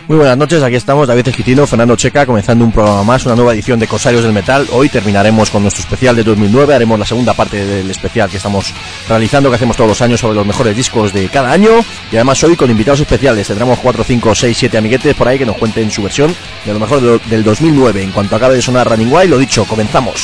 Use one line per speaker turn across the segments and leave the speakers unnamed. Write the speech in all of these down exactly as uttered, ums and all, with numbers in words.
Muy buenas noches, aquí estamos David Esquitino, Fernando Checa, comenzando un programa más, una nueva edición de Corsarios del Metal. Hoy terminaremos con nuestro especial de dos mil nueve, haremos la segunda parte del especial que estamos realizando, que hacemos todos los años sobre los mejores discos de cada año, y además hoy con invitados especiales. Tendremos cuatro, cinco, seis, siete amiguetes por ahí que nos cuenten su versión de lo mejor de, del dos mil nueve. En cuanto acabe de sonar Running Wild, lo dicho, comenzamos.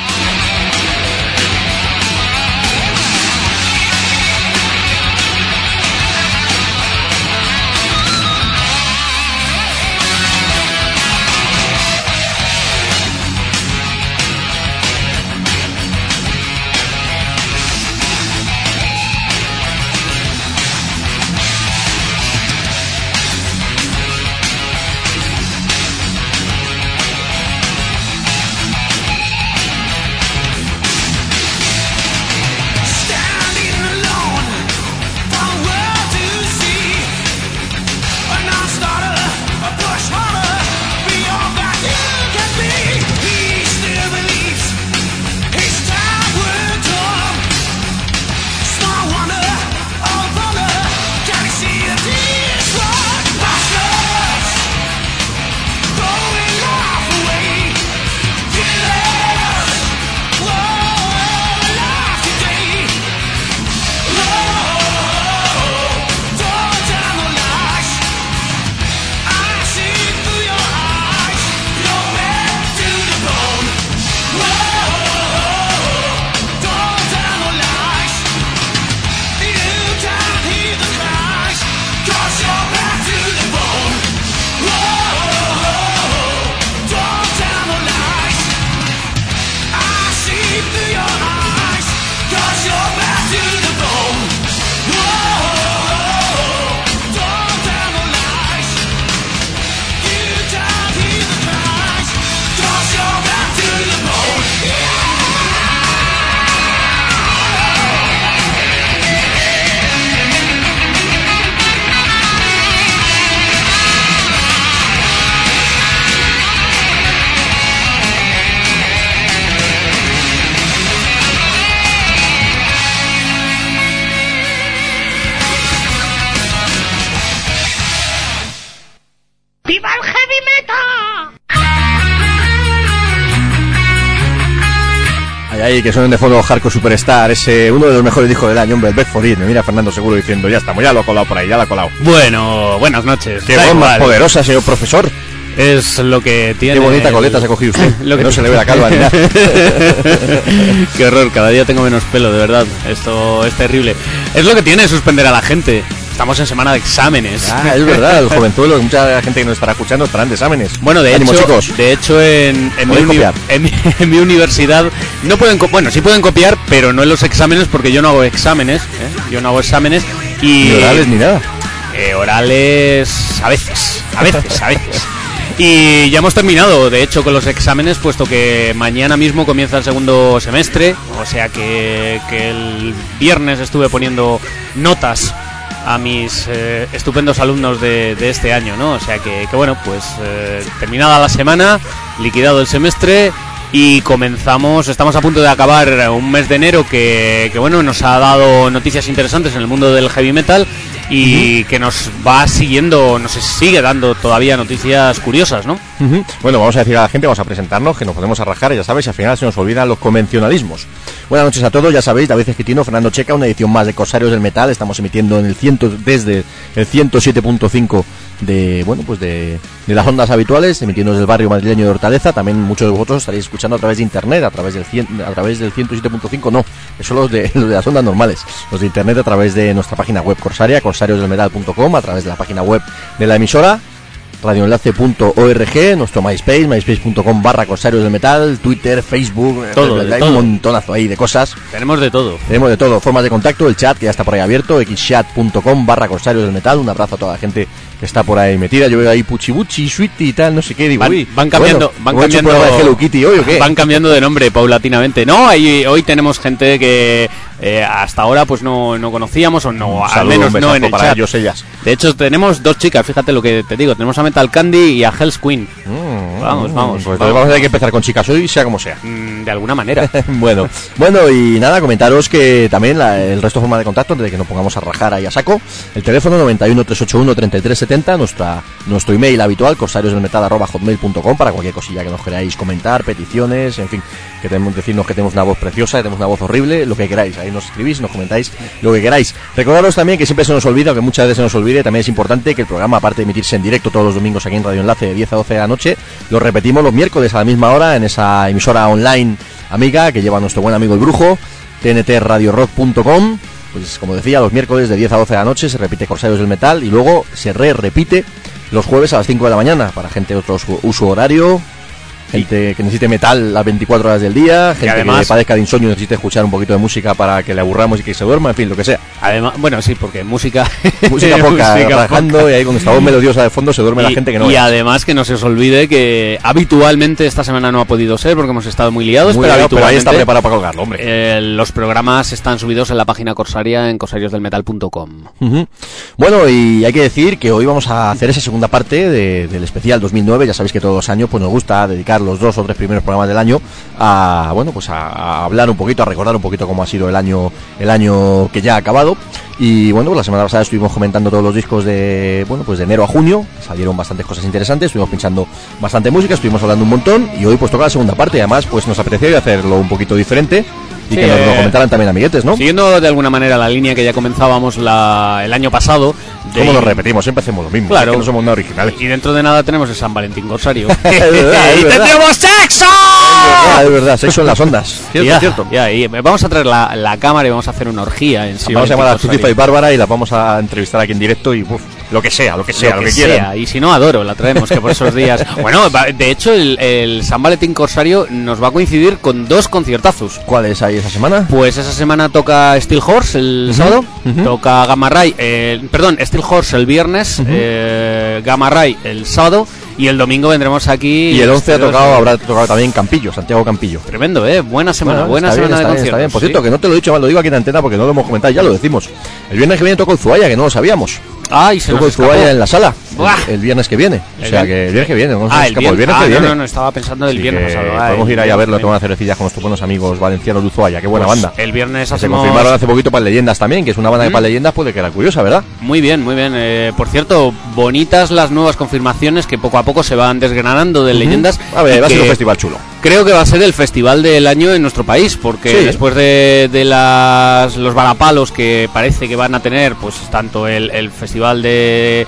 Ahí que suenen de fondo Hardcore Superstar, ese uno de los mejores discos del año, hombre, el Beg For It. Me mira Fernando seguro diciendo, ya estamos, ya lo ha colado por ahí, ya lo ha colado.
Bueno, buenas noches.
Qué voz más poderosa, señor profesor.
Es lo que tiene.
Qué bonita coleta
el...
se ha cogido usted.
lo
que,
que
no se le ve la calva ni nada.
Qué horror, cada día tengo menos pelo, de verdad. Esto es terrible. Es lo que tiene suspender a la gente. Estamos en semana de exámenes.
Ah, es verdad, el jovenzuelo, mucha gente que nos estará escuchando estarán de exámenes.
Bueno, de
Ánimo,
hecho,
chicos.
de hecho en, en, mi uni- en, mi, en mi universidad no pueden, co- bueno, sí pueden copiar, pero no en los exámenes porque yo no hago exámenes, ¿eh? Yo no hago exámenes y
ni orales ni nada.
Eh, orales a veces, a veces, a veces. Y ya hemos terminado, de hecho, con los exámenes, puesto que mañana mismo comienza el segundo semestre, o sea que, que el viernes estuve poniendo notas a mis eh, estupendos alumnos de, de este año, ¿no? O sea que, que bueno, pues eh, terminada la semana, liquidado el semestre y comenzamos, estamos a punto de acabar un mes de enero que, que bueno, nos ha dado noticias interesantes en el mundo del heavy metal y uh-huh. que nos va siguiendo, nos sigue dando todavía noticias curiosas, ¿no?
Uh-huh. Bueno, vamos a decir a la gente, vamos a presentarnos, que nos podemos arrajar, ya sabéis, al final se nos olvidan los convencionalismos. Buenas noches a todos, ya sabéis, David Esquitino, Fernando Checa, una edición más de Corsarios del Metal. Estamos emitiendo en el cien, desde el ciento siete punto cinco de, bueno, pues de, de las ondas habituales, emitiendo desde el barrio madrileño de Hortaleza. También muchos de vosotros estaréis escuchando a través de internet, a través del cien, a través del ciento siete punto cinco, no, eso los de, los de las ondas normales, los de internet a través de nuestra página web Corsaria, corsarios del metal punto com, a través de la página web de la emisora, radioenlace punto org, nuestro MySpace, myspace punto com barra Corsarios del Metal, Twitter, Facebook,
todo,
hay
todo.
un montonazo ahí de cosas.
Tenemos de todo.
Tenemos de todo, formas de contacto, el chat que ya está por ahí abierto, xchat punto com barra Corsarios del Metal. Un abrazo a toda la gente que está por ahí metida. Yo veo ahí Puchibuchi, Sweetie y tal, no sé qué, digo,
van,
uy,
van cambiando,
bueno,
van
¿hemos
cambiando
hecho de Hello Kitty hoy o qué?
Van cambiando de nombre paulatinamente. No, ahí, hoy tenemos gente que eh, hasta ahora pues no, no conocíamos o no, al
saludo,
menos no en el
para
chat.
ellos, ellas.
De hecho tenemos dos chicas, fíjate lo que te digo, tenemos a Metal Candy y a Hell's Queen.
Mm,
vamos, vamos.
Pues
vamos.
vamos a tener que empezar con chicas hoy, sea como sea.
Mm, de alguna manera.
bueno, bueno, y nada, comentaros que también la, el resto de forma de contacto, antes de que nos pongamos a rajar ahí a saco, el teléfono noventa y uno, trescientos ochenta y uno, treinta y tres setenta, nuestra, nuestro email habitual, corsariosdelmetal arroba hotmail punto com, para cualquier cosilla que nos queráis comentar, peticiones, en fin, que tenemos, decirnos que tenemos una voz preciosa, que tenemos una voz horrible, lo que queráis, ahí nos escribís, nos comentáis lo que queráis. Recordaros también que siempre se nos olvida, que muchas veces se nos olvide, también es importante que el programa, aparte de emitirse en directo todos los domingos aquí en Radio Enlace de diez a doce de la noche, lo repetimos los miércoles a la misma hora en esa emisora online amiga que lleva nuestro buen amigo el Brujo, t n t radio rock punto com. Pues como decía, los miércoles de diez a doce de la noche se repite Corsarios del Metal y luego se re repite los jueves a las cinco de la mañana para gente de otro uso horario, gente que necesite metal las veinticuatro horas del día, gente además, que padezca de insomnio y necesite escuchar un poquito de música para que le aburramos y que se duerma, en fin, lo que sea.
Además, bueno, sí, porque música
música poca, trabajando y ahí con esta voz melodiosa de fondo se duerme
y,
la gente que no
y
ve.
además que no se os olvide que habitualmente esta semana no ha podido ser porque hemos estado muy liados,
muy
pero,
liado,
habitualmente,
pero ahí está preparado para colgarlo, hombre.
Eh, los programas están subidos en la página Corsaria en corsarios del metal punto com.
Uh-huh. Bueno, y hay que decir que hoy vamos a hacer esa segunda parte de, del especial dos mil nueve. Ya sabéis que todos los años pues nos gusta dedicar los dos o tres primeros programas del año a, bueno, pues a, a hablar un poquito, a recordar un poquito cómo ha sido el año, el año que ya ha acabado. Y bueno, pues la semana pasada estuvimos comentando todos los discos de, bueno, pues de enero a junio, salieron bastantes cosas interesantes, estuvimos pinchando bastante música, estuvimos hablando un montón y hoy pues toca la segunda parte y además pues nos apeteció hacerlo un poquito diferente. Y sí, que nos lo comentaran también amiguetes, ¿no?
Siguiendo de alguna manera la línea que ya comenzábamos la, el año pasado.
¿Cómo lo repetimos? Siempre hacemos lo mismo.
Claro.
Es que no somos nada originales.
Y dentro de nada tenemos el San Valentín Corsario.
es verdad, es
¡Y
verdad.
tendremos sexo!
Es verdad, es verdad, sexo en las ondas. Cierto,
ya,
cierto.
Ya, y vamos a traer la, la cámara y vamos a hacer una orgía en San
sí,
Valentín.
Vamos a llamar a
Corsario.
Tutti y Bárbara y la vamos a entrevistar aquí en directo y uf, lo que sea, lo que sea, lo,
lo
que,
que,
que quieran.
sea. Y si no, adoro, la traemos, que por esos días. Bueno, de hecho, el, el San Valentín Corsario nos va a coincidir con dos conciertazos.
¿Cuáles hay esa semana?
Pues esa semana toca Steel Horse el uh-huh, sábado, uh-huh. toca Gamma Ray, eh, perdón, Steel Horse el viernes, uh-huh. eh, Gamma Ray el sábado y el domingo vendremos aquí.
Y el once ha tocado, habrá tocado también Campillo, Santiago Campillo.
Tremendo, eh, buena semana,
bueno,
buena semana
bien,
de
está
conciertos.
Bien, está bien. Por
¿sí?
cierto, que no te lo he dicho mal, lo digo aquí en antena porque no lo hemos comentado, ya lo decimos. El viernes que viene toco el Zuaya, que no lo sabíamos.
Ah, y se
toco
nos
el Zuaya
escapó.
en la sala, el, el viernes que viene. O sea, que el viernes que viene, no
ah,
se
el,
escapó, el viernes
ah,
que viene.
No, no, no, estaba pensando del
Así
viernes pasado. Ah,
podemos ir ahí a verlo,
bien.
tomar unas cervecillas con nuestros buenos amigos valencianos de Zuaya, qué buena
pues
banda.
El viernes
que
hacemos...
se confirmaron hace poquito para Leyendas también, que es una banda que para Leyendas puede que era curiosa, ¿verdad?
Muy bien, muy bien. Eh, por cierto, bonitas las nuevas confirmaciones que poco a poco se van desgranando de uh-huh. Leyendas.
A ver, va a ser un festival chulo.
Creo que va a ser el festival del año en nuestro país, porque sí. después de, de las, los varapalos que parece que van a tener, pues tanto el, el festival de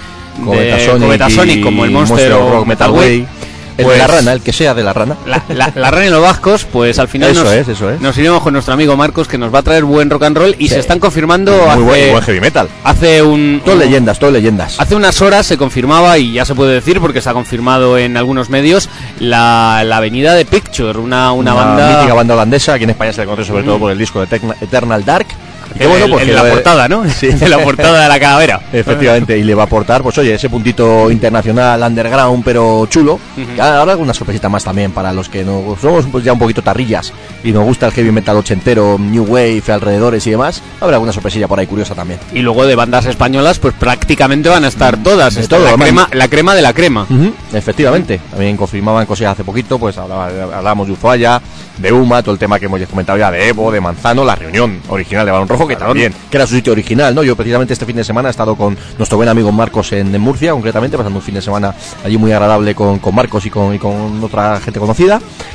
Cometasonic como el Monster, Monster Rock Metal Way,
el pues, de la rana, el que sea de la rana.
La, la, la rana y los vascos, pues al final
eso
nos,
es, eso es.
nos iremos con nuestro amigo Marcos, que nos va a traer buen rock and roll y sí. se están confirmando.
Muy
hace,
buen, buen heavy metal.
Hace un.
Todo leyendas, todo leyendas.
Hace unas horas se confirmaba, y ya se puede decir porque se ha confirmado en algunos medios, la, la venida de Picture, una, una, una banda.
mítica banda holandesa, aquí en España se le conoce sobre mm. todo por el disco de Eternal Dark.
Qué bueno, pues en la portada, ¿no?
Sí.
En la portada de la calavera.
Efectivamente, y le va a aportar, pues oye, ese puntito internacional, underground, pero chulo. Uh-huh. Y ahora una sorpresita más también para los que no somos pues, ya un poquito tarrillas y nos gusta el heavy metal ochentero, new wave, alrededores y demás. Habrá alguna sorpresilla por ahí curiosa también.
Y luego de bandas españolas, pues prácticamente van a estar todas.
De
Está
todo,
la, crema, la crema de la crema.
Uh-huh. Efectivamente, también confirmaban cosillas hace poquito, pues hablábamos de Ushuaia, de Uma, todo el tema que hemos comentado ya de Evo, de Manzano, la reunión original de Balón Rojo, que
claro.
también, que era su sitio original, ¿no? Yo precisamente este fin de semana he estado con nuestro buen amigo Marcos en, en Murcia, concretamente, pasando un fin de semana allí muy agradable con, con Marcos y con, y con otra gente conocida,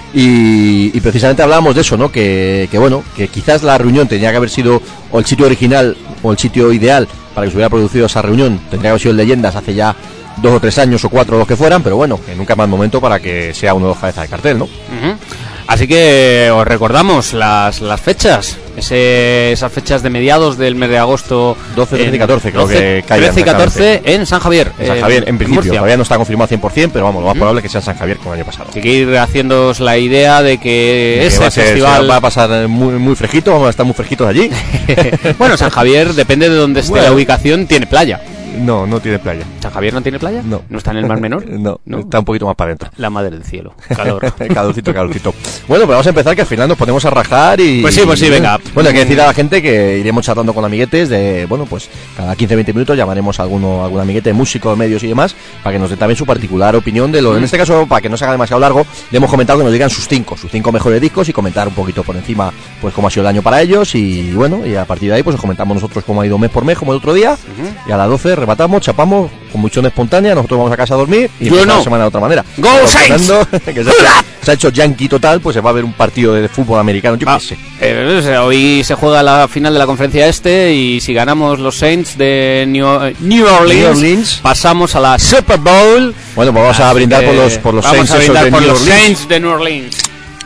y, y precisamente hablábamos de eso, ¿no? Que, que bueno, que quizás la reunión tenía que haber sido o el sitio original o el sitio ideal para que se hubiera producido esa reunión, tendría que haber sido en Leyendas hace ya dos o tres años o cuatro, los que fueran, pero bueno, que nunca más momento para que sea uno de los cabezas de cartel, ¿no?
Uh-huh. Así que os recordamos las, las fechas, ese, esas fechas de mediados del mes de agosto.
doce, trece y catorce, creo
doce,
que caen.
trece y catorce en San Javier.
En San Javier, en, en principio,
Murcia.
Todavía no está confirmado cien por ciento, pero vamos, lo más uh-huh. probable es que sea en San Javier como el año pasado.
Hay que ir haciéndoos la idea de que
de
ese
que va a ser,
festival
va a pasar muy, muy fresquito, vamos a estar muy fresquitos allí.
Bueno, San Javier, depende de donde esté bueno. la ubicación, tiene playa.
No, no tiene playa.
¿San Javier no tiene playa?
No.
¿No está en el Mar Menor?
No,
¿No?
está un poquito más para adentro.
La madre del cielo. Calor.
Calorcito, calorcito. Bueno, pues vamos a empezar, que al final nos ponemos a rajar y...
Pues sí, pues sí, venga.
Bueno, hay que decir a la gente que iremos charlando con amiguetes de, bueno, pues cada quince a veinte minutos llamaremos a alguno, algún amiguete, músico, medios y demás, para que nos dé también su particular opinión de lo... Mm. En este caso, para que no se haga demasiado largo, le hemos comentado que nos digan sus cinco, sus cinco mejores discos y comentar un poquito por encima, pues cómo ha sido el año para ellos y bueno, y a partir de ahí, pues os comentamos nosotros cómo ha ido mes por mes, como el otro día, uh-huh. Y a las doce rebatamos, chapamos, con muchón espontánea, nosotros vamos a casa a dormir y
yo no.
la semana de otra manera.
¡Go Saints!
Que se, ha hecho, se ha hecho yankee total, pues se va a ver un partido de fútbol americano, yo
ah,
qué sé.
Eh, hoy se juega la final de la conferencia este y si ganamos los Saints de New, New, Orleans,
New Orleans,
pasamos a la Super Bowl.
Bueno, pues vamos a brindar por los, por los
vamos
Saints,
a brindar
de
por
New
los
Orleans.
Saints de New Orleans.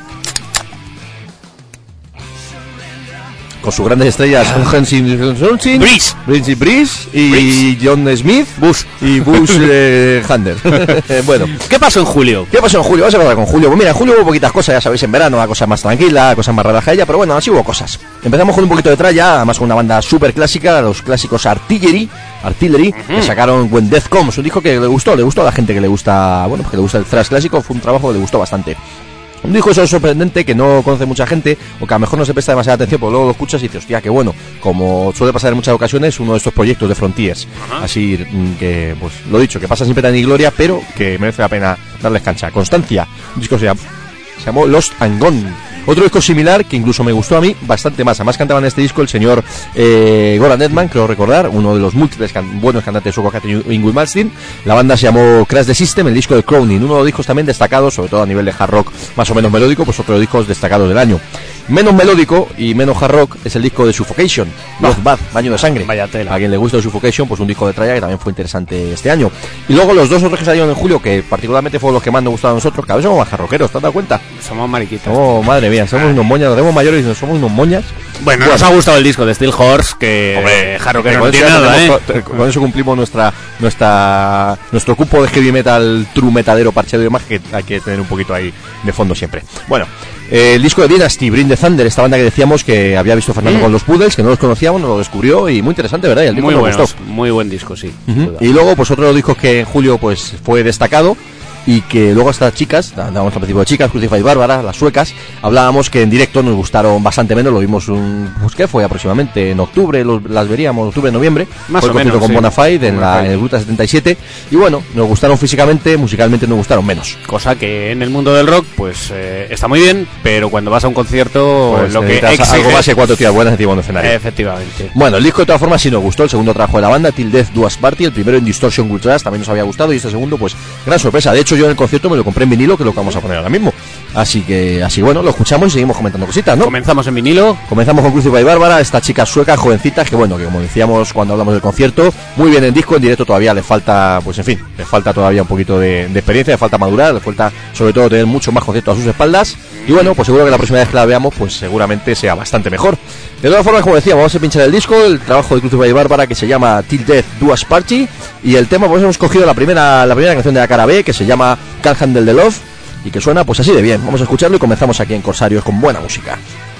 Con sus grandes estrellas, Hunting,
Breeze,
Breeze, Breeze y
Breeze.
John Smith,
Bush
y Bush eh, Hunter. Bueno,
¿qué pasó en julio?
¿Qué pasó en julio? Vamos a hablar con Julio. Pues mira, en julio hubo poquitas cosas, ya sabéis, en verano, la cosa más tranquila, cosas más relajada, pero bueno, así hubo cosas. Empezamos con un poquito de tralla, además con una banda súper clásica, los clásicos Artillery, Artillery, uh-huh. Que sacaron When Death Comes, un disco que le gustó, le gustó a la gente que le gusta, bueno, pues que le gusta el thrash clásico, fue un trabajo que le gustó bastante. Un disco eso sorprendente que no conoce mucha gente o que a lo mejor no se presta demasiada atención, pero luego lo escuchas y dices, hostia, que bueno, como suele pasar en muchas ocasiones, uno de estos proyectos de Frontiers. Uh-huh. Así que, pues lo dicho, que pasa sin pena ni gloria, pero que merece la pena darles cancha. Constancia, un disco se llama, se llamó Lost and Gone. Otro disco similar que incluso me gustó a mí bastante más. Además cantaba en este disco el señor eh, Goran Edman, creo recordar, uno de los múltiples can- buenos cantantes suecos que ha tenido Yngwie Malmsteen. La banda se llamó Crash the System, el disco de Crowning, uno de los discos también destacados, sobre todo a nivel de hard rock más o menos melódico, pues otro de los discos destacados del año. Menos melódico y menos hard rock es el disco de Suffocation, Blood Bath, Baño de Sangre.
Vaya tela.
A quien le gusta de Suffocation, pues un disco de tralla que también fue interesante este año. Y luego los dos otros que salieron en julio, que particularmente fueron los que más nos gustaron a nosotros, cada vez somos más hard rockeros, ¿te has dado cuenta?
Somos mariquitas.
Oh, madre mía, somos unos moñas, nos vemos mayores y nos somos unos moñas.
Bueno, bueno, nos ha gustado el disco de Steel Horse, que
hombre,
hard rockero
no
no tiene nada, ¿eh?
Con, con eso cumplimos nuestra nuestra nuestro cupo de heavy metal, true metalero, parcheado y demás, que hay que tener un poquito ahí de fondo siempre. Bueno, eh, el disco de Dynasty, Bring the Thunder, esta banda que decíamos que había visto Fernando mm. con los Poodles, que no los conocíamos, nos lo descubrió y muy interesante, ¿verdad? Y el disco
muy
nos
buenos,
gustó.
Muy buen disco, sí.
Uh-huh. Y luego, pues otro de los discos que en julio pues fue destacado y que luego estas chicas, dábamos al principio de chicas, Crucified Bárbara, las suecas, hablábamos que en directo nos gustaron bastante menos, lo vimos un, pues ¿qué fue? Aproximadamente en octubre, los, las veríamos, octubre, noviembre,
más
fue
o menos,
con
sí.
Bonafide en, la, en el Ruta setenta y siete, y bueno, nos gustaron físicamente, musicalmente nos gustaron menos.
Cosa que en el mundo del rock, pues eh, está muy bien, pero cuando vas a un concierto,
pues
lo que exige...
algo más que cuatro tías buenas encima de un escenario.
Efectivamente.
Bueno, el disco de todas formas sí nos gustó, el segundo trabajo de la banda, Till Death Do Us Party, el primero en Distortion Ultras también nos había gustado, y este segundo, pues, gran sorpresa. De hecho, yo en el concierto me lo compré en vinilo, que es lo que vamos a poner ahora mismo. Así que, así bueno, lo escuchamos y seguimos comentando cositas, ¿no?
Comenzamos en vinilo.
Comenzamos con Crucified Bárbara, esta chica sueca, jovencita, que bueno, que como decíamos cuando hablamos del concierto, muy bien en disco, en directo todavía le falta, pues en fin, le falta todavía un poquito de, de experiencia, le falta madurar, le falta sobre todo tener mucho más concierto a sus espaldas. Y bueno, pues seguro que la próxima vez que la veamos, pues seguramente sea bastante mejor. De todas formas, como decíamos, vamos a pinchar el disco, el trabajo de Crucified Bárbara, que se llama Till Death Do Us Party, y el tema, pues hemos cogido la primera, la primera canción de la cara B, que se llama Can't Handle the Love, y que suena pues así de bien. Vamos a escucharlo y comenzamos aquí en Corsarios con buena música.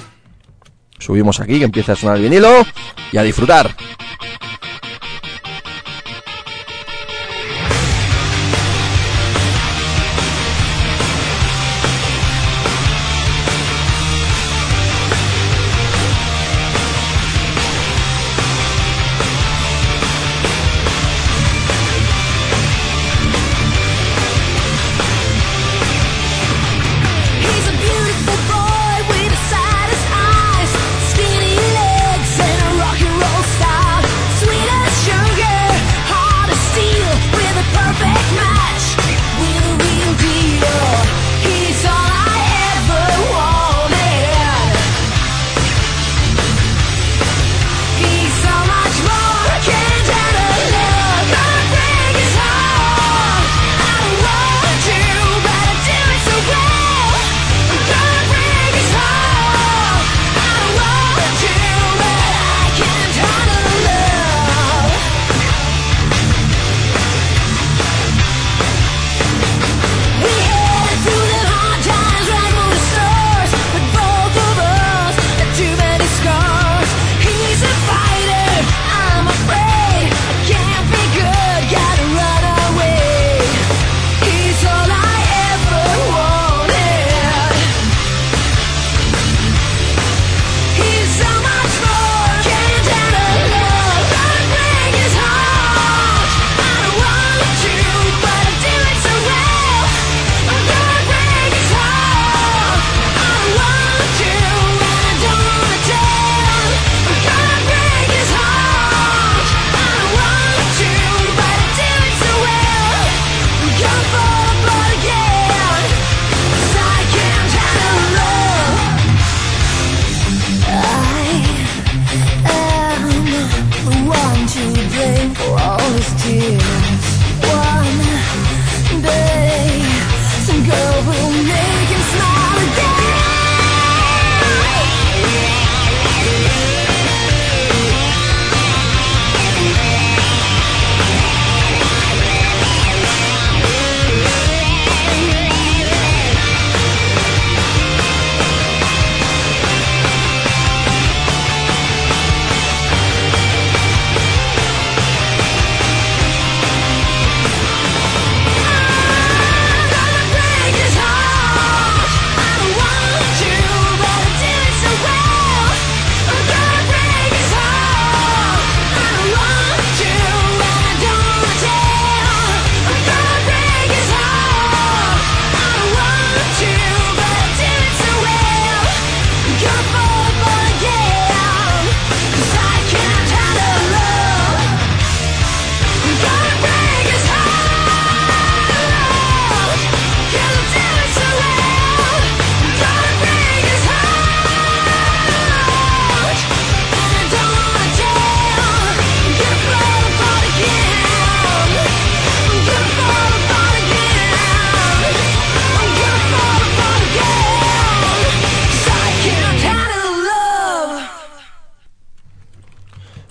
Subimos aquí, que empieza a sonar el vinilo, y a disfrutar.
Skinny legs and a rock and roll style.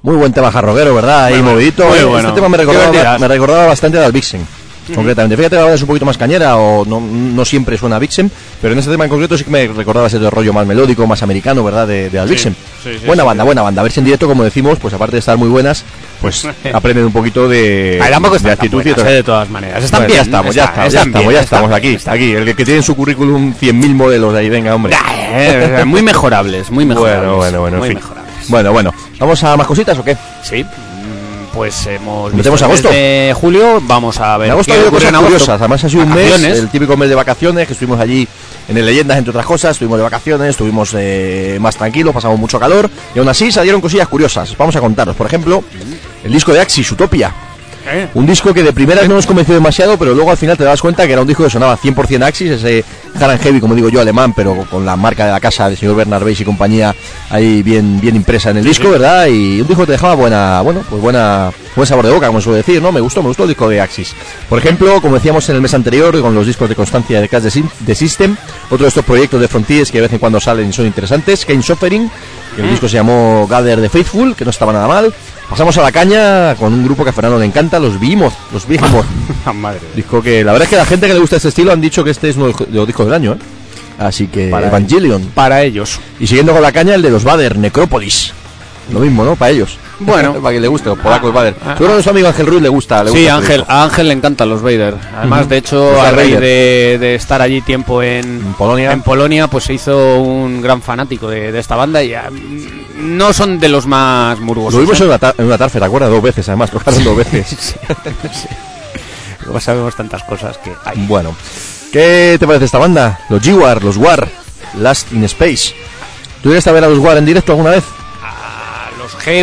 Muy buen tema jarroguero, ¿verdad? Ahí
bueno,
movidito.
muy
Este
bueno.
tema me recordaba, me recordaba bastante a Vixen. Concretamente, fíjate, ahora es un poquito más cañera o no, no siempre suena a Vixen, pero en este tema en concreto sí que me recordaba ese rollo más melódico, más americano, ¿verdad? De, de Al Vixen.
Sí, sí, sí,
buena
sí,
banda,
sí.
buena banda. A ver si en directo, como decimos, pues aparte de estar muy buenas, pues aprenden un poquito de,
Ahí tampoco
de
están tan
actitud y
buenas,
todo.
eh, de todas maneras. Están
Bueno,
bien.
ya estamos, ya
están-
estamos, ya
están
estamos,
bien,
ya
están
estamos
bien,
aquí,
están
aquí. El que, que tiene en su currículum cien mil modelos de ahí, venga, hombre.
Eh, muy mejorables, muy mejorables.
Bueno, bueno, bueno, en
muy
fin.
mejorables.
Bueno, bueno. ¿Vamos a más cositas o qué?
Sí, mm, pues hemos
¿Metemos
visto
agosto?
de julio, vamos a ver
En agosto ha
qué
habido
ocurre
cosas
en agosto.
curiosas. Además ha sido un mes,
Vacaciones.
el típico mes de vacaciones, que estuvimos allí en el Leyendas, entre otras cosas. Estuvimos de vacaciones, estuvimos eh, más tranquilos, pasamos mucho calor. Y aún así salieron cosillas curiosas. Vamos a contaros. Por ejemplo, el disco de Axis, Utopia.
Eh,
Un disco que de primeras no nos convenció demasiado, pero luego al final te das cuenta que era un disco que sonaba cien por ciento Axis, ese hard and heavy, como digo yo, alemán, pero con la marca de la casa del señor Bernard Weiss y compañía ahí bien bien impresa en el disco, ¿verdad? Y un disco que te dejaba buena, bueno, pues buena buen sabor de boca, como suele decir, ¿no? Me gustó, me gustó el disco de Axis. Por ejemplo, como decíamos en el mes anterior, con los discos de Constancia y de Crash the System, otro de estos proyectos de Frontiers que de vez en cuando salen y son interesantes, Kane Suffering, que el disco se llamó Gather the Faithful, que no estaba nada mal. Pasamos a la caña con un grupo que a Fernando le encanta, los Behemoth, los Behemoth.
madre.
Disco que la verdad es que la gente que le gusta este estilo han dicho que este es uno de los discos del año, ¿eh? Así que
Para
Evangelion.
Para ellos.
Y siguiendo con la caña, el de los Bader, Necrópolis. Lo mismo, ¿no? Para ellos.
Bueno.
Para que le guste, los polacos
Ah,
Bader.
ah,
Seguro a nuestro amigo Ángel Ruiz le gusta. Le
Sí,
gusta este
Ángel,
disco.
a Ángel le encantan los Vader. Además,
Ujú.
de hecho,
Los
a raíz
Vader.
de, de estar allí tiempo en,
En Polonia.
en Polonia, pues se hizo un gran fanático de, de esta banda y ah, no son de los más murgosos.
Lo vimos
¿eh?
en una, tar- en una tarfe, ¿te acuerdas? Dos veces, además, tocaron dos veces.
Luego sabemos tantas cosas que hay.
Bueno, ¿qué te parece esta banda? Los G-War, los War, Last in Space. ¿Tú llegaste a ver a los War en directo alguna vez?
A los G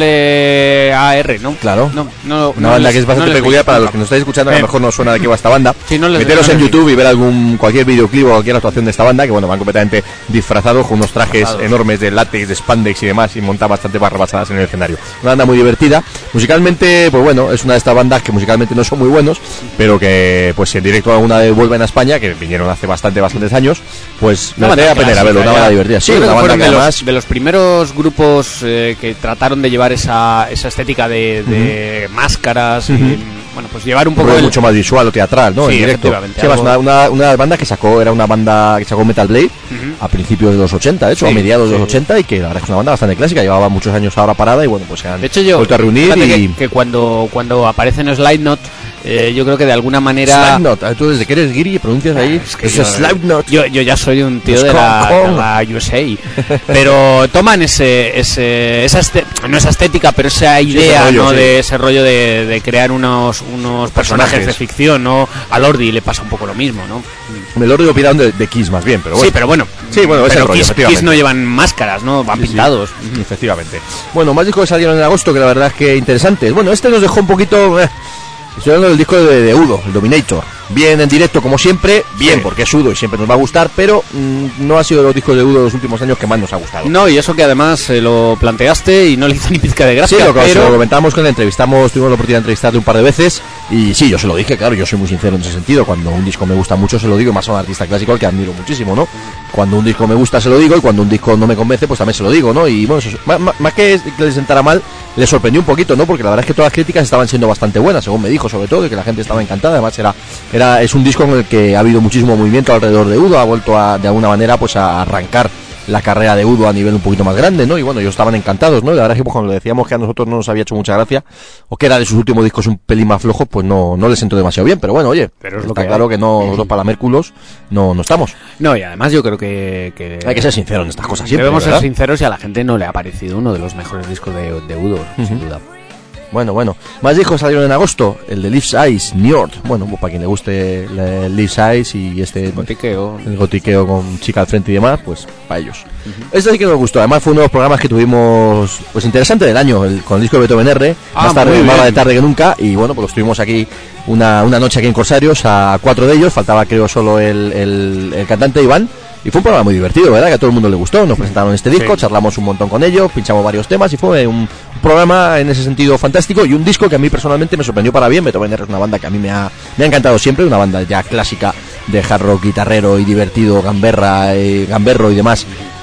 W A R, ¿no?
Claro.
No, no,
Una
no
banda
les-
que es bastante
no les
peculiar
vi.
para los que nos estáis escuchando, que a
Eh.
lo mejor no suena de qué va esta banda.
Sí, no les-
Meteros
no
en
les vi.
YouTube y ver algún cualquier videoclip o cualquier actuación de esta banda, que bueno, van completamente disfrazados con unos trajes
Disfrazados.
enormes de látex, de spandex y demás, y montan bastante barrabasadas en el escenario. Una banda muy divertida. Musicalmente, pues bueno, es una de estas bandas que musicalmente no son muy buenos, pero que pues si en directo alguna vez vuelven a España, que vinieron hace bastante, bastantes años, pues me
Una
hace
banda
a pena verlo, una
clásica,
banda
ya.
divertida. Sí,
Yo creo
una
que
banda
fueron
que
de,
además...
los, de los primeros grupos eh, que trataron de llevar esa, esa estética de, de máscaras y, bueno, pues llevar un
un
poco
rollo
el,
mucho más visual o teatral, ¿no?
Sí,
En directo.
efectivamente,
Sí, además,
algo-
una, una, una banda que sacó, era una banda que sacó Metal Blade a principios de los ochenta, de hecho,
Sí,
a mediados de
sí.
los ochenta, y que la verdad es que es una banda bastante clásica, llevaba muchos años ahora parada y bueno, pues se han
De hecho, yo
vuelto a reunir
fíjate
y...
que, que cuando cuando aparece en Slipknot, eh, yo creo que de alguna manera
Slipknot, tú desde que eres guiri pronuncias ahí,
Es que
es
yo-
Slipknot.
Yo, yo ya soy un tío
Los
de la,
Kong, Kong.
de la U S A, pero toman ese, ese esa este- no esa estética, pero esa idea,
ese rollo,
¿no?
sí.
De ese rollo de, de crear unos unos personajes,
Personajes.
de ficción, ¿no? A Lordi le pasa un poco lo mismo, ¿no?
Me lo digo de, de Kiss más bien, pero bueno.
Sí, pero bueno.
Sí, bueno, es el
pero
rollo,
Kiss,
efectivamente.
Kiss no llevan máscaras, ¿no? Van
Sí, sí.
pintados.
Mm, efectivamente. Bueno, más discos que salieron en agosto que la verdad es que interesantes. Bueno, este nos dejó un poquito... eh, Estoy hablando del disco de, de Udo, el Dominator. Bien en directo como siempre, bien
Sí.
porque es Udo y siempre nos va a gustar, pero mm, no ha sido de los discos de Udo de los últimos años que más nos ha gustado.
No, y eso que además se lo planteaste y no le hizo ni pizca de
Sí,
gracia,
lo, que- se lo
pero
comentamos con la entrevistamos, tuvimos la oportunidad de entrevistarte un par de veces y sí, yo se lo dije, claro, yo soy muy sincero en ese sentido, cuando un disco me gusta mucho se lo digo, y más a un artista clásico al que admiro muchísimo, ¿no? Cuando un disco me gusta se lo digo y cuando un disco no me convence pues también se lo digo, ¿no? Y bueno, eso, más, más- más que que le sentara mal, le sorprendió un poquito, ¿no? Porque la verdad es que todas las críticas estaban siendo bastante buenas, según me dijo, sobre todo, y que la gente estaba encantada, además era, era es un disco en el que ha habido muchísimo movimiento alrededor de Udo, ha vuelto a, de alguna manera pues a arrancar la carrera de Udo a nivel un poquito más grande, ¿no? Y bueno, ellos estaban encantados, ¿no? Y la verdad es que pues, cuando le decíamos que a nosotros no nos había hecho mucha gracia, o que era de sus últimos discos un pelín más flojo, pues no, no les sentó demasiado bien, pero bueno, oye,
Pero es lo
está
que
claro
hay.
que no, nosotros para la Mérculos no, no estamos.
no, y además yo creo que, que
Hay que ser sinceros en estas cosas siempre,
debemos
¿verdad?
ser sinceros y a la gente no le ha parecido uno de los mejores discos de, de Udo, sin duda.
Bueno, bueno. Más discos salieron en agosto. El de Leaf's Eyes, Njord. Bueno, pues para quien le guste el Leaf's Eyes y este...
Gotiqueo.
El gotiqueo con chica al frente y demás, pues para ellos. Este sí que nos gustó. Además fue uno de los programas que tuvimos, pues interesante del año, el, con el disco de Beethoven R.
Ah,
más tarde,
muy
más
bien.
de tarde que nunca. Y bueno, pues los tuvimos aquí una, una noche aquí en Corsarios a cuatro de ellos. Faltaba creo solo el, el, el cantante Iván. Y fue un programa muy divertido, ¿verdad? Que a todo el mundo le gustó. Nos presentaron este disco,
Sí.
charlamos un montón con ellos, pinchamos varios temas y fue un, un programa en ese sentido fantástico y un disco que a mí personalmente me sorprendió para bien. Beethoven R es una banda que a mí me ha, me ha encantado siempre, una banda ya clásica de hard rock guitarrero y divertido, gamberra, eh, gamberro y demás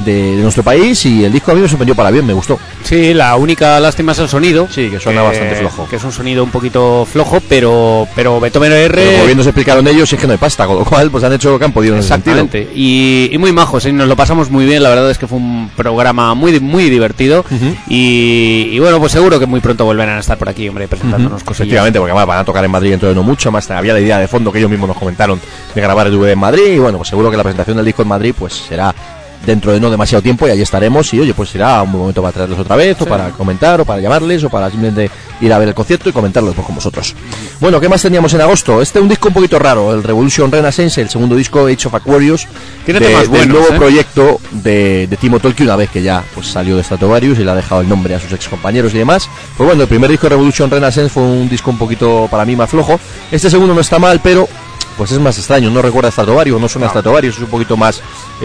de, de nuestro país, y el disco a mí me sorprendió para bien, me gustó.
Sí, la única lástima es el sonido.
Sí, que suena
que,
bastante flojo.
Que es un sonido un poquito flojo, pero pero Beethoven R...
Pero como bien nos explicaron ellos, es que no hay pasta, con lo cual pues han hecho lo que han podido en ese sentido.
Exactamente, y, y muy majos, ¿eh? Nos lo pasamos muy bien, la verdad es que fue un programa muy muy divertido, uh-huh. y, y bueno, pues seguro que muy pronto volverán a estar por aquí, hombre, presentándonos uh-huh. cosillas.
Efectivamente, porque además van a tocar en Madrid dentro de no mucho, más había la idea de fondo que ellos mismos nos comentaron de grabar el D V D en Madrid, y bueno, pues seguro que la presentación del disco en Madrid pues será dentro de no demasiado tiempo, y allí estaremos, y oye, pues será un momento para traerlos otra vez, sí. o para comentar, o para llamarles, o para simplemente ir a ver el concierto y comentarlo después con vosotros. Bueno, ¿qué más teníamos en agosto? Este es un disco un poquito raro, el Revolution Renaissance, el segundo disco, Age of Aquarius,
tiene
de,
temas buenos,
del nuevo
¿eh?
proyecto de, de Timo Tolkki, una vez que ya pues salió de Stratovarius y le ha dejado el nombre a sus ex compañeros y demás. Pues bueno, el primer disco de Revolution Renaissance fue un disco un poquito, para mí, más flojo. Este segundo no está mal, pero pues es más extraño, no recuerda a Stratovarius, no suena a Stratovarius, es un poquito más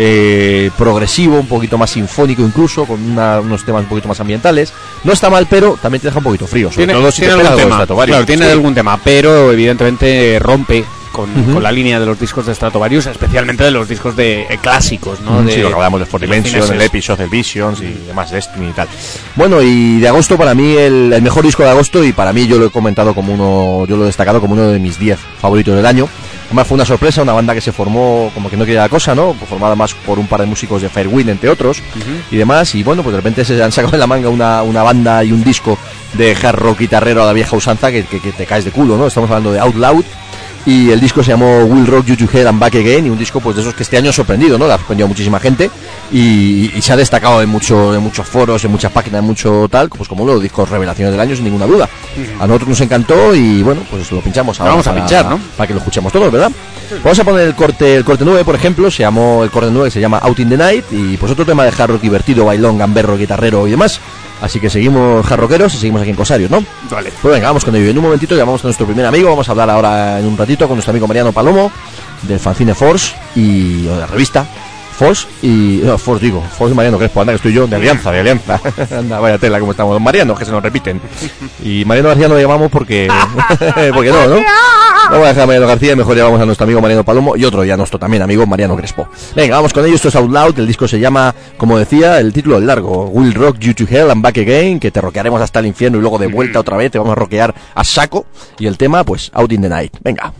eh, progresivo, un poquito más sinfónico incluso, con una, unos temas un poquito más ambientales. No está mal, pero también te deja un poquito frío, sobre
tiene,
todo si
tiene
te
algún
pega
tema, claro, tiene
sí.
algún tema, pero evidentemente rompe con, uh-huh. con la línea de los discos de Stratovarius, especialmente de los discos de eh, clásicos, ¿no?
Uh-huh.
De,
sí, lo que hablamos de Four Dimension, el Episode, el Visions y demás, Destiny y tal. Bueno, y de agosto para mí el, el mejor disco de agosto, y para mí yo lo he comentado como uno, yo lo he destacado como uno de mis diez favoritos del año. Además fue una sorpresa, una banda que se formó como que no quería la cosa, ¿no? Pues formada más por un par de músicos de Fairwind, entre otros, uh-huh. y demás. Y bueno, pues de repente se han sacado en la manga una, una banda y un disco de hard rock guitarrero a la vieja usanza que, que, que te caes de culo, ¿no? Estamos hablando de Out Loud. Y el disco se llamó Will Rock You to Hell and Back Again, y un disco pues de esos que este año ha sorprendido, ¿no? Le ha sorprendido a muchísima gente, y, y se ha destacado en, mucho, en muchos foros, en muchas páginas, en mucho tal, pues como uno de los discos revelaciones del año, sin ninguna duda. A nosotros nos encantó, y bueno, pues lo pinchamos ahora.
Vamos a
para,
pinchar, ¿no?
Para que lo escuchemos todos, ¿verdad? Vamos a poner el corte el corte nueve, por ejemplo, se llamó el corte nueve, que se llama Out in the Night, y pues otro tema de hard rock divertido, bailón, gamberro, guitarrero y demás. Así que seguimos jarroqueros y seguimos aquí en Cosarios, ¿no?
Vale.
Pues venga, vamos con ello. En un momentito llamamos a nuestro primer amigo. Vamos a hablar ahora en un ratito con nuestro amigo Mariano Palomo, del fanzine Force, y, o de la revista Force, y... No, Force digo, Force y Mariano Crespo, anda que estoy yo, de Alianza, de Alianza. Anda, vaya tela, como estamos. Los Marianos, que se nos repiten. Y Mariano García no lo llamamos porque... porque no, ¿no? No voy a dejar a Mariano García, mejor llamamos a nuestro amigo Mariano Palomo y otro ya nuestro también amigo Mariano Crespo. Venga, vamos con ello, esto es Out Loud, el disco se llama, como decía, el título del largo, Will Rock You to Hell and Back Again, que te rockearemos hasta el infierno y luego de vuelta otra vez, te vamos a rockear a saco, y el tema, pues, Out in the Night. Venga.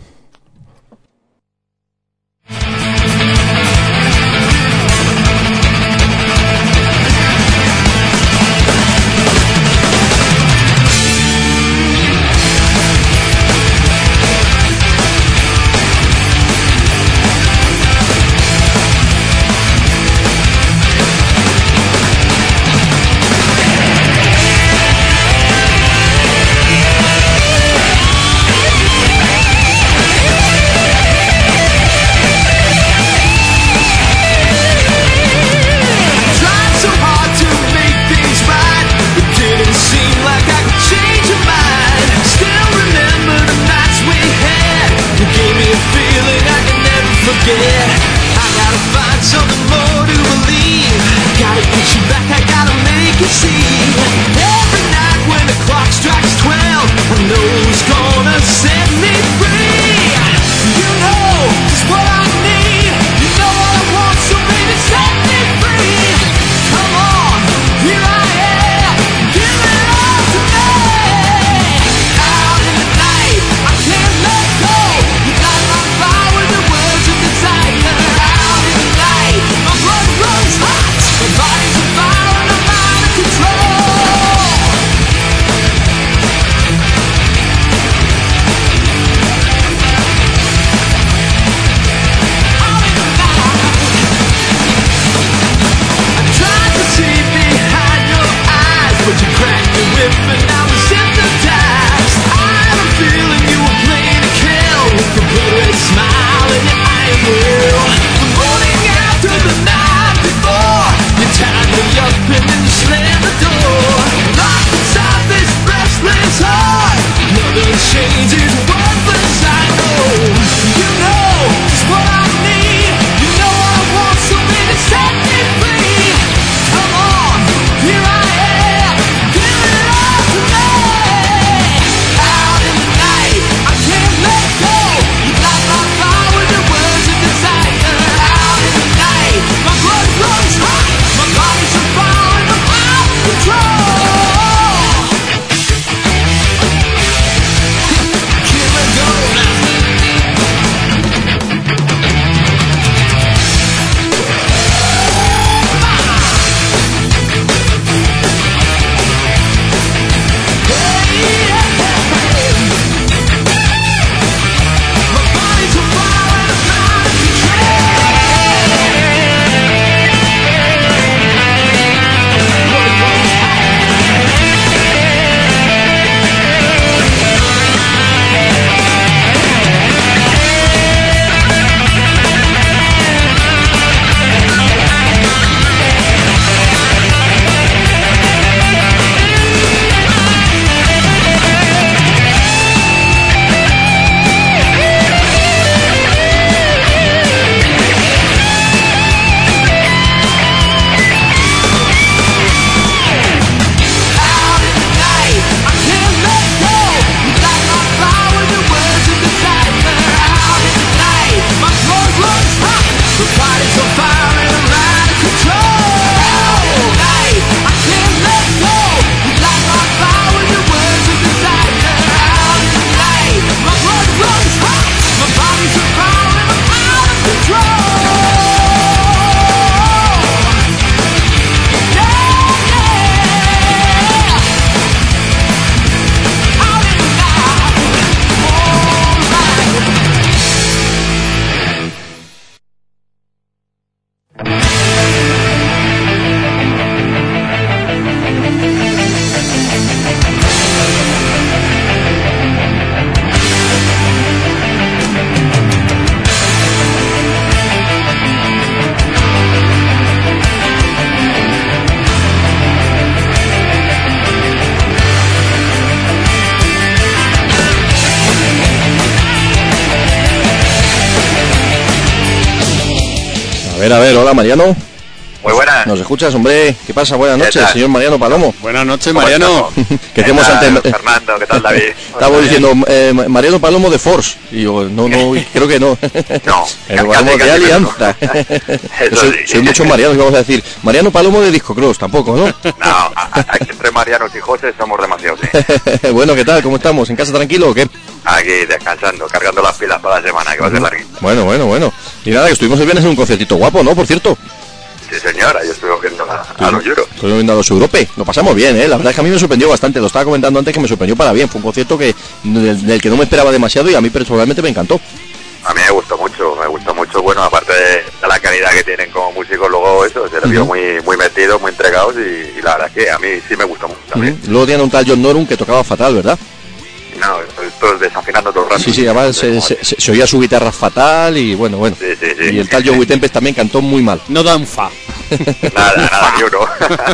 ver, a ver, hola Mariano.
Muy buenas.
¿Nos escuchas, hombre? ¿Qué pasa? Buenas noches, señor Mariano Palomo.
Buenas noches, Mariano.
¿Qué hacemos antes?
Fernando, ¿qué tal, David?
Estamos diciendo eh, Mariano Palomo de Force. Y digo, no, no, creo que no.
No.
El Palomo de Alianza. soy,
sí.
soy muchos Marianos, vamos a decir. Mariano Palomo de Disco Cross, tampoco, ¿no?
No, aquí entre Marianos y José somos demasiados. ¿Sí?
Bueno, ¿qué tal? ¿Cómo estamos? ¿En casa tranquilo o qué?
Aquí descansando, cargando las pilas para la semana, que va a ser larguito.
Bueno, bueno, bueno. Y nada, que estuvimos el viernes en un conciertito guapo, ¿no? Por cierto.
Sí, señora, yo estuve viendo a, a los Euros.
Estuve viendo a los Europe. Lo pasamos bien, ¿eh? La verdad es que a mí me sorprendió bastante. Lo estaba comentando antes que me sorprendió para bien. Fue un concierto que del, del que no me esperaba demasiado y a mí personalmente me encantó.
A mí me gustó mucho, me gustó mucho. Bueno, aparte de, de la calidad que tienen como músicos, luego eso, se les vio uh-huh. muy muy metidos, muy entregados y, y la verdad es que a mí sí me gustó mucho también.
Uh-huh. Luego tenían un tal John Norum que tocaba fatal, ¿verdad?
No, esto es desafinando todo el rato.
Sí, sí, además se, se, se, se oía su guitarra fatal y bueno, bueno.
Sí, sí, sí.
Y el tal Joey Tempest también cantó muy mal.
No da un fa.
Nada, nada, ni uno.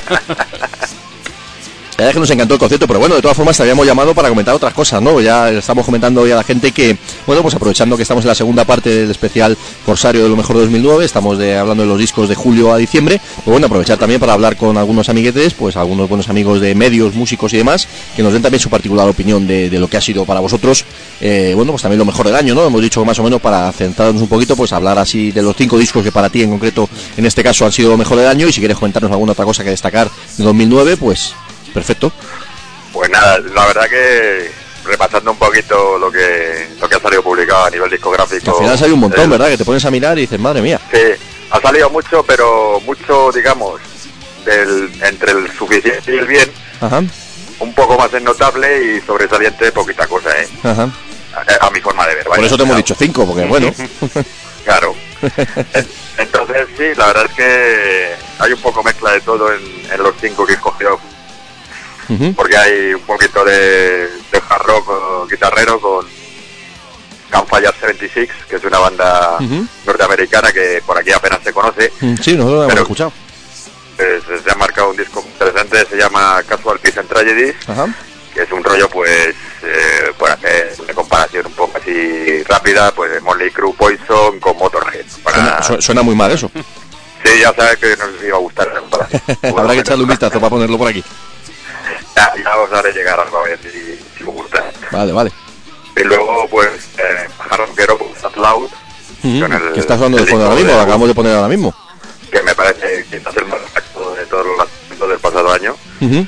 La verdad es que nos encantó el concierto, pero bueno, de todas formas te habíamos llamado para comentar otras cosas, ¿no? Ya estamos comentando hoy a la gente que, bueno, pues aprovechando que estamos en la segunda parte del especial Corsario de lo mejor de dos mil nueve, estamos de, hablando de los discos de julio a diciembre, pues bueno, aprovechar también para hablar con algunos amiguetes, pues algunos buenos amigos de medios, músicos y demás, que nos den también su particular opinión de, de lo que ha sido para vosotros, eh, bueno, pues también lo mejor del año, ¿no? Hemos dicho que más o menos para centrarnos un poquito, pues hablar así de los cinco discos que para ti en concreto, en este caso, han sido lo mejor del año, y si quieres comentarnos alguna otra cosa que destacar de dos mil nueve, pues perfecto.
Pues nada, la verdad que repasando un poquito lo que lo que ha salido publicado a nivel discográfico.
Al final salió un montón, eh, ¿verdad? Que te pones a mirar y dices, madre mía.
Sí, ha salido mucho, pero mucho, digamos, del entre el suficiente y el bien. Ajá. Un poco más es notable y sobresaliente poquita cosa, ¿eh? Ajá. A, a mi forma de ver.
Por eso te hemos dicho cinco, porque bueno.
Claro. Entonces sí, la verdad es que hay un poco mezcla de todo en, en los cinco que he escogido. Uh-huh. Porque hay un poquito de, de hard rock o guitarrero con Campfire setenta y seis, que es una banda uh-huh. norteamericana que por aquí apenas se conoce.
Uh-huh. Sí, nosotros lo hemos escuchado.
Pues, se ha marcado un disco interesante, se llama Casualties and Tragedies, uh-huh. que es un rollo, pues, eh, por hacer una comparación un poco así rápida, pues de Motley Crue, Poison con Motorhead. Para...
Suena, suena muy mal eso.
Sí, ya sabes que no sé si iba a gustar.
Bueno, habrá que echarle un vistazo para ponerlo por aquí.
Ya, ya os haré llegar algo a ver si, si me gusta.
Vale, vale.
Y luego, pues, eh, Jarronquero, pues, Out Loud.
Mm-hmm. Con el, que estás hablando de fondo ahora mismo, lo acabamos de poner ahora mismo.
Que me parece que es el más exacto de todos los lanzamientos del pasado año. Mm-hmm.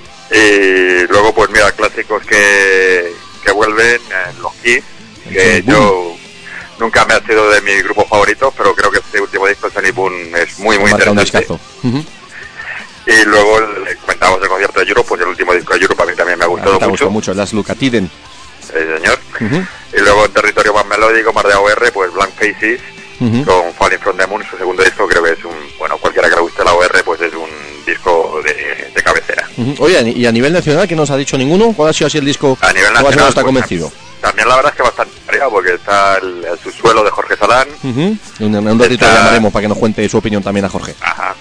Y luego, pues, mira, clásicos que, que vuelven, eh, los Kiss, que sí, yo nunca me ha sido de mis grupos favoritos, pero creo que este último disco, Sunny Boom, es muy, muy
Marca
interesante.
Un
y luego le comentamos el concierto de Europe, pues el último disco de Europe a mí también me ha gustado
mucho. Me
mucho.
mucho, Las Lucatiden.
Sí, señor. Uh-huh. Y luego en territorio más melódico, más de A O R, pues Blank Faces, uh-huh. con Falling from the Moon, su segundo disco, creo que es un, bueno, cualquiera que le guste la A O R, pues es un disco de, de cabecera.
Uh-huh. Oye, y a nivel nacional, que no os ha dicho ninguno, ¿cuál ha sido así el disco?
A nivel nacional,
no está
pues,
convencido.
También la verdad es que bastante variado, porque está el, el subsuelo de Jorge Salán.
Uh-huh. En un, un ratito está... llamaremos para que nos cuente su opinión también a Jorge.
Ajá.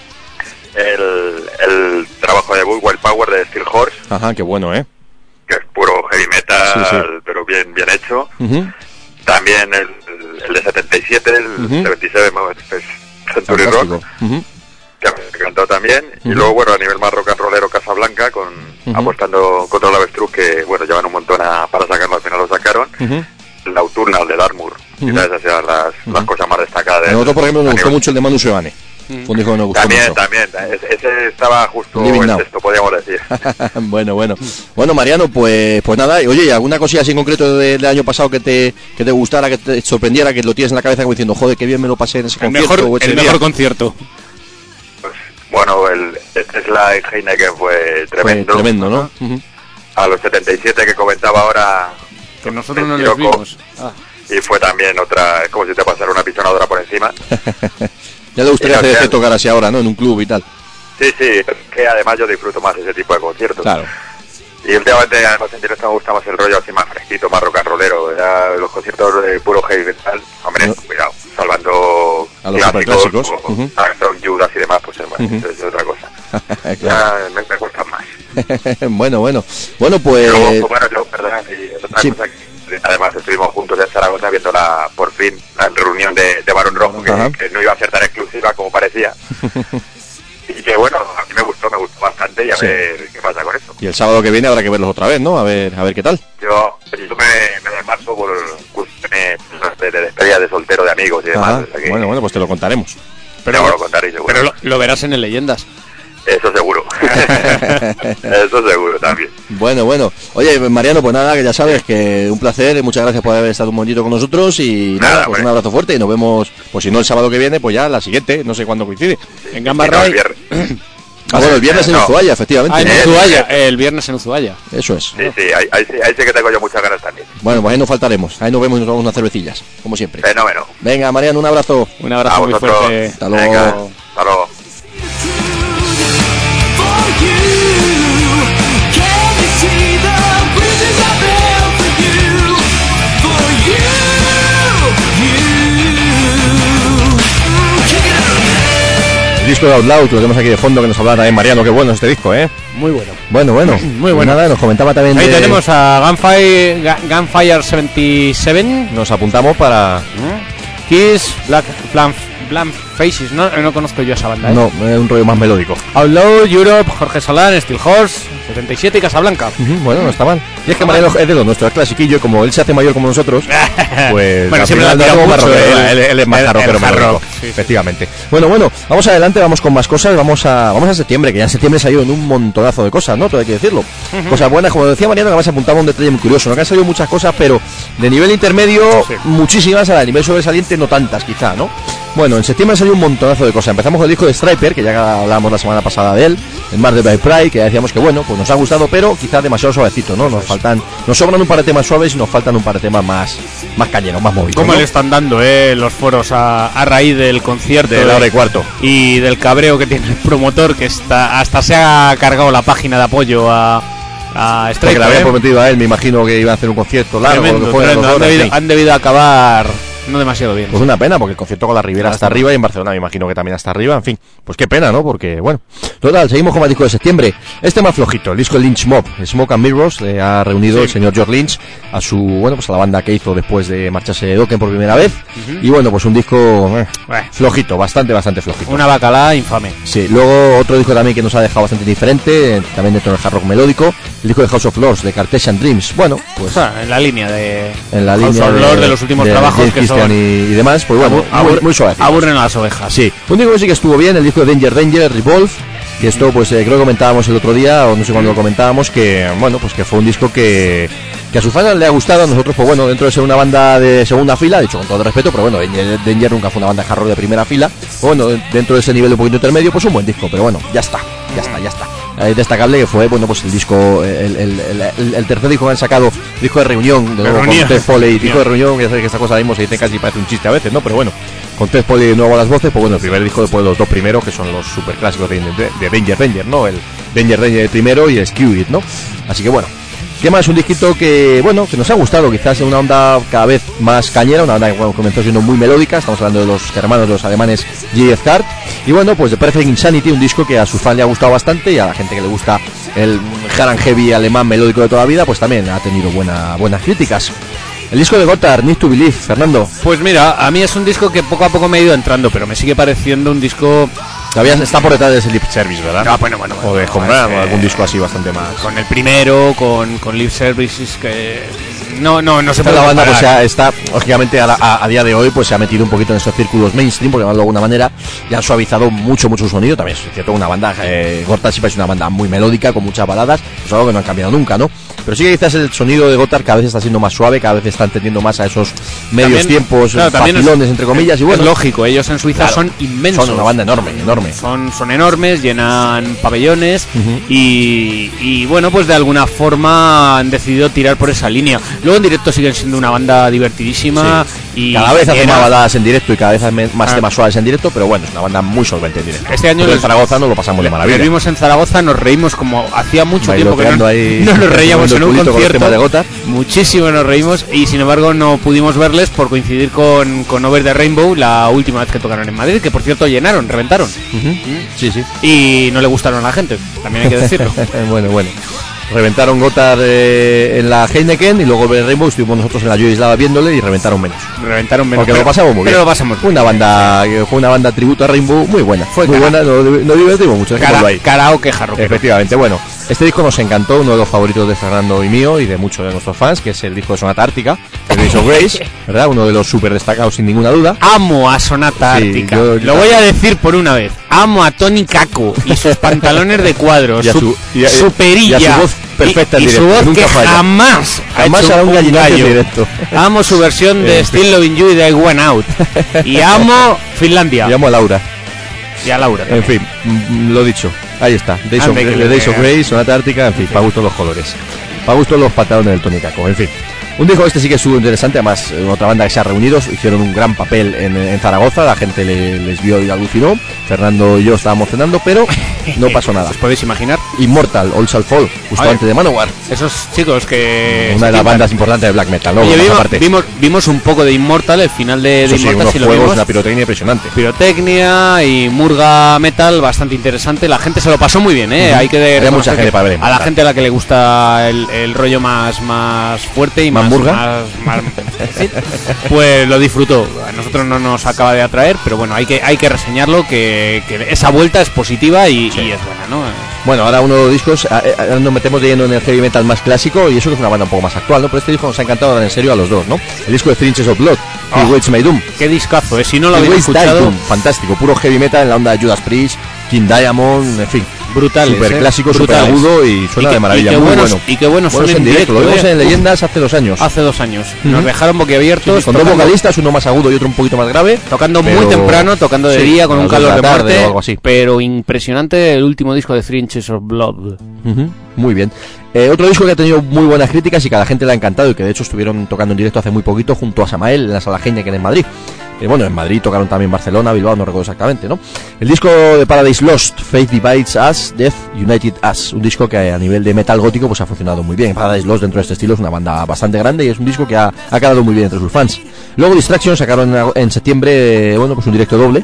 El, el trabajo de Wild Power de Steel Horse.
Ajá, qué bueno, ¿eh?
Que es puro heavy metal, sí, sí. pero bien bien hecho. Uh-huh. También el, el de setenta y siete, el uh-huh. setenta y siete pues, Century Rock, uh-huh. que me encantó también. Uh-huh. Y luego, bueno, a nivel más rock and rollero, Casablanca, con, uh-huh. apostando contra el avestruz, que bueno, llevan un montón a, para sacarlo, al final lo sacaron. Uh-huh. El Nocturnal de Dartmoor, uh-huh. quizás esas sean las, uh-huh. las cosas más destacadas.
A nosotros, por ejemplo, nos gustó mucho el de Manu Sebane. Mm. Un disco que nos gustó
también,
mucho.
También, ese estaba justo en esto, podríamos decir.
bueno, bueno. Bueno, Mariano, pues pues nada, oye, ¿y alguna cosilla así en concreto de, del año pasado que te que te gustara, que te sorprendiera, que lo tienes en la cabeza como diciendo, joder, qué bien me lo pasé en ese
el
concierto?
Mejor, el día? mejor concierto.
Pues, bueno, el, el Tesla en Heineken fue tremendo.
Fue tremendo, ¿no? Uh-huh.
A los setenta y siete que comentaba ahora...
Que nosotros no les vimos.
Ah. Y fue también otra, es como si te pasara una pisonadora por encima.
Ya le gustaría hacer que tocar así ahora, ¿no? En un club y tal.
Sí, sí, que además yo disfruto más ese tipo de conciertos.
Claro.
Y últimamente, además, en directo me gusta más el rollo así más fresquito, más rock and rollero. Ya los conciertos de puro heavy metal, hombre, no. cuidado, salvando
a los clásicos,
o uh-huh. Judas y demás, pues bueno, uh-huh. eso es otra cosa. Claro. Ya me, me cuesta más.
bueno, bueno. Bueno, pues...
Luego, bueno, yo, perdón, y otra
sí.
cosa que además estuvimos juntos en Zaragoza viendo la, por fin, la reunión de, de Barón Rojo, que, que no iba a ser tan exclusiva como parecía. Y que bueno, a mí me gustó, me gustó bastante y a sí. ver qué pasa con esto.
Y el sábado que viene habrá que verlos otra vez, ¿no? A ver, a ver qué tal.
Yo, yo me, me desmarzo por cuestiones de, de despedida de soltero, de amigos y demás.
O sea que, bueno, bueno, pues te lo contaremos.
Pero,
no, lo contaré seguro.
Pero lo, lo verás en el Leyendas.
Eso seguro. Eso seguro también.
Bueno, bueno. Oye, Mariano, pues nada, que ya sabes que un placer, muchas gracias por haber estado un momentito con nosotros y nada, nada pues un abrazo fuerte y nos vemos, pues si no el sábado que viene, pues ya la siguiente, no sé cuándo coincide.
En Gamba Ray.
Ah, bueno, el viernes en no. Ushuaia, efectivamente.
Ah, en Ushuaia, el viernes en Ushuaia.
Eso es.
Sí, sí, ahí, ahí, ahí sí que tengo yo muchas ganas también.
Bueno, pues ahí no faltaremos. Ahí nos vemos y nos tomamos unas cervecillas, como siempre.
Fenómeno.
Venga, Mariano, un abrazo.
Un abrazo muy fuerte.
Hasta luego.
Venga, hasta luego.
El disco de Outlaw, que lo tenemos aquí de fondo, que nos hablaba también Mariano, qué bueno este disco, ¿eh?
Muy bueno.
Bueno, bueno.
Muy bueno.
Nada, nos comentaba también
ahí
de...
tenemos a Gunfire, Gunfire setenta y siete.
Nos apuntamos para...
¿Mm? Kiss, Black, Blank, Blank Faces, no, no conozco yo esa banda, ¿eh?
No, es un rollo más melódico.
Outlaw, Europe, Jorge Solán, Steel Horse, setenta y siete y Casablanca.
Uh-huh, bueno, no está mal. Y es que Mariano es de lo nuestro, es clasiquillo, como él se hace mayor como nosotros, pues...
bueno, siempre la ha tirado mucho,
eh, él, él es más jarroquero melódico, sí, efectivamente. Bueno, bueno, vamos adelante, vamos con más cosas, vamos a vamos a septiembre, que ya en septiembre salió en un montonazo de cosas, ¿no? Todo hay que decirlo. Uh-huh. Cosas buenas, como decía Mariano, que además apuntaba un detalle muy curioso, ¿no? Que han salido muchas cosas, pero de nivel intermedio, sí. muchísimas, a nivel sobresaliente no tantas, quizá, ¿no? Bueno, en septiembre salió un montonazo de cosas. Empezamos con el disco de Stryper, que ya hablábamos la semana pasada de él, el Mars by Pride, que ya decíamos que bueno, pues nos ha gustado, pero quizás demasiado suavecito, ¿no? Nos faltan, nos sobran un par de temas suaves y nos faltan un par de temas más, más cañeros, más movidos.
¿Cómo
¿no?
le están dando eh, los foros a, a raíz del concierto
de la hora y cuarto
y del cabreo que tiene el promotor, que está hasta se ha cargado la página de apoyo a a Stryper?
Porque le había
¿eh?
prometido a él, me imagino que iba a hacer un concierto largo,
tremendo,
lo que fuera,
tremendo. Han,
horas,
debido,
sí.
han debido acabar no demasiado bien.
Pues una pena, porque el concierto con la Ribera hasta arriba y en Barcelona me imagino que también hasta arriba, en fin, pues qué pena, ¿no? Porque, bueno, total, seguimos con el disco de septiembre. Este más flojito, el disco de Lynch Mob, Smoke and Mirrors, le ha reunido sí. el señor George Lynch a su, bueno, pues a la banda que hizo después de marcharse de Dokken por primera vez. Uh-huh. Y bueno, pues un disco eh, bueno. flojito, bastante, bastante flojito.
Una bacalá infame.
Sí, luego otro disco también que nos ha dejado bastante diferente, también dentro del hard rock melódico, el disco de House of Lords, de Cartesian Dreams. Bueno, pues...
O sea, en la línea de...
En la
House
línea
of
de,
Lords de los últimos
de
trabajos
James
que
Christian
son...
y, y demás, pues bueno,
abur,
muy, muy suave.
Aburren a las ovejas.
Sí, un disco que sí que estuvo bien, el disco de Danger Danger, Revolve, que esto pues eh, creo que comentábamos el otro día, o no sé cuándo lo comentábamos, que bueno, pues que fue un disco que, que a sus fans le ha gustado, a nosotros pues bueno, dentro de ser una banda de segunda fila, dicho con todo el respeto, pero bueno, Danger, Danger nunca fue una banda de hard rock de primera fila, pues bueno, dentro de ese nivel un poquito intermedio, pues un buen disco, pero bueno, ya está, ya está, ya está. Es destacable que fue, bueno, pues el disco, el, el, el, el tercer disco que han sacado, disco de reunión, de nuevo con Ted Foley, disco de reunión, ya sabéis que esta cosa mismo se dice casi parece un chiste a veces, ¿no? Pero bueno, con Ted Foley de nuevo a las voces, pues bueno, el primer disco después de los dos primeros, que son los super clásicos de, de, de Danger Danger, ¿no? El Danger Danger primero y el Skew It, ¿no? Así que bueno. ¿Qué más? Un disquito que, bueno, que nos ha gustado, quizás en una onda cada vez más cañera, una onda que bueno, comenzó siendo muy melódica, estamos hablando de los hermanos, de los alemanes J F Hart, y bueno, pues The Perfect Insanity, un disco que a sus fans le ha gustado bastante, y a la gente que le gusta el hard and heavy alemán melódico de toda la vida, pues también ha tenido buena, buenas críticas. El disco de Gotthard, Need to Believe, Fernando.
Pues mira, a mí es un disco que poco a poco me ha ido entrando, pero me sigue pareciendo un disco...
Todavía está por detrás de ese Lip Service, ¿verdad?
No, bueno, bueno, bueno.
O de
no,
Home Run, o algún disco así bastante más.
Con el primero, con, con Lip Services, que... No, no, no se puede.
La banda pues ya está, lógicamente a, a, a día de hoy pues se ha metido un poquito en esos círculos mainstream, porque de alguna manera ya han suavizado mucho, mucho su sonido. También es cierto, una banda, eh, Gotthard siempre es una banda muy melódica, con muchas baladas, pues algo que no han cambiado nunca, ¿no? Pero sí que quizás el sonido de Gotthard cada vez está siendo más suave, cada vez está entendiendo más a esos medios también, tiempos, claro, facilones, entre comillas, y bueno.
Es lógico, ellos en Suiza claro, son inmensos.
Son una banda enorme, enorme.
Son, son enormes, llenan pabellones, uh-huh. y, y bueno, pues de alguna forma han decidido tirar por esa línea. Luego en directo siguen siendo una banda divertidísima, sí. y
cada vez hace más baladas en directo y cada vez hace más ah. temas suaves en directo, pero bueno, es una banda muy solvente en directo.
Este año
en Zaragoza nos lo pasamos de maravilla.
Lo vimos en Zaragoza, nos reímos como hacía mucho tiempo que no, ahí, no nos reíamos en un concierto
de Gotthard.
Muchísimo nos reímos, y sin embargo no pudimos verles por coincidir con, con Over the Rainbow la última vez que tocaron en Madrid, que por cierto llenaron, reventaron.
Uh-huh. Sí, sí.
Y no le gustaron a la gente, también hay que decirlo.
Bueno, bueno. Reventaron Gotthard eh, en la Heineken y luego el Rainbow estuvimos nosotros en la Yugoslava viéndole y reventaron menos.
Reventaron menos.
Porque pero, lo pasamos muy bien.
Pero lo pasamos
fue una banda, fue una banda tributo a Rainbow muy buena. Fue muy buena, nos no divertimos mucho.
Cara, ahí. Karaoke jarro.
Efectivamente, bueno. Este disco nos encantó, uno de los favoritos de Fernando y mío y de muchos de nuestros fans, que es el disco de Sonata Ártica, de Days of Grace, ¿verdad? Uno de los súper destacados sin ninguna duda.
Amo a Sonata Ártica. Sí, yo, yo lo voy a decir por una vez. Amo a Tony Kako y sus pantalones de cuadros, y a su, y a, su perilla.
Y a su voz perfecta
y,
en
y
directo.
su voz
Nunca
que
falla.
jamás
Jamás hará un gallinazo en directo.
Amo su versión de Still Loving You y de I Went Out. Y amo Finlandia.
Y amo a Laura.
Y a Laura
también. En fin, mm, lo dicho. Ahí está. Days of, de Days of Grace, Sonata Ártica, en fin, para gusto los colores. Para gusto los pantalones del Tony Kako, en fin. Un disco este sí que estuvo interesante, además otra banda que se ha reunido, hicieron un gran papel en, en Zaragoza, la gente le, les vio y alucinó. Fernando y yo estábamos cenando, pero no pasó nada.
¿Os podéis imaginar?
Immortal, All Shall Fall, justo Ay, antes de Manowar.
Esos chicos que...
Una de las bandas importantes de black metal, ¿no?
Oye, vimos, vimos, vimos un poco de Immortal, el final de, de
Eso
Immortal,
sí,
si
unos
lo
juegos,
vimos.
Una pirotecnia impresionante.
Pirotecnia y murga metal, bastante interesante. La gente se lo pasó muy bien, ¿eh? Uh-huh. Hay que
Había mucha gente para ver.
A la gente a la que le gusta el, el rollo más, más fuerte y
más,
más
murga.
Más, más, ¿sí? Pues lo disfrutó. A nosotros no nos acaba de atraer, pero bueno, hay que hay que reseñarlo, que, que esa vuelta es positiva y, sí. y es buena, ¿no?
Bueno, ahora uno de los discos, ahora nos metemos de lleno en el heavy metal más clásico y eso que es una banda un poco más actual, ¿no? Pero este disco nos ha encantado dar en serio a los dos, ¿no? El disco de Three Inches of Blood, oh, He Waits My Doom.
Qué discazo, ¿eh? Si no lo habéis escuchado...
Doom, fantástico, puro heavy metal en la onda de Judas Priest, King Diamond, en fin.
Brutal,
super
¿eh?
clásico, super agudo y suena
y que,
de maravilla,
y que
muy
buenos,
bueno.
Y qué buenos
bueno,
son en directo,
lo vimos
¿eh?
en Leyendas hace dos años.
Hace dos años.
Uh-huh.
Nos dejaron boquiabiertos.
Sí, sí, con dos vocalistas, uno más agudo y otro un poquito más grave.
Tocando pero... muy temprano, tocando de sí, día, con un calor de, de muerte.
O algo así.
Pero impresionante el último disco de Three Inches of Blood.
Uh-huh. Muy bien. Eh, otro disco que ha tenido muy buenas críticas y que a la gente le ha encantado y que de hecho estuvieron tocando en directo hace muy poquito junto a Samael en la Sala Heineken en Madrid. Eh, bueno, en Madrid tocaron también Barcelona, Bilbao, no recuerdo exactamente, ¿no? El disco de Paradise Lost, Faith Divides Us, Death United Us, un disco que a nivel de metal gótico pues ha funcionado muy bien. Paradise Lost dentro de este estilo es una banda bastante grande y es un disco que ha, ha quedado muy bien entre sus fans. Luego Distraction sacaron en, en septiembre, eh, bueno, pues un directo doble,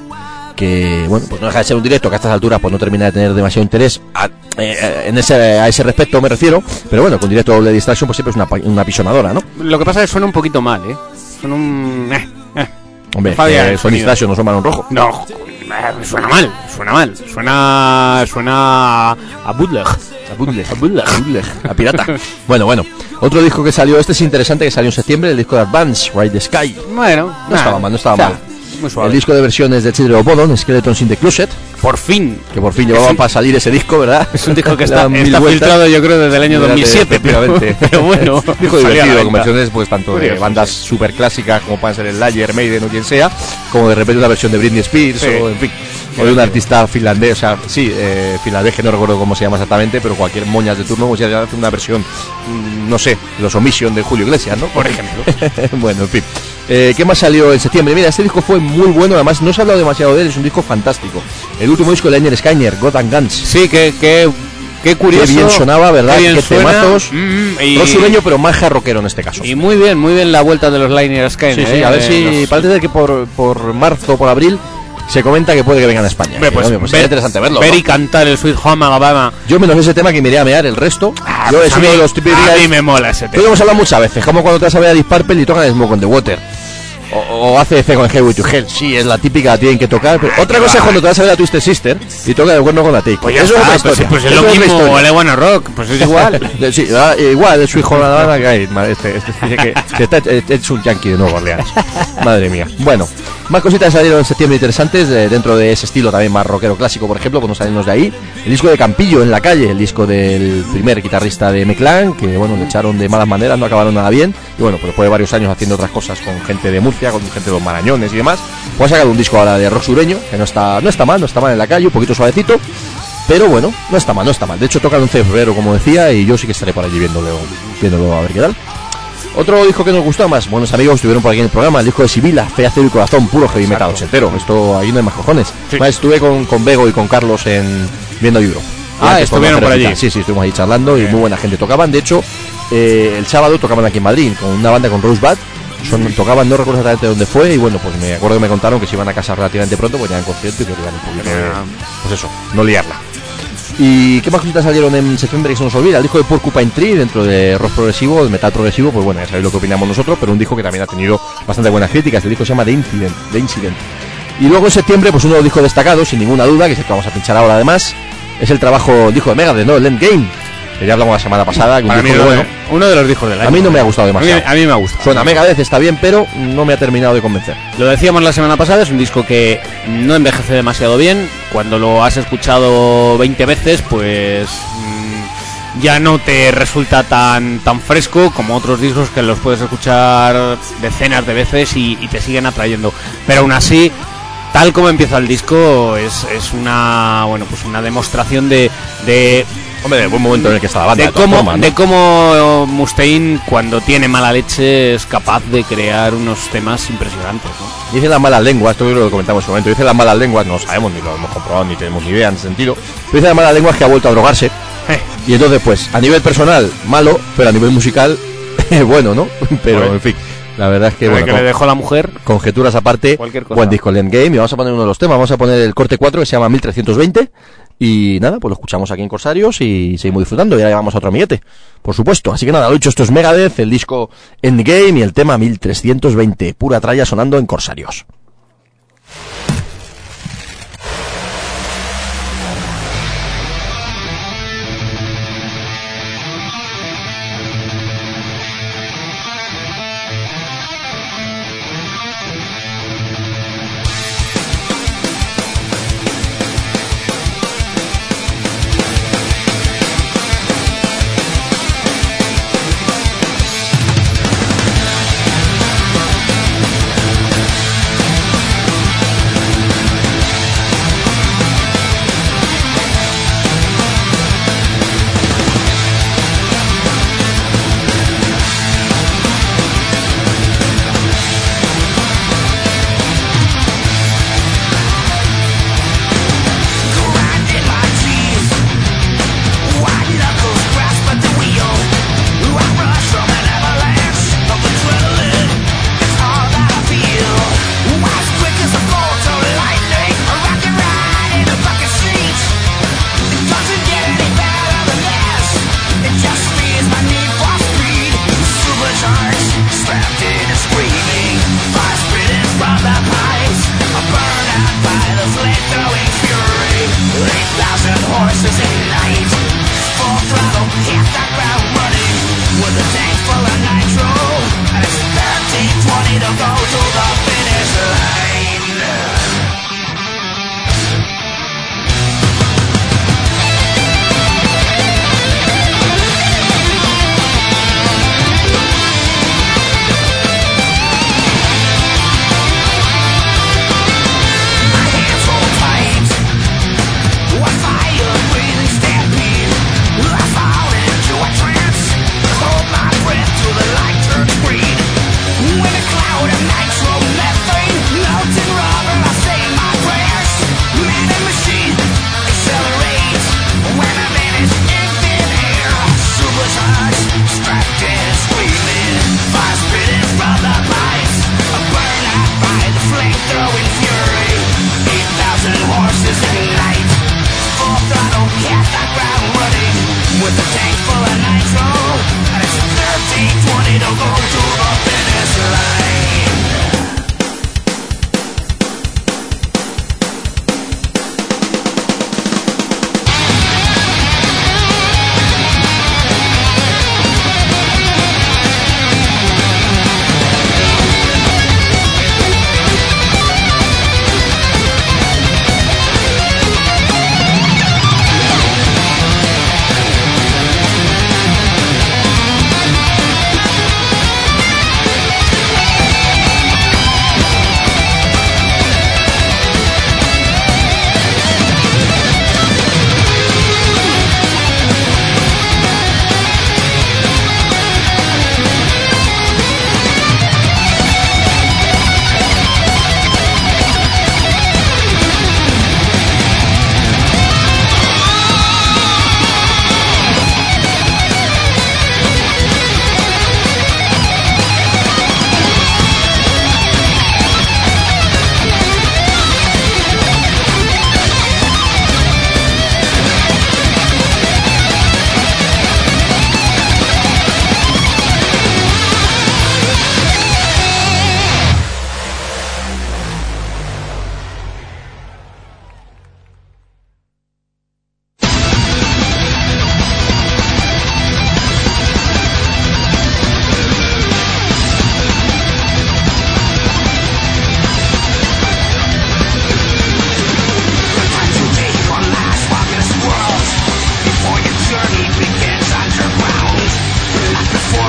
que bueno, pues no deja de ser un directo que a estas alturas pues no termina de tener demasiado interés a, eh, en ese, a ese respecto me refiero, pero bueno, con directo doble de Distraction pues siempre es una, una pisonadora, ¿no?
Lo que pasa es que suena un poquito mal, ¿eh? Suena un... Eh, eh.
Hombre, eh, son Distraction, no son Barón Rojo.
No, suena mal, suena mal, suena suena a bootleg,
a bootleg, a bootleg, a, bootleg, a pirata. Bueno, bueno, otro disco que salió, este es interesante, que salió en septiembre, el disco de Advance, Ride the Sky.
Bueno,
no
nah,
estaba mal, no estaba
o sea,
mal.
Muy suave.
El disco de versiones de Children of Bodom, Skeletons in the Closet.
Por fin.
Que por fin llevaban para salir ese disco, ¿verdad?
Es un disco que está, está filtrado yo creo desde el año dos mil siete.
Pero,
pero bueno.
Disco divertido, con versiones pues tanto de bandas super clásicas como pueden ser el Slayer, Maiden o quien sea, como de repente una versión de Britney Spears sí. o en fin. O de un artista finlandés, o sea, sí, eh, finlandés que no recuerdo cómo se llama exactamente, pero cualquier moñas de turno, pues ya hace una versión, mmm, no sé, los Omission de Julio Iglesias, ¿no?
Por ejemplo.
Bueno, en fin. Eh, ¿Qué más salió en septiembre? Mira, este disco fue muy bueno, además no se ha hablado demasiado de él, es un disco fantástico. El último disco de Liner Skyner, God and Guns.
Sí, que, que, qué curioso.
Qué bien sonaba, ¿verdad?
Qué, bien
qué
suena,
temazos.
Mm, y...
No sureño, pero más jarroquero en este caso.
Y muy bien, muy bien la vuelta de los Liner Skyner.
Sí, sí,
eh,
a ver si
los...
parece que por, por marzo o por abril se comenta que puede que vengan a España.
Hombre, pues,
que, pues
ver,
es interesante verlo.
Ver
¿no?
y cantar el Sweet Home Alabama.
Yo menos ese tema que me iré a mear, el resto.
Ah,
yo
pues
es
a
uno
mí,
de los típicos.
A mí me mola ese tema.
Lo hemos hablado muchas veces, como cuando te vas a ver a Deep Purple y tocan Smoke on the Water. O, o hace F con Highway to Hell. Sí, es la típica, tienen que tocar. Pero otra cosa es cuando te vas a ver a Twisted Sister y toca el cuerno con la Take.
Pues
eso
está,
es otra
pues,
historia.
pues es
eso
lo
es
mismo, el Ewana Rock, pues es igual.
Sí, igual, el Sweet Home Alabama que hay. Este, este dice que, que está, es un yankee de Nueva Orleans. Madre mía. Bueno, más cositas salieron en septiembre interesantes, eh, dentro de ese estilo también más rockero clásico, por ejemplo, pues no salimos de ahí. El disco de Campillo en la calle, el disco del primer guitarrista de M-Clan, que bueno, le echaron de malas maneras, no acabaron nada bien. Y bueno, pues después de varios años haciendo otras cosas con gente de Murcia, con gente de los Marañones y demás, pues ha sacado un disco ahora de rock sureño, que no está, no está mal, no está mal en la calle, un poquito suavecito. Pero bueno, no está mal, no está mal. De hecho toca el once de febrero, como decía, y yo sí que estaré por allí viéndolo, viéndolo a ver qué tal. Otro disco que nos gustó más, buenos amigos estuvieron por aquí en el programa, el disco de Sibila, Fe, Acero y Corazón, puro heavy metal ochentero. Esto ahí no hay más cojones. Sí. Más, estuve con, con Bego y con Carlos en viendo Ibro.
Ah, estuvieron por allí.
Sí, sí, estuvimos ahí charlando y muy buena gente tocaban. De hecho, eh, el sábado tocaban aquí en Madrid con una banda con Rosebud. Son, tocaban, no recuerdo exactamente dónde fue, y bueno, pues me acuerdo que me contaron que se iban a casa relativamente pronto, pues ya en concierto y que iban un poquito de, pues eso, no liarla. ¿Y qué más cositas salieron en septiembre que se nos olvida? El disco de Porcupine Tree, dentro de rock progresivo, de metal progresivo, pues bueno, ya sabéis lo que opinamos nosotros, pero un disco que también ha tenido bastante buenas críticas. El disco se llama The Incident, The Incident. Y luego en septiembre, pues uno de los discos destacados, sin ninguna duda, que es el que vamos a pinchar ahora además, es el trabajo, el disco de Megadeth, ¿no? El Endgame, que ya hablamos la semana pasada. Que
Para mí no, bueno, uno de los discos del año.
A mí no me ha gustado demasiado.
A mí, a mí me ha gustado.
Suena Megadeth, está bien, pero no me ha terminado de convencer.
Lo decíamos la semana pasada, es un disco que no envejece demasiado bien. Cuando lo has escuchado veinte veces, pues mmm, ya no te resulta tan tan fresco como otros discos que los puedes escuchar decenas de veces y, y te siguen atrayendo. Pero aún así, tal como empieza el disco, es, es una bueno pues una demostración de... de
Hombre, de buen momento en el que está la banda.
De, de cómo, formas, ¿no? de cómo Mustaine, cuando tiene mala leche, es capaz de crear unos temas impresionantes, ¿no?
Dicen las malas lenguas, esto lo comentamos en su momento, dicen las malas lenguas, no sabemos, ni lo hemos comprobado, ni tenemos ni idea en ese sentido, pero dicen las malas lenguas que ha vuelto a drogarse, eh. y entonces pues, a nivel personal, malo, pero a nivel musical, bueno, ¿no? Pero, bueno, en fin, la verdad es que...
Bueno,
que
con, le dejó la mujer.
Conjeturas aparte, buen disco, el Endgame, y vamos a poner uno de los temas, vamos a poner el corte cuatro, que se llama mil trescientos veinte, y nada, pues lo escuchamos aquí en Corsarios y seguimos disfrutando. Y ahora llevamos a otro amiguete, por supuesto. Así que nada, lo dicho, esto es Megadeth, el disco Endgame y el tema mil trescientos veinte. Pura tralla sonando en Corsarios.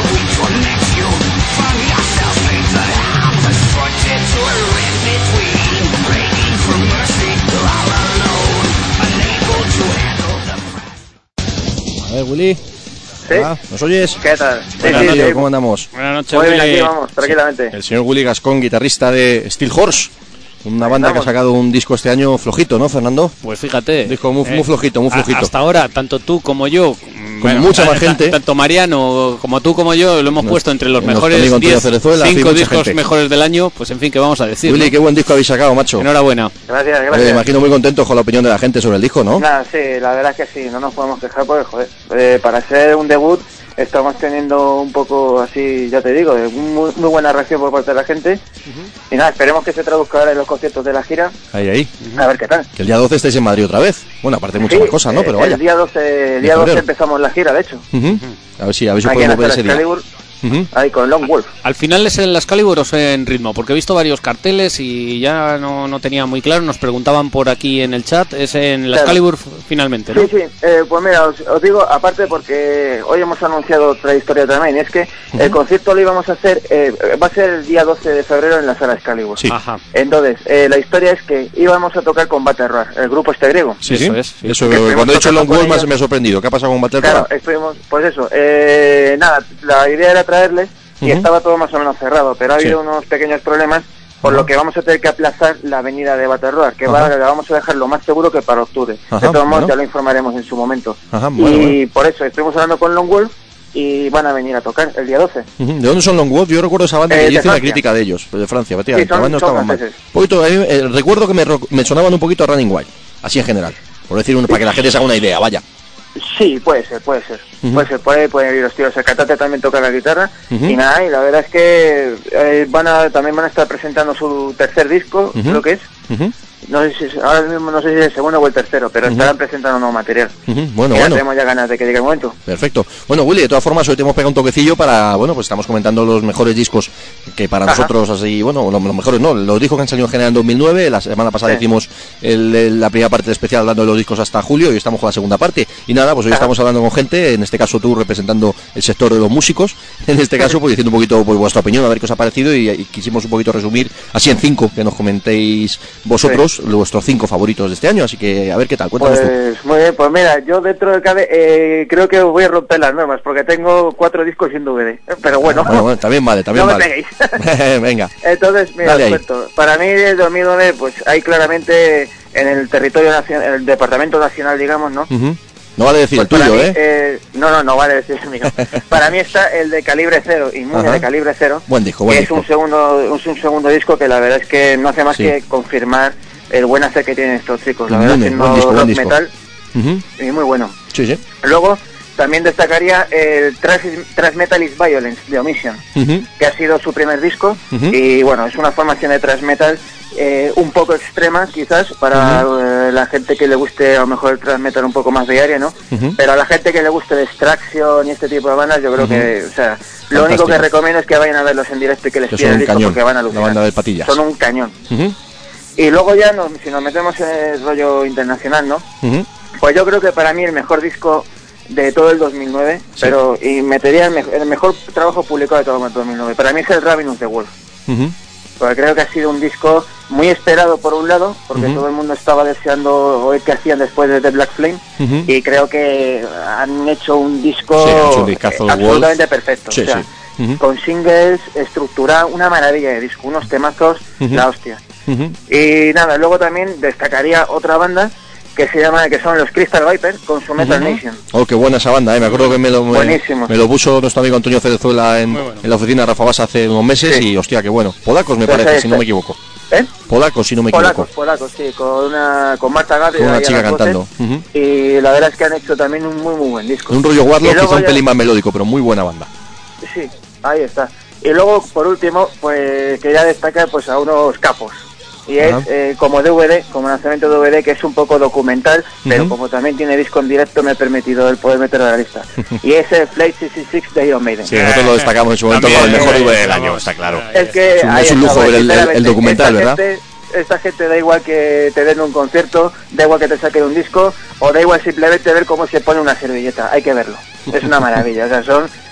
A ver, Willy.
¿Sí?
Hola, ¿nos oyes?
¿Qué tal? Sí,
Buenas
sí,
noches,
sí.
¿cómo andamos?
Buenas noches,
Muy bien,
Willy.
aquí vamos, tranquilamente.
El señor Willy Gascón, guitarrista de Steel Horse, una banda
Andamos.
que ha sacado un disco este año flojito, ¿no, Fernando?
Pues fíjate.
Disco muy, muy flojito, muy
a-
flojito.
Hasta ahora, tanto tú como yo,
Como mucha más gente.
tanto Mariano como tú como yo, lo hemos
Nos-
puesto entre los
nuestro
mejores
amigo Antonio
diez,
Cerezuela, en fin,
cinco
mucha
discos
gente.
mejores del año, pues en fin, ¿qué vamos a decir?
Willy,
¿no?
qué buen disco habéis sacado, macho.
Enhorabuena.
Gracias,
Me
gracias.
imagino muy contentos con la opinión de la gente sobre el disco, ¿no?
Nada, sí, la verdad es que sí, no nos podemos quejar porque, joder, eh, para ser un debut estamos teniendo un poco así, ya te digo, de muy, muy buena reacción por parte de la gente. Y nada, esperemos que se traduzca ahora en los conciertos de la gira,
Ahí, ahí.
a ver qué tal.
Que el día doce estáis en Madrid otra vez. Bueno, aparte de muchas
Sí,
más cosas, ¿no?
eh,
Pero vaya.
El día doce, el día
De
doce
febrero.
empezamos la gira, de hecho.
Ujú. A ver si, a ver si
Aquí en
podemos ver
la
ese
sala
día.
Excalibur,
Ujú.
ahí con Long Wolf.
¿Al final es en la Excalibur o es en ritmo? Porque he visto varios carteles y ya no, no tenía muy claro. Nos preguntaban por aquí en el chat. Es en la
Claro.
Excalibur f- finalmente, ¿no?
Sí, sí, eh, pues mira, os, os digo, aparte porque hoy hemos anunciado otra historia también, y es que el concierto lo íbamos a hacer, eh, va a ser el día doce de febrero en la sala Excalibur.
Sí.
Ajá.
Entonces, eh, la historia es que íbamos a tocar con Battle Roar, el grupo este griego.
Sí,
Eso
sí.
es, sí.
Eso,
Que estuvimos
cuando he dicho
tocando
Long
con
Wall más
ellos.
me ha sorprendido. ¿Qué ha pasado con Battle
Claro,
Roar?
estuvimos, pues eso, eh, nada, la idea era traerles y
Ujú.
estaba todo más o menos cerrado, pero ha habido
Sí.
unos pequeños problemas, por
Ajá.
lo que vamos a tener que aplazar la venida de Battle Roar, que va,
Ajá.
la vamos a dejar lo más seguro que para octubre.
Ajá,
de todos modos,
bueno.
ya lo informaremos en su momento.
Ajá, bueno,
y
bueno.
por eso estuvimos hablando con Long Wolf y van a venir a tocar el día doce.
Ujú. ¿De dónde son Long Wolf? Yo recuerdo esa banda
Eh,
que
de
hice una
Francia.
crítica de ellos, de Francia. Tía,
Sí, son-
no
son
estaban mal.
franceses.
Un poquito, a mí, eh, recuerdo que me, ro- me sonaban un poquito a Running Wild, así en general. Por decir, un, para que la gente se haga una idea, vaya.
Sí, puede ser, puede ser.
Ujú.
Puede ser, puede, pueden ir los tíos. El cantante también toca la guitarra.
Ujú.
Y nada, y la verdad es que eh, van a, también van a estar presentando su tercer disco,
Ujú.
creo que es.
Ujú,
No sé si es- ahora mismo no sé si es el segundo o el tercero, pero
Ujú.
estarán presentando nuevo material.
ujú. Bueno,
Y ya
bueno.
tenemos ya ganas de que llegue el momento.
Perfecto. Bueno, Willy, de todas formas, hoy te hemos pegado un toquecillo para, bueno, pues estamos comentando los mejores discos que para
Ajá.
nosotros, así, bueno, los, los mejores no, los discos que han salido en general en dos mil nueve, la semana pasada
Sí.
hicimos el- el- la primera parte del especial hablando de los discos hasta julio y estamos con la segunda parte. Y nada, pues hoy
Ajá.
estamos hablando con gente, en este caso tú representando el sector de los músicos, en este caso pues diciendo un poquito pues, vuestra opinión, a ver qué os ha parecido y, y quisimos un poquito resumir, así en cinco, que nos comentéis vosotros, vuestros cinco favoritos de este año, así que a ver qué tal, cuéntanos tú.
Pues muy bien, pues mira, yo dentro del cabe eh, creo que voy a romper las normas porque tengo cuatro discos sin D V D. Pero bueno,
Bueno, bueno, también vale, también
no me
vale.
peguéis.
Venga.
Entonces, mira,
Dale
os
ahí.
cuento. Para mí, el dos mil nueve, pues hay claramente en el territorio nacional, en el departamento nacional, digamos, ¿no?
Ujú. No vale decir
Pues
el
para
tuyo,
mí,
¿eh?
eh, no, no, no vale decir el mío. Para mí está el de Calibre Cero, Inmune
Ajá.
de Calibre Cero.
Buen disco, buen
que
disco.
es un segundo, es un segundo disco que la verdad es que no hace más
Sí.
que confirmar el buen hacer que tienen estos chicos. La verdad,
Inmune,
haciendo
buen disco, buen
rock
disco.
metal
Ujú.
y muy bueno.
Sí, sí.
Luego también destacaría el Thrash, Thrash Metal is Violence de Omission,
Ujú.
que ha sido su primer disco.
Ujú.
Y bueno, es una formación de thrash metal eh, un poco extrema quizás para eh, la gente que le guste a lo mejor el thrash metal un poco más diario, ¿no?
Ujú.
Pero a la gente que le guste el Extraction y este tipo de bandas, yo creo
Ujú.
que, o sea, lo único que
Fantástico.
recomiendo es que vayan a verlos en directo y que les
Que
pidan
son
el
un
disco
cañón,
porque van a
la
alucinar.
banda del Patillas.
Son un cañón.
Ujú.
Y luego ya, nos, si nos metemos en el rollo internacional, ¿no?
Ujú.
Pues yo creo que para mí el mejor disco de todo el dos mil nueve,
Sí.
pero y metería el, me- el mejor trabajo publicado de todo el dos mil nueve. Para mí es el Ravenous the Wolf,
Ujú.
porque creo que ha sido un disco muy esperado por un lado, porque
Ujú.
todo el mundo estaba deseando oír qué hacían después de The Black Flame,
Ujú.
y creo que han hecho un disco
Sí, han hecho un discazo
eh,
de
absolutamente
Wolf.
perfecto.
Sí,
o sea,
sí. Ujú.
con singles, estructurado, una maravilla de disco, unos temazos,
Ujú.
la hostia.
Ujú.
Y nada, luego también destacaría otra banda que se llama, que son los Crystal Viper con su Metal
Ujú.
Nation.
Oh, qué buena esa banda, ¿eh? Me acuerdo que me lo, me,
Buenísimo.
me lo puso nuestro amigo Antonio Cerezuela en,
Muy bueno.
en la oficina de Rafa Basa hace unos meses
Sí.
y hostia, qué bueno. Podacos me
Pues
parece,
ahí
si no
está.
me equivoco.
¿Eh?
Podacos, si no me
Polacos,
equivoco.
polacos, sí, con una con Marta Gabriel
Con una
ahí a
chica
las
cantando.
voces.
Ujú.
Y la verdad es que han hecho también un muy muy buen disco.
Un rollo
Y
Warlock,
luego
quizá un
ya-
pelín más melódico, pero muy buena banda.
Sí, ahí está. Y luego, por último, pues quería destacar pues a unos capos. Y es
Ajá.
eh, como D V D, como lanzamiento D V D, que es un poco documental, pero
Ujú.
como también tiene disco en directo, me ha permitido el poder meterlo a la lista. Y es el Flight sesenta y seis de Iron Maiden.
Sí, nosotros lo destacamos en su momento
También,
como el mejor
eh,
D V D del
vamos.
año, está claro.
Es que
Es un-
ahí
es un
está,
lujo
pues,
ver el- el- el
sinceramente,
documental,
esta
¿verdad?
Gente, esta gente da igual que te den un concierto, da igual que te saquen un disco, o da igual simplemente ver cómo se pone una servilleta. Hay que verlo. Es una maravilla. O sea, son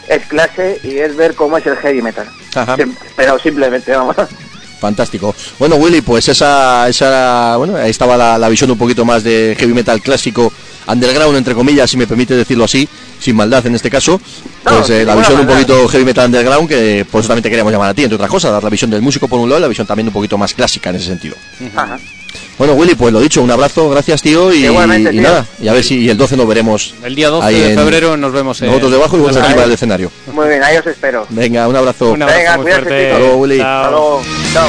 es clase y es ver cómo es el heavy metal.
Ajá.
Sim- pero simplemente, vamos.
Fantástico. Bueno, Willy, pues esa, esa bueno, ahí estaba la, la visión un poquito más de heavy metal clásico, underground, entre comillas, si me permite decirlo así, sin maldad en este caso. Pues
No,
eh, la
ninguna
visión un
maldad.
poquito heavy metal underground, que por eso también te queríamos llamar a ti, entre otras cosas, dar la visión del músico por un lado y la visión también un poquito más clásica en ese sentido.
Ajá.
Bueno, Willy, pues lo dicho, un abrazo, gracias, tío, y,
Igualmente,
y
tío.
nada, y a ver si el doce nos veremos.
El día doce
ahí
de
en-
febrero nos vemos en...
Nosotros debajo y vosotros
en la
arriba
calle.
del escenario.
Muy bien, ahí os espero.
Venga, un abrazo.
Un abrazo
Venga,
muy
cuídate,
fuerte.
chicos.
Hasta luego, Willy.
Chao.
Hasta luego. Chao.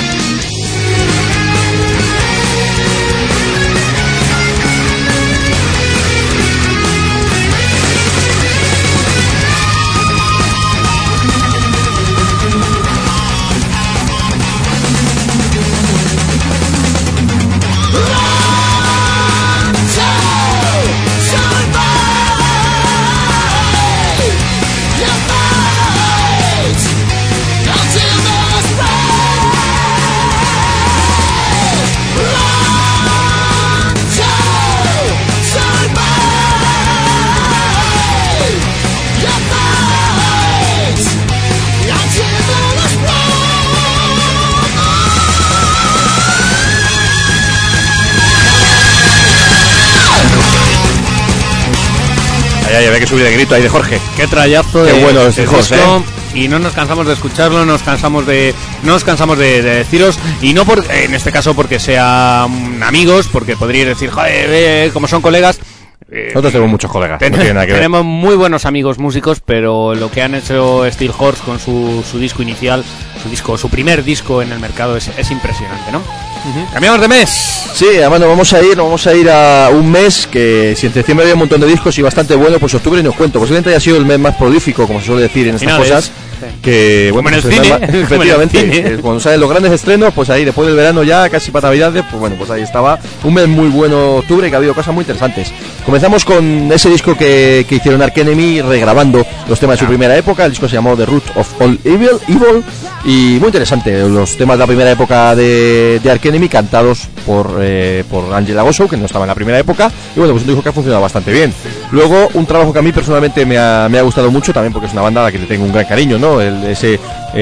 Ay, ay, había que subir el grito ahí de Jorge.
Qué trayazo
Qué
de,
bueno es
de
Jorge,
disco, y no nos cansamos de escucharlo, nos cansamos de no nos cansamos de, de deciros, y no por en este caso porque sean amigos, porque podríais decir, joder, eh, como son colegas. eh,
Nosotros tenemos muchos colegas,
ten-
no tiene nada que ver.
tenemos muy buenos amigos músicos, pero lo que han hecho Steel Horse con su, su disco inicial, su disco, su primer disco en el mercado es, es impresionante, ¿no? Cambiamos de mes.
Sí, además nos vamos a ir, nos vamos a ir a un mes que si en diciembre había un montón de discos y bastante bueno, pues octubre ni os cuento, posiblemente haya sido el mes más prolífico, como se suele decir en estas
Finales.
cosas.
Sí.
Que
Como en el
pues,
cine,
más-
como en el
efectivamente,
cine.
eh, cuando salen los grandes estrenos, pues ahí después del verano ya casi para Navidades, pues bueno, pues ahí estaba un mes muy bueno octubre, que ha habido cosas muy interesantes. Comenzamos con ese disco que, que hicieron Ark Enemy regrabando los temas de su primera época. El disco se llamó The Root of All Evil, Evil y muy interesante, los temas de la primera época de, de Ark Enemy cantados por, eh, por Angela Gossow, que no estaba en la primera época, y bueno, pues un disco que ha funcionado bastante bien. Luego, un trabajo que a mí personalmente me ha, me ha gustado mucho, también porque es una banda a la que le tengo un gran cariño, ¿no? El, ese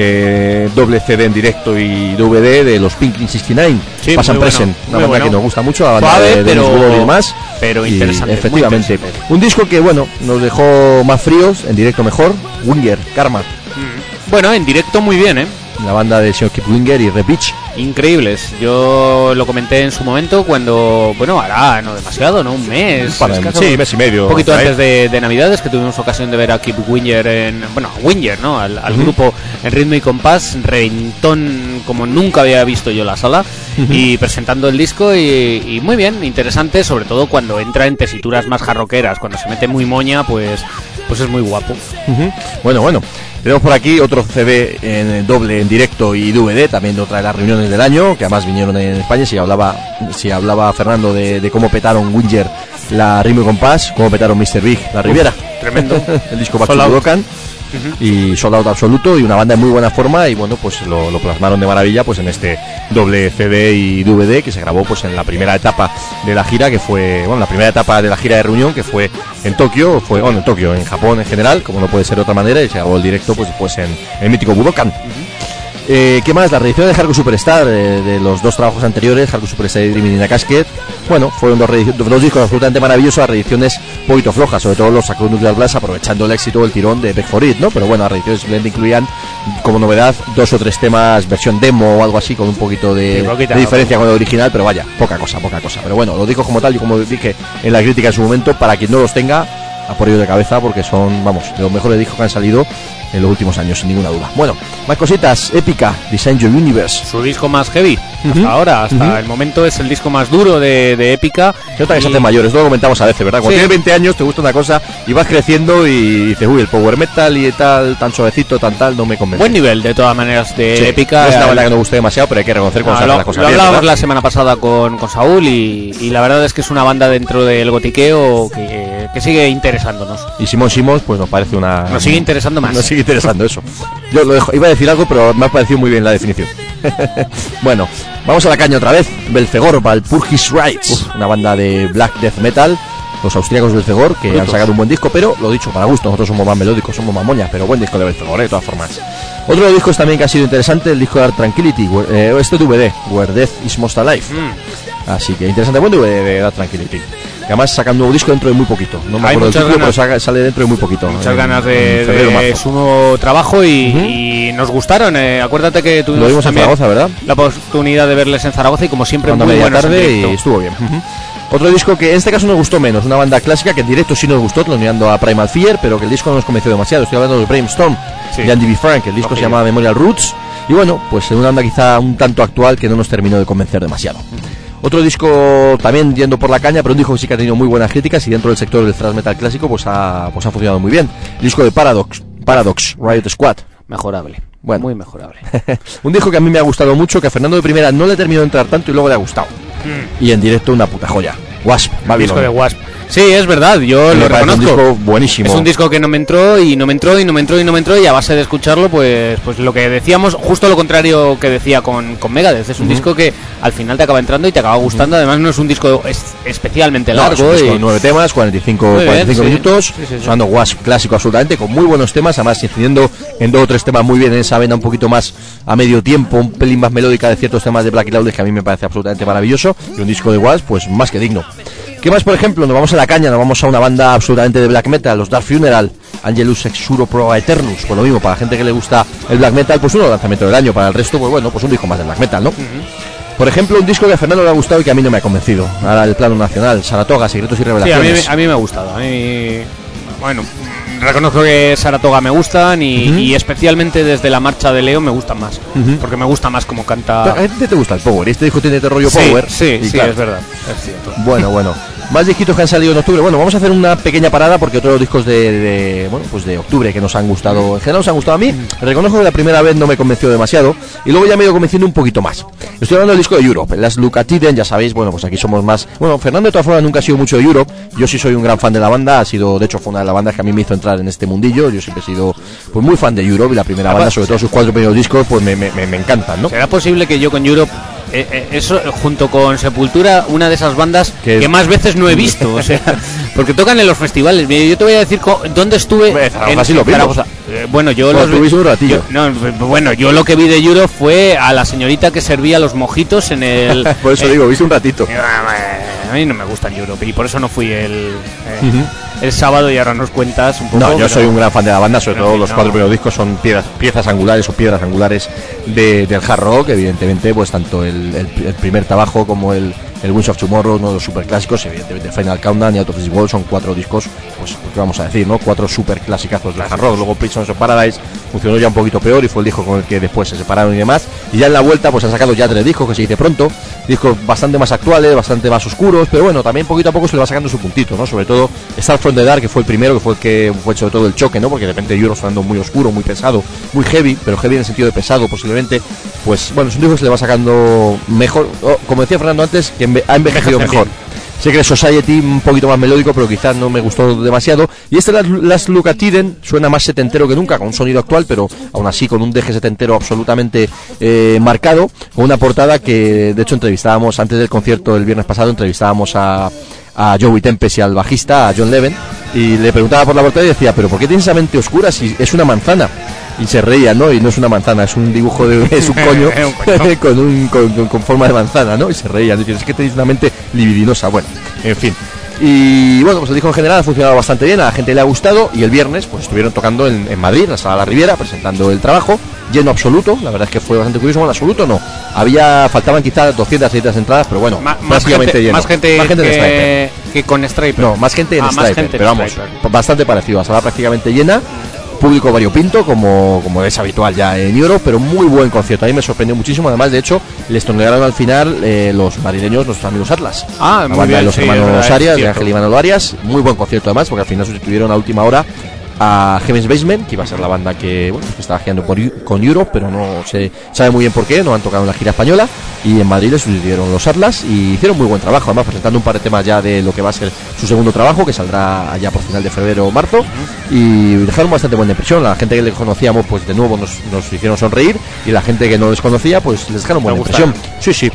eh, doble C D en directo y D V D de los Pinkin sesenta y nueve,
Sí,
Pasan
muy bueno,
Present, una
muy
banda
bueno.
que nos gusta mucho, la banda
Suave,
de, de
pero-
Dennis Ward y demás.
pero
Y,
interesante, muy
efectivamente.
interesante.
Un disco que, bueno, nos dejó más fríos, en directo mejor, Winger, Karma,
Bueno, en directo muy bien, ¿eh?
la banda de señor Kip Winger y Red Beach.
Increíbles. Yo lo comenté en su momento cuando, bueno, hará no demasiado, ¿no? Un mes.
Para-
escaso,
sí, mes y medio,
Un poquito
por ahí.
antes de, de Navidades, que tuvimos ocasión de ver a Kip Winger en, bueno, a Winger, ¿no? Al, al grupo en ritmo y compás, reventón como nunca había visto yo la sala, y presentando el disco y, y muy bien, interesante, sobre todo cuando entra en tesituras más jarroqueras, cuando se mete muy moña, pues, pues es muy guapo.
Ujú. Bueno, bueno. Tenemos por aquí otro C D en doble en directo y D V D, también de otra de las reuniones del año, que además vinieron en España. Si hablaba, si hablaba Fernando de, de cómo petaron Winger la Ritmo y Compás, cómo petaron mister Big la Riviera.
Tremendo.
El disco Back
Sold
to
Out.
Budokan. Y sold out absoluto y una banda en muy buena forma, y bueno, pues lo, lo plasmaron de maravilla pues en este doble C D y D V D que se grabó pues en la primera etapa de la gira, que fue, bueno, la primera etapa de la gira de reunión, que fue en Tokio, fue, bueno, en Tokio, en Japón en general, como no puede ser de otra manera, y se grabó el directo pues después en el mítico Budokan. Eh, ¿Qué más? La reedición de Hardcore Superstar, eh, de los dos trabajos anteriores, Hardcore Superstar y Dreaming in a Casket. Bueno, fueron dos, reedic- dos discos absolutamente maravillosos, las reediciones un poquito flojas, sobre todo los sacó Nuclear Blast aprovechando el éxito del tirón de Back for It, ¿no? Pero bueno, las reediciones simplemente incluían como novedad dos o tres temas, versión demo o algo así, con un poquito de,
Sí, poquita,
de diferencia con el original, pero vaya, poca cosa, poca cosa. Pero bueno, los discos como tal, y como dije en la crítica en su momento, para quien no los tenga, a por ello de cabeza, porque son, vamos, de los mejores discos que han salido en los últimos años, sin ninguna duda. Bueno, más cositas. Épica, Design Your Universe.
Su disco más heavy,
Ujú.
hasta ahora, hasta
Ujú.
el momento es el disco más duro de, de Épica.
Se nota que se
Y-
hacen mayores, esto lo comentamos a veces, ¿verdad? Cuando
Sí.
tienes veinte años te gusta una cosa y vas creciendo y dices, uy, el power metal y tal, tan suavecito, tan tal, no me convence.
Buen nivel, de todas maneras, de
Sí,
Épica.
no es una
Eh,
banda que no guste demasiado, pero hay que reconocer cuando
No,
se
lo,
hacen las cosas
lo
bien,
hablábamos
¿verdad?
la semana pasada con, con Saúl y, y la verdad es que es una banda dentro del gotiqueo que, que sigue interesándonos.
Y Simón Simons, pues nos parece una...
Nos sigue interesando más.
Nos sigue interesando eso. Yo lo dejo, iba a decir algo, pero me ha parecido muy bien la definición. Bueno, vamos a la caña otra vez. Belfegor, Valpurgis Rights, una banda de black death metal los austríacos del Belfegor, que Brutos. Han sacado un buen disco, pero lo dicho, para gusto, nosotros somos más melódicos, somos más moñas, pero buen disco de Belfegor, eh, de todas formas. Otro de los discos también que ha sido interesante, el disco de Dark Tranquility, eh, este D V D, Where Death is Most Alive. Mm. Así que interesante, buen D V D de Dark Tranquility. Que además saca un nuevo disco dentro de muy poquito. No me acuerdo del título, pero saca, sale dentro de muy poquito.
Muchas
en,
ganas de, febrero, de su nuevo trabajo y, uh-huh. y nos gustaron. Eh, acuérdate que tuvimos
lo vimos en Zaragoza, ¿verdad?
La oportunidad de verles en Zaragoza y como siempre
Cuando
muy
media
buenos
tarde
en
y estuvo bien. Uh-huh. Otro disco que en este caso nos gustó menos, una banda clásica que en directo sí nos gustó, mirando a Primal Fear, pero que el disco no nos convenció demasiado. Estoy hablando de Brainstorm, sí. de Andy B. Frank, el disco okay. se llama Memorial Roots. Y bueno, pues en una banda quizá un tanto actual que no nos terminó de convencer demasiado. Otro disco también yendo por la caña, pero un disco que sí que ha tenido muy buenas críticas y dentro del sector del thrash metal clásico pues ha, pues ha funcionado muy bien. El disco de Paradox, Paradox, Riot Squad.
Mejorable,
bueno.
muy mejorable.
Un disco que a mí me ha gustado mucho, que a Fernando de Primera no le terminó de entrar tanto y luego le ha gustado. Mm. Y en directo una puta joya. Wasp,
el disco de Wasp. Sí, es verdad, yo lo reconozco.
Es un disco buenísimo.
Es un disco que no me entró y no me entró y no me entró y no me entró y a base de escucharlo, pues pues lo que decíamos, justo lo contrario que decía con, con Megadeth. Es un uh-huh. disco que al final te acaba entrando y te acaba gustando. Uh-huh. Además no es un disco es, especialmente largo. No, es un disco
y... nueve temas, cuarenta y cinco, bien, cuarenta y cinco sí. minutos, sí, sí, sí. sonando Wasp clásico absolutamente, con muy buenos temas, además incidiendo en dos o tres temas muy bien en esa vena un poquito más a medio tiempo, un pelín más melódica de ciertos temas de Black Cloud que a mí me parece absolutamente maravilloso, y un disco de Wasp pues más que digno. ¿Qué más, por ejemplo? Nos vamos a la caña, nos vamos a una banda absolutamente de black metal, los Dark Funeral, Angelus Exuro Pro Aeternus. Pues lo mismo, para la gente que le gusta el black metal, pues uno lanzamiento del año, para el resto, pues bueno, pues un disco más de black metal, ¿no? Uh-huh. Por ejemplo, un disco que a Fernando le ha gustado y que a mí no me ha convencido. Ahora el plano nacional, Saratoga, Secretos y Revelaciones.
Sí, a mí, a mí me ha gustado, a mí... Bueno, reconozco que Saratoga me gustan y, uh-huh. y especialmente desde la marcha de Leo me gustan más, uh-huh. porque me gusta más como canta...
¿A ti te gusta el power? Este disco tiene este rollo
sí,
power.
Sí,
y
sí,
claro.
es verdad, es cierto.
Bueno, bueno. Más disquitos que han salido en octubre. Bueno, vamos a hacer una pequeña parada porque otros discos de, de bueno, pues de octubre que nos han gustado, en general nos han gustado a mí. Reconozco que la primera vez no me convenció demasiado y luego ya me he ido convenciendo un poquito más. Estoy hablando del disco de Europe, Las Look at Eden, ya sabéis, bueno, pues aquí somos más... Bueno, Fernando de todas formas nunca ha sido mucho de Europe, yo sí soy un gran fan de la banda, ha sido, de hecho fue una de las bandas que a mí me hizo entrar en este mundillo, yo siempre he sido pues muy fan de Europe y la primera banda, sobre todo sus cuatro primeros discos, pues me, me, me encantan, ¿no?
¿Será posible que yo con Europe... Eh, eh, eso junto con Sepultura, una de esas bandas que, que más veces no he visto, o sea, porque tocan en los festivales. Yo te voy a decir co- dónde estuve
en, en lo
Zaragoza. Eh, bueno, yo
los vi un ratillo.
Yo, no, bueno, yo lo que vi de Euro fue a la señorita que servía los mojitos en el.
Por eso
eh,
digo, viste un ratito.
A mí no me gustan Europe y por eso no fui el. Eh, uh-huh. El sábado y ahora nos cuentas un poco.
No, yo pero... soy un gran fan de la banda, sobre todo los no. cuatro primeros discos son piedras, piezas angulares o piedras angulares de, del hard rock, evidentemente, pues tanto el, el, el primer trabajo como el, el Winds of Tomorrow, uno de los super clásicos, evidentemente Final Countdown y Out of This World son cuatro discos, pues, ¿qué vamos a decir, no? Cuatro super clasicazos del hard rock. Luego Prisons of Paradise funcionó ya un poquito peor y fue el disco con el que después se separaron y demás. Y ya en la vuelta, pues han sacado ya tres discos, que se dice pronto, discos bastante más actuales, bastante más oscuros, pero bueno, también poquito a poco se le va sacando su puntito, ¿no? Sobre todo Star from the Dark, que fue el primero, que fue el que fue sobre todo el choque, ¿no? Porque de repente Euro sonando muy oscuro, muy pesado, muy heavy, pero heavy en el sentido de pesado posiblemente, pues bueno, es un disco que se le va sacando mejor, oh, como decía Fernando antes, que enve- ha envejecido mejor. Secret Society un poquito más melódico, pero quizás no me gustó demasiado. Y este Last Look at Eden suena más setentero que nunca, con un sonido actual, pero aún así con un deje setentero absolutamente eh, marcado, con una portada que de hecho entrevistábamos antes del concierto el viernes pasado, entrevistábamos a a Joey Tempest y al bajista, a John Leven, y le preguntaba por la portada y decía, pero ¿por qué tienes esa mente oscura si es una manzana? Y se reía, ¿no? Y no es una manzana, es un dibujo de es un coño con, un, con, con forma de manzana, ¿no? Y se reía, dice, es que tenéis una mente libidinosa. Bueno, en fin. Y bueno, pues el disco en general ha funcionado bastante bien, a la gente le ha gustado y el viernes pues estuvieron tocando en, en Madrid, en la Sala La Riviera, presentando el trabajo, lleno absoluto, la verdad es que fue bastante curioso, bueno, absoluto no, había, faltaban quizás doscientas, trescientas entradas, pero bueno,
Ma-
prácticamente
gente,
lleno.
Más gente,
más gente
que,
en Striper.
que con Striper.
No, más gente en
ah,
Striper,
gente
pero
en
vamos,
Striper.
bastante parecido, la sala prácticamente llena. Público variopinto, como, como es habitual ya en Euro, pero muy buen concierto. A mí me sorprendió muchísimo. Además, de hecho, les tornearon al final eh, los madrileños, nuestros amigos Atlas.
Ah,
la
muy
banda
bien,
de los
sí,
hermanos
verdad,
Arias, de Ángel y Manolo Arias. Muy buen concierto, además, porque al final sustituyeron a última hora a Heaven's Basement, que iba a ser la banda que, bueno, que estaba girando por, con Euro, pero no se sabe muy bien por qué, no han tocado en la gira española, y en Madrid les sucedieron los Atlas y hicieron muy buen trabajo, además presentando un par de temas ya de lo que va a ser su segundo trabajo, que saldrá allá por final de febrero o marzo, y dejaron bastante buena impresión. La gente que les conocíamos, pues de nuevo nos, nos hicieron sonreír, y la gente que no les conocía, pues les dejaron buena impresión. Sí, sí.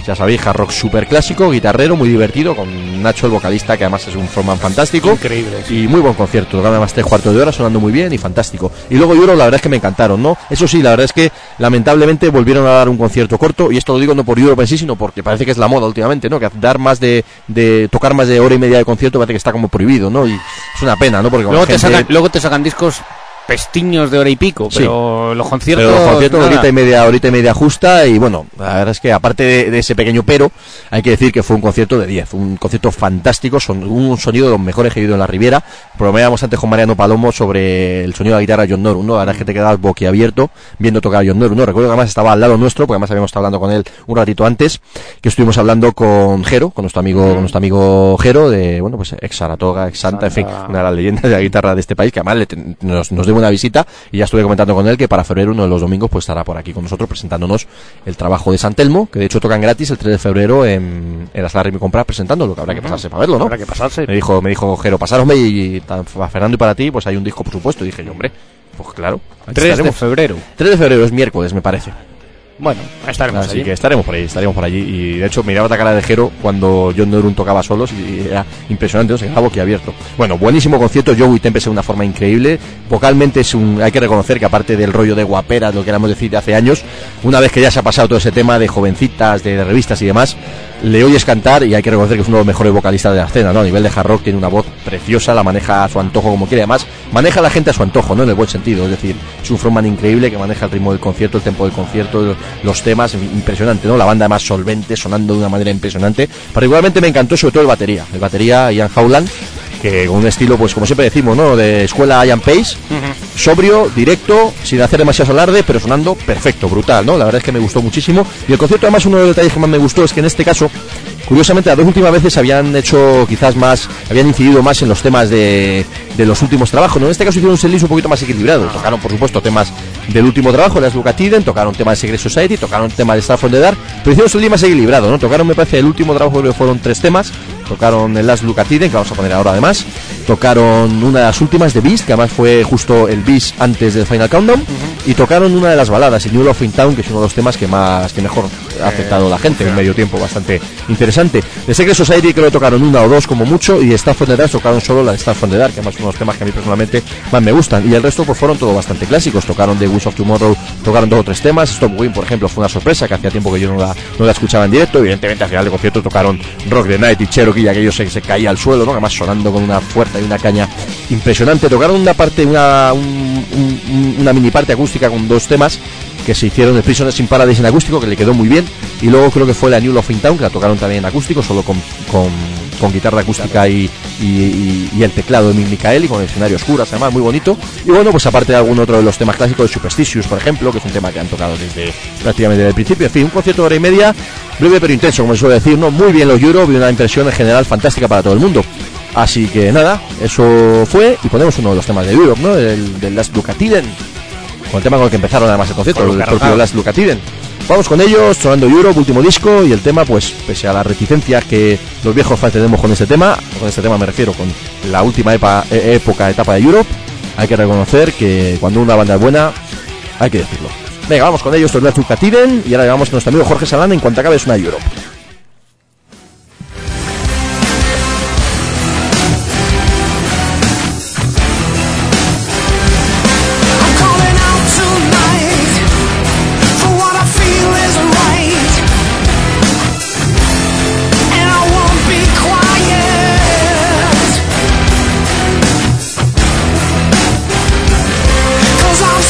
ya sabéis, hard rock super clásico, guitarrero, muy divertido, con Nacho el vocalista, que además es un frontman fantástico.
Increíble. Sí.
Y muy buen concierto, tocando además tres cuartos de hora, sonando muy bien y fantástico. Y luego Europe, la verdad es que me encantaron, ¿no? Eso sí, la verdad es que lamentablemente volvieron a dar un concierto corto, y esto lo digo no por Europe en sí, sino porque parece que es la moda últimamente, ¿no? Que dar más de, de tocar más de hora y media de concierto parece que está como prohibido, ¿no? Y es una pena, ¿no? Porque
luego,
gente...
te sacan, luego te sacan discos pestiños de hora y pico, pero sí, los conciertos,
pero los conciertos ahorita y media, ahorita y media justa. Y bueno, la verdad es que aparte de, de ese pequeño pero, hay que decir que fue un concierto de diez, un concierto fantástico, son un sonido de los mejores que he oído en la Riviera. Bromeábamos antes con Mariano Palomo sobre el sonido de la guitarra de John Norum, ¿no? La verdad es que te quedabas boquiabierto viendo tocar a John Norum, ¿no? Recuerdo que además estaba al lado nuestro, porque además habíamos estado hablando con él un ratito antes, que estuvimos hablando con Jero, con nuestro amigo, con nuestro amigo Jero, de, bueno, pues ex Saratoga, ex Santa, en fin, una de las leyendas de la guitarra de este país, que además le ten, nos, nos dio una visita. Y ya estuve comentando con él que para febrero, uno de los domingos, pues estará por aquí con nosotros presentándonos el trabajo de San Telmo, que de hecho tocan gratis el tres de febrero en, en la sala Remy Comprar, presentándolo, que habrá que pasarse para verlo, ¿no?
Habrá que pasarse. Me
dijo, me dijo Jero, pasárosme y, y para Fernando y para ti, pues hay un disco, por supuesto. Y dije yo, hombre, pues claro.
tres de febrero.
tres de febrero es miércoles, me parece.
Bueno, estaremos
Así
allí.
que estaremos por ahí, estaremos por allí. Y de hecho miraba la cara de Jero cuando John Norum tocaba solos y era impresionante, ¿no? Se quedaba boquiabierto. Bueno, buenísimo concierto. Joey Tempest de una forma increíble. Vocalmente es un, hay que reconocer que aparte del rollo de guapera, lo que queramos decir de hace años, una vez que ya se ha pasado todo ese tema de jovencitas, de, de revistas y demás, le oyes cantar y hay que reconocer que es uno de los mejores vocalistas de la escena, ¿no? A nivel de hard rock tiene una voz preciosa, la maneja a su antojo como quiere, además maneja a la gente a su antojo, ¿no? En el buen sentido, es decir, es un frontman increíble que maneja el ritmo del concierto, el tempo del concierto, los temas, impresionante, ¿no? La banda más solvente, sonando de una manera impresionante. Particularmente me encantó sobre todo el batería, el batería Ian Howland, que con un estilo, pues como siempre decimos, ¿no? De escuela Ian Pace, uh-huh. sobrio, directo, sin hacer demasiado alarde, pero sonando perfecto, brutal, ¿no? La verdad es que me gustó muchísimo. Y el concierto, además, uno de los detalles que más me gustó es que en este caso, curiosamente, las dos últimas veces habían hecho quizás más, habían incidido más en los temas de, de los últimos trabajos, ¿no? En este caso hicieron un setlist un poquito más equilibrado. Tocaron, por supuesto, temas del último trabajo, Last Look at Eden, tocaron temas de Secret Society, tocaron temas de Star from the Dark, pero hicieron un setlist más equilibrado, ¿no? Tocaron, me parece, el último trabajo, creo que fueron tres temas. Tocaron el Last Look at Eden, que vamos a poner ahora además. Tocaron una de las últimas de Beast, que además fue justo el Beast antes del Final Countdown. Uh-huh. Y tocaron una de las baladas, el New Love in Town, que es uno de los temas que más, que mejor ha aceptado la gente, en medio tiempo, bastante interesante. De Secret Society creo que tocaron una o dos como mucho, y de Star from the Dark tocaron solo la de Star from the Dark, que además son unos temas que a mí personalmente más me gustan. Y el resto pues fueron todos bastante clásicos. Tocaron de Wings of Tomorrow, tocaron dos o tres temas. Stop Win, por ejemplo, fue una sorpresa, que hacía tiempo que yo no la, no la escuchaba en directo. Evidentemente al final del concierto tocaron Rock the Night y Cherokee, y aquello se, se caía al suelo, ¿no? Además sonando con una fuerza y una caña impresionante. Tocaron una parte, una, un, un, una mini parte acústica con dos temas que se hicieron, el Prisoners in Paradise en acústico, que le quedó muy bien, y luego creo que fue la New Love in Town, que la tocaron también en acústico, solo con, con, con guitarra acústica y, y, y, y el teclado de Michael, y con el escenario oscuro, además muy bonito. Y bueno, pues aparte de algún otro de los temas clásicos de Superstitious, por ejemplo, que es un tema que han tocado desde prácticamente desde el principio. En fin, un concierto de hora y media, breve pero intenso, como se suele decir, ¿no? Muy bien los Europe, y una impresión en general fantástica para todo el mundo. Así que nada, eso fue, y ponemos uno de los temas de Europe, ¿no? El del Last Look at Eden, con el tema con el que empezaron además el concierto, el propio Last Look at Eden. Vamos con ellos, sonando Europe, último disco, y el tema, pues, pese a las reticencias que los viejos fans tenemos con este tema, con este tema me refiero con la última epa, e- época, etapa de Europe, hay que reconocer que cuando una banda es buena, hay que decirlo. Venga, vamos con ellos, esto es Last Look at Eden, y ahora vamos con nuestro amigo Jorge Salán en cuanto acabe es una Europe.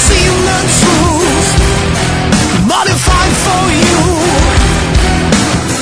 Modified for you.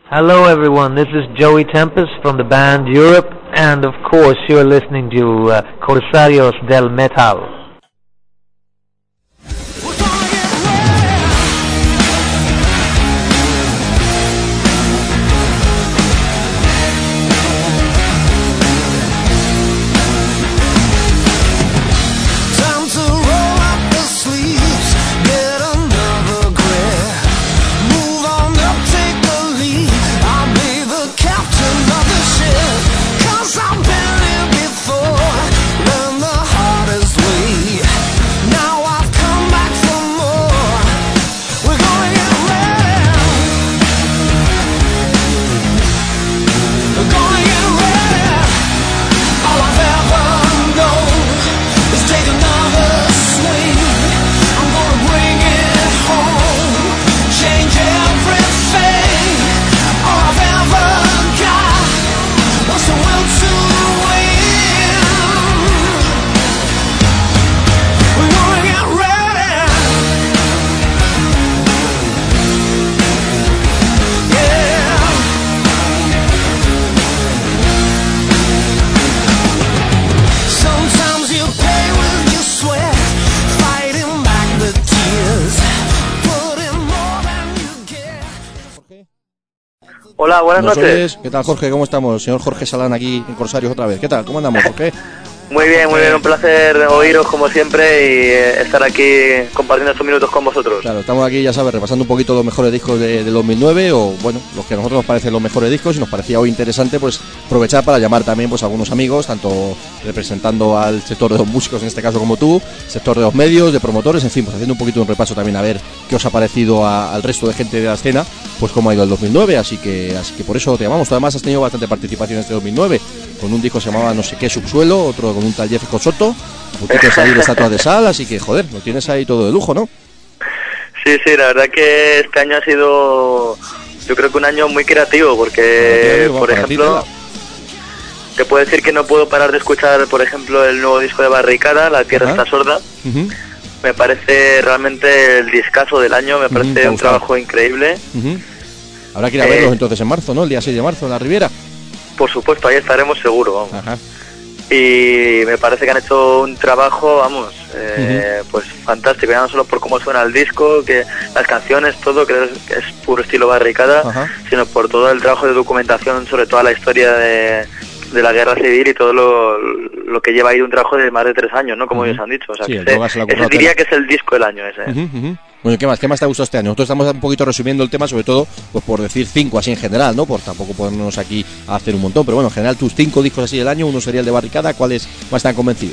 Hello everyone, this is Joey Tempest from the band Europe, and of course you're listening to uh, Corsarios del Metal.
Hola, buenas
Nos
noches.
oyes. ¿Qué tal, Jorge? ¿Cómo estamos? Señor Jorge Salán aquí en Corsarios otra vez. ¿Qué tal? ¿Cómo andamos, Jorge?
Muy bien, muy bien, un placer oíros como siempre y eh, estar aquí compartiendo estos minutos con vosotros.
Claro, estamos aquí, ya sabes, repasando un poquito los mejores discos de, de dos mil nueve, o bueno, los que a nosotros nos parecen los mejores discos, y nos parecía hoy interesante pues aprovechar para llamar también pues a algunos amigos, tanto representando al sector de los músicos, en este caso como tú, sector de los medios, de promotores, en fin, pues haciendo un poquito un repaso también a ver qué os ha parecido a, al resto de gente de la escena, pues cómo ha ido el dos mil nueve, así que así que por eso te llamamos. Tú además has tenido bastante participación en este dos mil nueve, con un disco que se llamaba no sé qué, Subsuelo, otro con un tal Jeff Soto, a puntito de salir de Estatuas de Sal, así que joder, lo tienes ahí todo de lujo, ¿no?
Sí, sí, la verdad que este año ha sido, yo creo que un año muy creativo, porque,
creativo,
por ejemplo, ti, te puedo decir que no puedo parar de escuchar, por ejemplo, el nuevo disco de Barricada, La Tierra Ajá. está sorda. Uh-huh. Me parece realmente el discazo del año, me parece uh-huh, un trabajo increíble.
Uh-huh. Habrá que ir a verlos eh, entonces en marzo, ¿no? El día seis de marzo en la Riviera.
Por supuesto, ahí estaremos seguro, vamos.
Ajá.
Y me parece que han hecho un trabajo, vamos, eh, uh-huh. pues fantástico, ya no solo por cómo suena el disco, que las canciones, todo, que es, que es puro estilo Barricada, uh-huh. sino por todo el trabajo de documentación sobre toda la historia de, de la guerra civil y todo lo, lo que lleva ahí un trabajo de más de tres años, ¿no? Como uh-huh. ellos han dicho. O sea, sí, que ese, ese diría que es el disco del año ese.
Uh-huh, uh-huh. Bueno, ¿qué más? ¿Qué más te ha gustado este año? Nosotros estamos un poquito resumiendo el tema, sobre todo, pues por decir cinco así en general, ¿no? Por tampoco ponernos aquí a hacer un montón, pero bueno, en general tus cinco discos así del año, uno sería el de Barricada, ¿cuáles más te han convencido?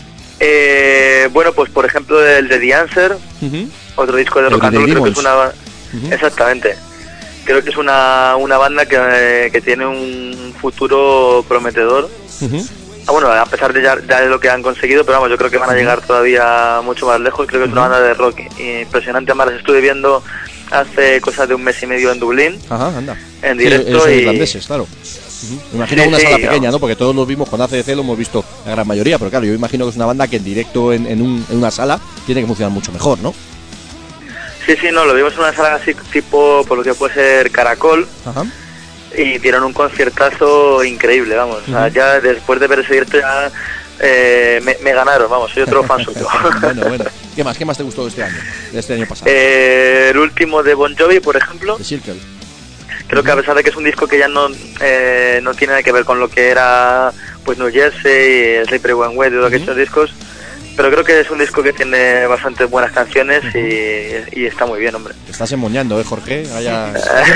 Eh, bueno, pues por ejemplo el de The Answer, uh-huh. otro disco de rock and roll, creo que es una... Uh-huh. Exactamente. Creo que es una, una banda que, que tiene un futuro prometedor. Uh-huh. Ah, bueno, a pesar de ya, ya de lo que han conseguido, pero vamos, yo creo que van a llegar todavía mucho más lejos. Creo que es una banda de rock impresionante. Además, las estuve viendo hace cosas de un mes y medio en Dublín.
Ajá, anda.
En directo.
Sí,
y...
irlandeses, claro. Uh-huh. Me imagino sí, una sí, sala pequeña, ¿no? Porque todos los vimos con A C D C, lo hemos visto la gran mayoría, pero claro, yo imagino que es una banda que en directo en, en, un, en una sala tiene que funcionar mucho mejor, ¿no?
Sí, sí, no, lo vimos en una sala así tipo, por lo que puede ser Caracol. Ajá. Y dieron un conciertazo increíble, vamos. Uh-huh. O sea, ya después de ver ese directo ya eh, me, me ganaron, vamos, soy otro fan suyo.
Bueno, bueno. ¿Qué más? ¿Qué más te gustó de este año? De este año pasado.
Eh, el último de Bon Jovi, por ejemplo.
The Circle.
Creo uh-huh. que a pesar de que es un disco que ya no eh, no tiene nada que ver con lo que era pues New Jersey, Slippery When Wet y todos uh-huh. aquellos discos, pero creo que es un disco que tiene bastante buenas canciones uh-huh. y, y está muy bien, hombre.
Te estás emoñando, ¿eh, Jorge? Vaya...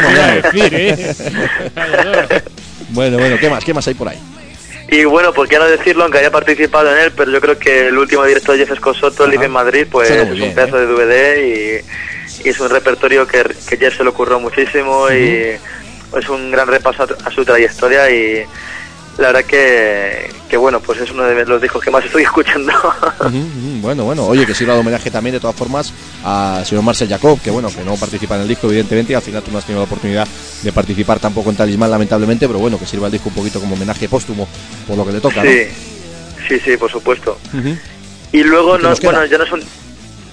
Bueno, bueno, ¿qué más? ¿Qué más hay por ahí?
Y bueno, pues quiero decirlo, aunque haya participado en él, pero yo creo que el último directo de Jeff Scott Soto, Live en Madrid, pues es bien, un pedazo ¿eh? de D V D y, y es un repertorio que, que Jeff se le ocurrió muchísimo uh-huh. y es un gran repaso a, a su trayectoria y la verdad que, que bueno, pues es uno de los discos que más estoy escuchando.
Uh-huh, uh-huh. Bueno, bueno, oye, que sirva de homenaje también de todas formas al señor Marcel Jacob, que bueno, que no participa en el disco evidentemente, y al final tú no has tenido la oportunidad de participar tampoco en Talismán lamentablemente, pero bueno, que sirva el disco un poquito como homenaje póstumo por lo que le toca,
sí,
¿no?
Sí, sí, por supuesto. Uh-huh. Y luego, no, bueno, ya no son...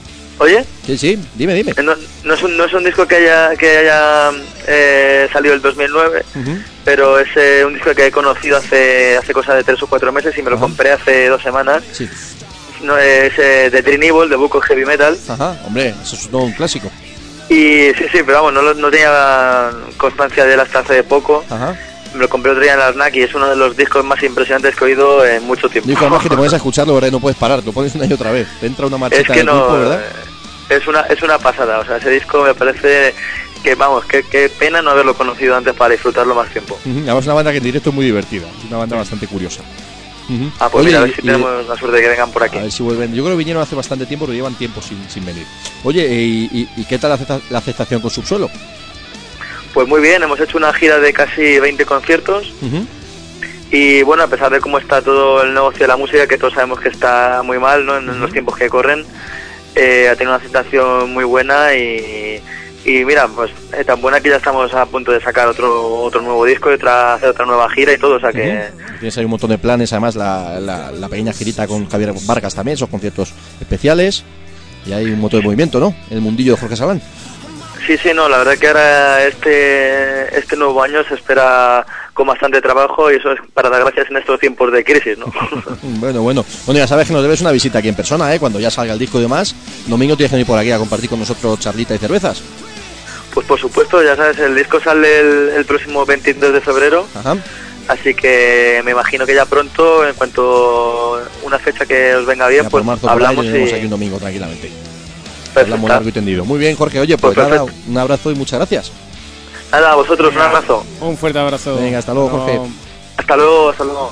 ¿Oye?
Sí, sí, dime, dime.
No, no, es, un, no es un disco que haya que haya eh, salido el dos mil nueve, uh-huh. pero es eh, un disco que he conocido hace hace cosa de tres o cuatro meses y me lo uh-huh. compré hace dos semanas.
Sí.
No, es eh, de Dream Evil, de Book of Heavy Metal.
Ajá, hombre, eso es todo un clásico.
Y sí, sí, pero vamos, no, no tenía constancia de él hasta hace poco. Ajá. Me lo compré otro día en la Snack y es uno de los discos más impresionantes que he oído en mucho tiempo.
Disco además que te pones a escucharlo, ¿verdad? Y no puedes parar, lo pones una y otra vez. Te entra una marchita
es que
en el
no,
grupo, ¿verdad?
Es una, es una pasada, o sea, ese disco me parece que, vamos, qué que pena no haberlo conocido antes para disfrutarlo más tiempo.
Uh-huh. Además es una banda que en directo es muy divertida, es una banda bastante curiosa.
Uh-huh. Ah, pues Oye, mira, a ver si y, tenemos y, la suerte de que vengan por aquí.
A ver si vuelven. Yo creo que vinieron hace bastante tiempo, pero llevan tiempo sin, sin venir. Oye, ¿y, y, y qué tal la, acepta, la aceptación con Subsuelo?
Pues muy bien, hemos hecho una gira de casi veinte conciertos. Uh-huh. Y bueno, a pesar de cómo está todo el negocio de la música, que todos sabemos que está muy mal, ¿no? En, uh-huh. en los tiempos que corren, eh, ha tenido una aceptación muy buena y, y mira, pues eh, tan buena que ya estamos a punto de sacar otro otro nuevo disco y otra, hacer otra nueva gira y todo, o sea que...
Uh-huh. Tienes ahí un montón de planes, además la, la, la pequeña girita con Javier Vargas también, esos conciertos especiales, y hay un montón de movimiento, ¿no? El mundillo de Jorge Salán.
Sí, sí, no, la verdad que ahora este este nuevo año se espera con bastante trabajo y eso es para dar gracias en estos tiempos de crisis, ¿no?
bueno, bueno. Bueno, ya sabes que nos debes una visita aquí en persona, ¿eh? Cuando ya salga el disco y demás, domingo tienes que venir por aquí a compartir con nosotros charlita y cervezas.
Pues por supuesto, ya sabes, el disco sale el, el próximo veintidós de febrero. Ajá. Así que me imagino que ya pronto, en cuanto una fecha que os venga bien, ya pues marzo, hablamos
y...
y...
aquí un domingo tranquilamente. Hablamos largo y tendido. Muy bien, Jorge. Oye, pues, pues nada, un abrazo y muchas gracias.
Nada, a vosotros, Venga, un abrazo.
Un fuerte abrazo.
Venga, hasta luego, Jorge. No.
Hasta luego, hasta luego.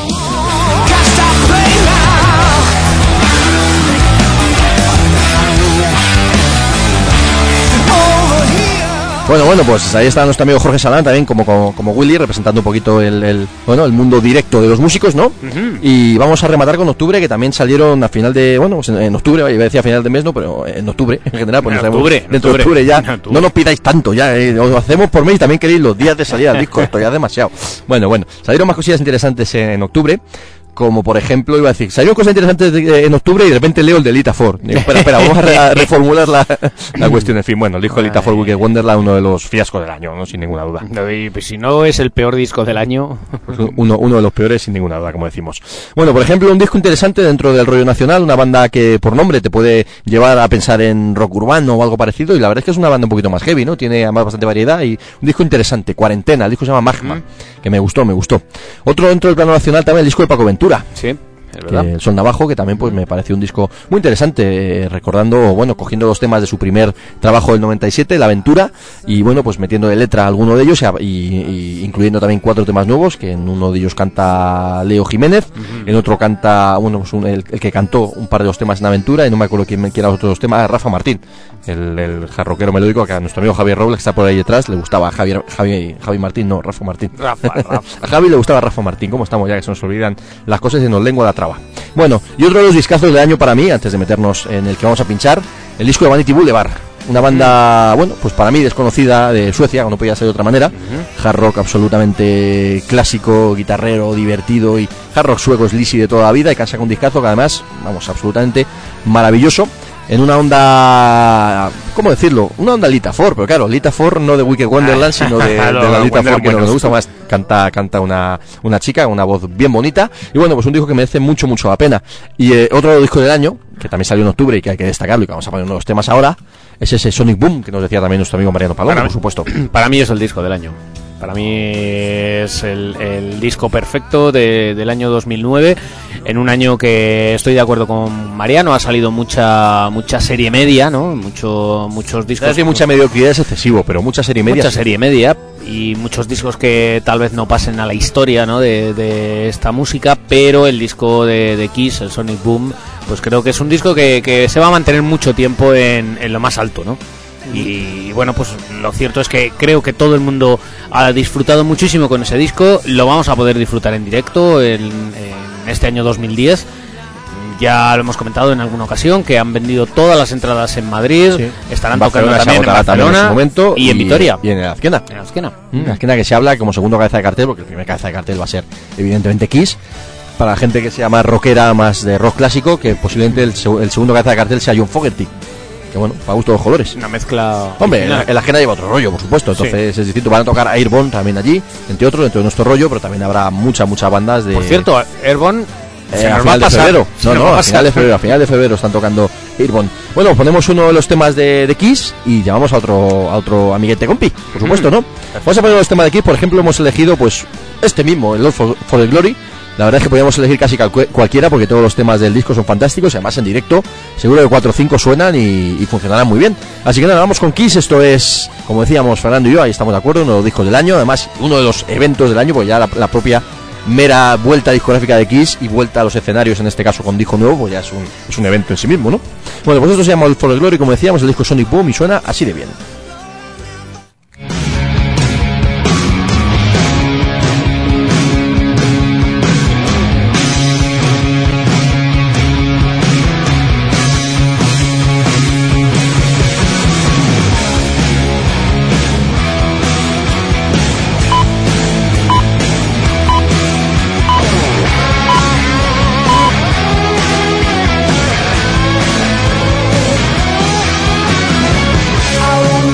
Bueno, bueno, pues ahí está nuestro amigo Jorge Salán también como, como, como Willy, representando un poquito el, el bueno el mundo directo de los músicos, ¿no? Uh-huh. Y vamos a rematar con octubre, que también salieron a final de, bueno, pues en, en octubre, iba a decir a final de mes, no, pero en octubre en general, pues
en
no
octubre,
sabemos, dentro octubre. de octubre ya, octubre. No nos pidáis tanto ya, eh, os hacemos por mes y también queréis los días de salida del disco, esto ya es demasiado. Bueno, bueno, salieron más cosillas interesantes en octubre. Como por ejemplo, iba a decir, salieron cosas interesantes de, de, en octubre y de repente leo el de Lita Ford. Digo, espera, espera, vamos a, re, a reformular la, la cuestión. En fin, bueno, el disco de Lita Ford, Wicked Wonderland, uno de los fiascos del año, ¿no? Sin ninguna duda.
No, y, pues, si no es el peor disco del año.
Pues uno, uno de los peores, sin ninguna duda, como decimos. Bueno, por ejemplo, un disco interesante dentro del rollo nacional, una banda que por nombre te puede llevar a pensar en rock urbano o algo parecido, y la verdad es que es una banda un poquito más heavy, ¿no? Tiene además bastante variedad y un disco interesante, Cuarentena, el disco se llama Magma, mm. que me gustó, me gustó. Otro dentro del plano nacional también el disco de Paco Ventura.
Sí.
Que el Son Navajo, que también pues me pareció un disco muy interesante, eh, recordando, bueno, cogiendo los temas de su primer trabajo del noventa y siete, La Aventura, y bueno, pues metiendo de letra alguno de ellos y, y incluyendo también cuatro temas nuevos, que en uno de ellos canta Leo Jiménez, uh-huh. en otro canta, bueno, pues un, el, el que cantó un par de los temas en Aventura, y no me acuerdo quién quiera los otros temas, Rafa Martín, el, el jarroquero melódico, que a nuestro amigo Javier Robles, que está por ahí detrás, le gustaba a Javier, Javi, Javi Martín, no, Rafa Martín.
Rafa, Rafa.
A Javi le gustaba Rafa Martín, ¿cómo estamos ya? Que se nos olvidan las cosas y nos lengua la traba. Bueno, y otro de los discazos del año para mí, antes de meternos en el que vamos a pinchar, el disco de Vanity Boulevard. Una banda, bueno, pues para mí desconocida de Suecia, como no podía ser de otra manera. Uh-huh. Hard rock absolutamente clásico, guitarrero, divertido, y hard rock sueco sleazy de toda la vida, y que han sacado un discazo que además, vamos, absolutamente maravilloso. En una onda, ¿cómo decirlo? Una onda Lita Ford, pero claro, Lita Ford no de Wicked Wonderland, sino de, de la Lita Ford que nos gusta más. Canta, canta una, una chica, una voz bien bonita. Y bueno, pues un disco que merece mucho, mucho la pena. Y eh, otro disco del año, que también salió en octubre y que hay que destacarlo y que vamos a poner uno de los temas ahora, es ese Sonic Boom, que nos decía también nuestro amigo Mariano Paloma, por supuesto.
Para mí es el disco del año. Para mí es el, el disco perfecto de, del año dos mil nueve, en un año que estoy de acuerdo con Mariano, ha salido mucha mucha serie media, ¿no? Mucho, muchos discos.
Es que mucha mediocridad es excesivo, pero mucha serie media.
Mucha sí. serie media y muchos discos que tal vez no pasen a la historia, ¿no? de, de esta música, pero el disco de, de Kiss, el Sonic Boom, pues creo que es un disco que, que se va a mantener mucho tiempo en, en lo más alto, ¿no? Y bueno, pues lo cierto es que creo que todo el mundo ha disfrutado muchísimo con ese disco. Lo vamos a poder disfrutar en directo en, en este año dos mil diez. Ya lo hemos comentado en alguna ocasión que han vendido todas las entradas en Madrid, sí. Estarán tocando también en Barcelona en momento, y en Vitoria
y en el Azquena.
En el Azquena.
Mm. En el Azquena, que se habla como segundo cabeza de cartel, porque el primer cabeza de cartel va a ser evidentemente Kiss. Para la gente que sea más rockera, más de rock clásico, que posiblemente el, el segundo cabeza de cartel sea John Fogerty. que bueno, para gusto de los colores.
Una mezcla.
Hombre, el, el ajena lleva otro rollo, por supuesto, entonces sí. es distinto. Van a tocar Airborne también allí, entre otros, dentro de nuestro rollo, pero también habrá muchas, muchas bandas de...
Por cierto, Airborne...
Eh, a final de febrero, no, no, a final de febrero, a final de febrero están tocando Airborne. Bueno, ponemos uno de los temas de, de Kiss y llamamos a otro a otro amiguete compi, por supuesto, ¿no? Vamos a poner los temas de Kiss, por ejemplo, hemos elegido pues este mismo, el Lord for, for the Glory. La verdad es que podríamos elegir casi cal- cualquiera porque todos los temas del disco son fantásticos y además en directo seguro que cuatro o cinco suenan y, y funcionarán muy bien. Así que nada, vamos con Kiss. Esto es, como decíamos Fernando y yo, ahí estamos de acuerdo, uno de los discos del año, además uno de los eventos del año, porque ya la, la propia mera vuelta discográfica de Kiss y vuelta a los escenarios, en este caso con disco nuevo, pues ya es un, es un evento en sí mismo, ¿no? Bueno, pues esto se llama el For the Glory, como decíamos, el disco Sonic Boom y suena así de bien.
I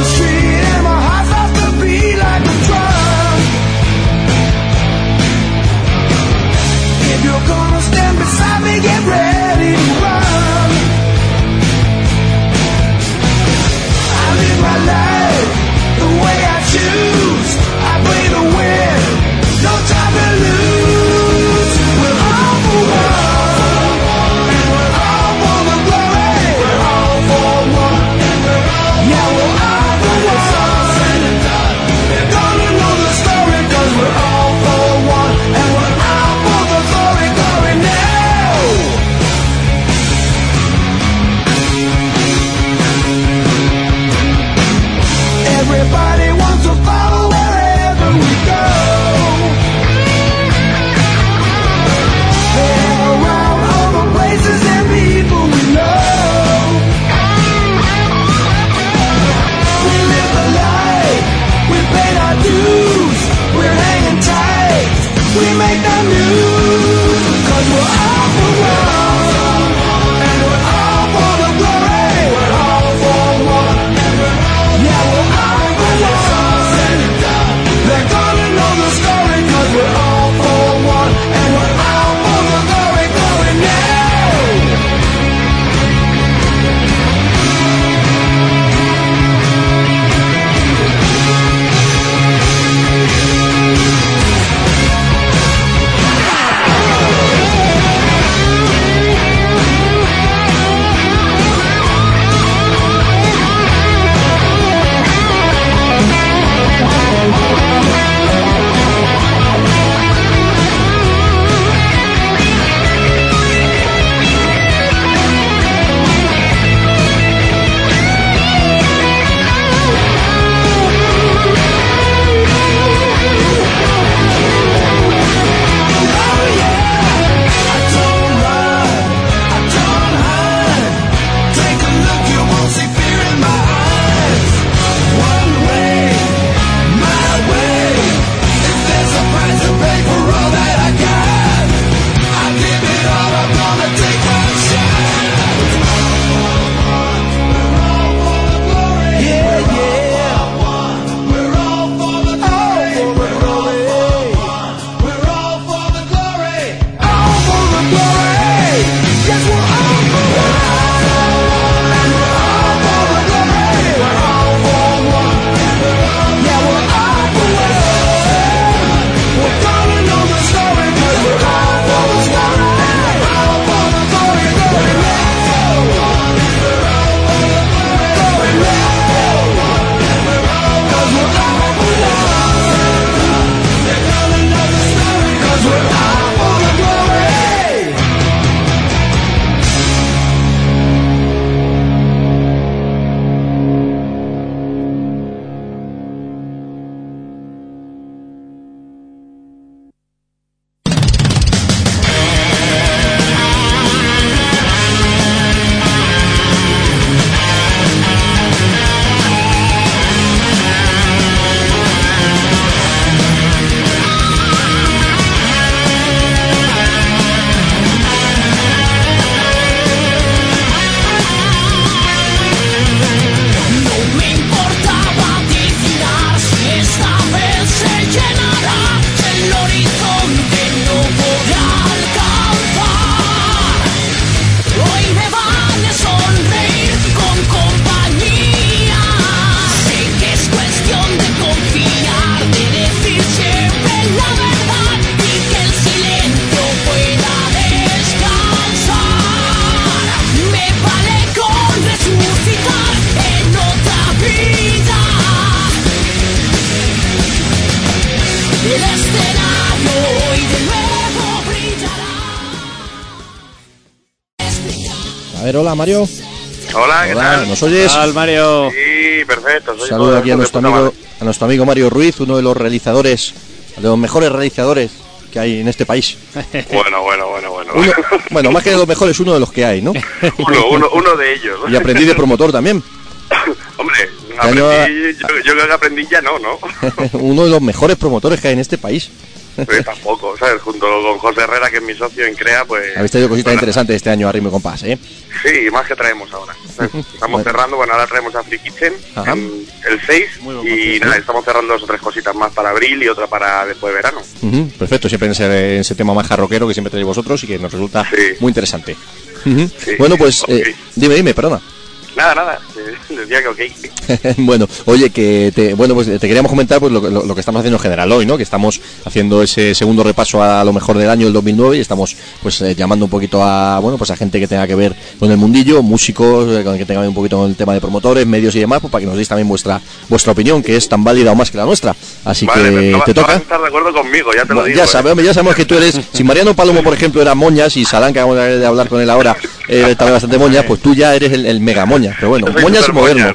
A ver, hola, Mario.
Hola, ¿qué
hola,
tal?
¿nos oyes?
Hola, Mario.
Sí, perfecto. Soy
Saludo aquí a nuestro amigo, a nuestro amigo Mario Ruiz, uno de los realizadores, de los mejores realizadores que hay en este país.
Bueno, bueno, bueno, bueno.
Uno, bueno, más que de los mejores, uno de los que hay, ¿no?
Uno, uno, uno de ellos.
Y aprendiz de promotor también.
Hombre, aprendí, yo, yo creo que aprendí ya no, ¿no?
Uno de los mejores promotores que hay en este país.
Pues tampoco, ¿sabes? Junto con José Herrera, que es mi socio en CREA, pues...
Habéis tenido cositas
bueno,
interesantes este año a ritmo y compás, ¿eh?
Sí, más que traemos ahora. Estamos bueno. cerrando, bueno, ahora traemos a Free Kitchen en el seis y nada, estamos cerrando dos o tres cositas más para abril y otra para después de verano.
Uh-huh. Perfecto, siempre en ese, en ese tema más jarroquero que siempre traéis vosotros y que nos resulta sí. muy interesante. Uh-huh. Sí. Bueno, pues okay. eh, dime, dime, perdona.
Nada, nada, decía que ok.
Bueno, oye, que te, bueno, pues te queríamos comentar pues lo, lo, lo que estamos haciendo en general hoy, ¿no? Que estamos haciendo ese segundo repaso a lo mejor del año del dos mil nueve y estamos pues eh, llamando un poquito a, bueno, pues a gente que tenga que ver con el mundillo, músicos, eh, con que tenga un poquito con el tema de promotores, medios y demás, pues para que nos deis también vuestra vuestra opinión, que es tan válida o más que la nuestra. Así vale, que
no,
te
no
toca.
Vas a estar de acuerdo conmigo, ya te lo
bueno,
digo.
Ya,
eh.
sabemos, ya sabemos que tú eres, si Mariano Palomo, por ejemplo, era moñas y Salán, que acabamos de hablar con él ahora, eh, también bastante moñas, pues tú ya eres el, el mega moña, pero bueno, moñas moderno.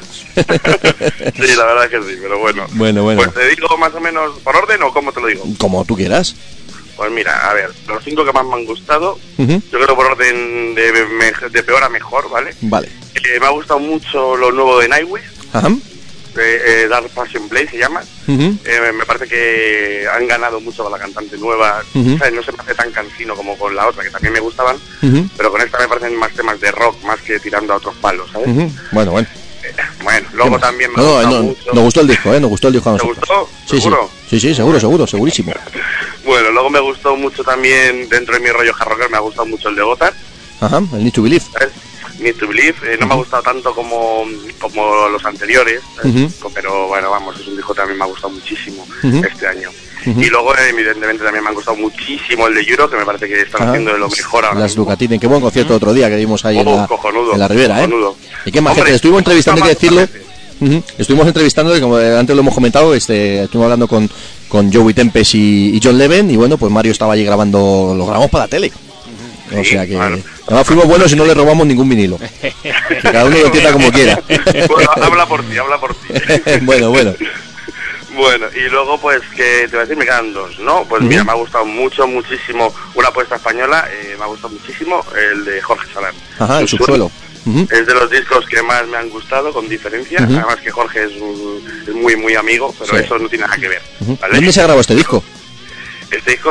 Sí, la verdad es que sí, pero bueno.
Bueno, bueno.
Pues te digo más o menos por orden o cómo te lo digo.
Como tú quieras.
Pues mira, a ver, los cinco que más me han gustado,
uh-huh.
yo creo por orden de, de peor a mejor, ¿vale?
Vale.
Eh, me ha gustado mucho lo nuevo de Nightwish.
Ajá.
Eh, eh, Dark Passion Play se llama.
Uh-huh.
eh, me parece que han ganado mucho con la cantante nueva.
Uh-huh.
¿Sabes? No se me hace tan cansino como con la otra, que también me gustaban,
uh-huh.
pero con esta me parecen más temas de rock, más que tirando a otros palos, ¿sabes?
Uh-huh. Bueno, bueno.
Eh, bueno, luego también me
no,
ha
no,
mucho.
Nos gustó el disco, ¿eh? Nos gustó el disco a nosotros.
¿Te gustó?
Sí,
¿Seguro?
Sí, sí, sí, seguro, seguro, segurísimo.
Bueno, luego me gustó mucho también, dentro de mi rollo hard rocker, me ha gustado mucho el de Gotthard.
Ajá, el Need to Believe.
¿Sabes? Need to Believe, eh, no uh-huh. me ha gustado tanto como, como los anteriores,
uh-huh.
pero bueno, vamos, es un disco que también me ha gustado muchísimo uh-huh. este año.
Uh-huh.
Y luego, evidentemente, también me han gustado muchísimo el de Euro, que me parece que están uh-huh. haciendo de lo mejor ahora.
Las Ducatines, qué buen concierto uh-huh. otro día que vimos ahí oh, en, la,
cojonudo,
en la Ribera,
cojonudo.
¿eh? Y qué más gente, estuvimos entrevistando, hay que decirlo. Uh-huh. Estuvimos entrevistando, como antes lo hemos comentado, este, estuvimos hablando con, con Joey Tempest y, y John Leven, y bueno, pues Mario estaba allí grabando, lo grabamos para la tele. O sea que, claro. Además fuimos buenos y no le robamos ningún vinilo. Que cada uno lo entienda como quiera.
Bueno, habla por ti, habla por ti.
Bueno, bueno.
Bueno, y luego pues que te voy a decir, me quedan dos, ¿no? Pues uh-huh. mira, me ha gustado mucho, muchísimo una apuesta española, eh, me ha gustado muchísimo el de Jorge Salán.
Ajá, el subsuelo. Uh-huh.
Es de los discos que más me han gustado, con diferencia. Uh-huh. Además que Jorge es, un, es muy, muy amigo, pero sí. eso no tiene nada que ver.
Uh-huh. ¿Vale? ¿Dónde se grabó este disco?
Este disco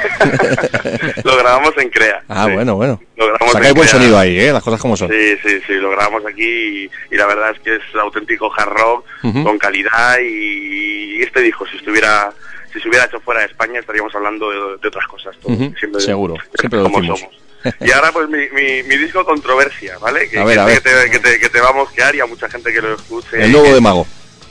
lo grabamos en CREA.
Ah,
sí.
bueno, bueno.
Sacáis
buen sonido ahí, ¿eh? Las cosas como son.
Sí, sí, sí, lo grabamos aquí y, y la verdad es que es auténtico hard rock, uh-huh. con calidad y, y este disco, si estuviera si se hubiera hecho fuera de España estaríamos hablando de, de otras cosas. Todo,
uh-huh.
siempre,
seguro, siempre lo decimos.
Somos. Y ahora pues mi, mi, mi disco Controversia, ¿vale? Que,
a ver,
que,
a ver.
Que, te, que, te, que te va a mosquear y a mucha gente que lo escuche.
El nuevo
que...
de Mago.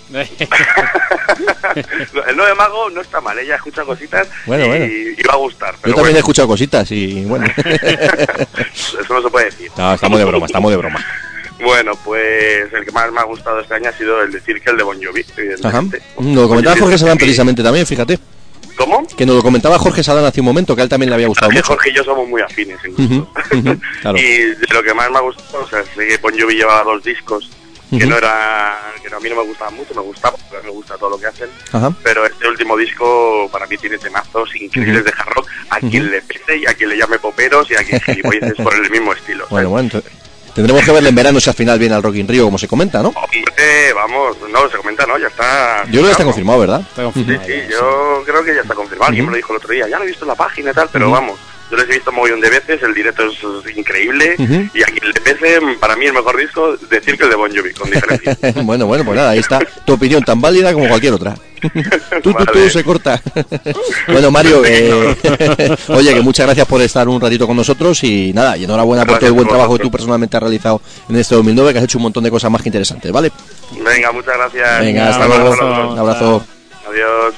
El nuevo de Mago no está mal, ella escucha cositas
bueno,
y,
bueno.
y va a gustar. Pero
yo también
bueno.
he escuchado cositas y bueno.
Eso no se puede decir.
No, estamos de broma, estamos de broma.
Bueno, pues el que más me ha gustado este año ha sido el de Circle de Bon Jovi, evidentemente.
Ajá. Nos lo comentaba Jorge Salán precisamente también, fíjate.
¿Cómo?
Que nos lo comentaba Jorge Salán hace un momento, que a él también le había gustado mucho.
Jorge y yo somos muy afines en gusto.
Uh-huh, uh-huh, claro.
Y de lo que más me ha gustado, o sea, sé que Bon Jovi llevaba dos discos, uh-huh. que no era, que no, a mí no me gustaban mucho, me gustaba, porque me gusta todo lo que hacen, uh-huh. pero este último disco para mí tiene temazos increíbles uh-huh. de hard rock, a uh-huh. quien le pese y a quien le llame poperos y a quien gilipolleces por el mismo estilo.
Bueno, bueno, tendremos que verle en verano si al final viene al Rock in Rio, como se comenta, ¿no?
Hombre, vamos, no, se comenta, ¿no? Ya está...
Yo creo que está confirmado, ¿verdad?
Está confirmado, sí, sí, yo sí. creo que ya está confirmado. Alguien uh-huh. me lo dijo el otro día, ya lo he visto en la página y tal, pero uh-huh. vamos, yo les he visto un montón de veces, el directo es, es increíble, uh-huh. y a quien le pese, para mí el mejor disco, decir que el de Bon Jovi, con diferencia.
Bueno, bueno, pues nada, ahí está tu opinión tan válida como cualquier otra. tú, vale. tú, tú, se corta. Bueno, Mario, eh, oye, que muchas gracias por estar un ratito con nosotros y nada, y enhorabuena gracias por todo el buen trabajo vosotros. que tú personalmente has realizado en este dos mil nueve, que has hecho un montón de cosas más que interesantes, ¿vale?
Venga, muchas gracias.
Venga, hasta luego. Un abrazo.
Adiós.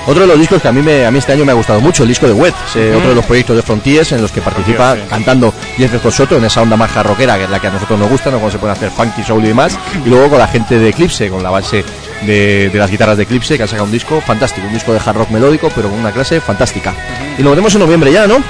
Otro de los discos que a mí me, a mí este año me ha gustado mucho, el disco de Wet, mm. otro de los proyectos de Frontiers en los que participa Frontiers, sí. cantando Jefferson Soto en esa onda más jarroquera, que es la que a nosotros nos gusta, ¿no? Cuando se puede hacer funky, soul y demás, y luego con la gente de Eclipse, con la base de, de las guitarras de Eclipse, que han sacado un disco fantástico, un disco de hard rock melódico, pero con una clase fantástica. Uh-huh. Y lo veremos en noviembre ya, ¿no?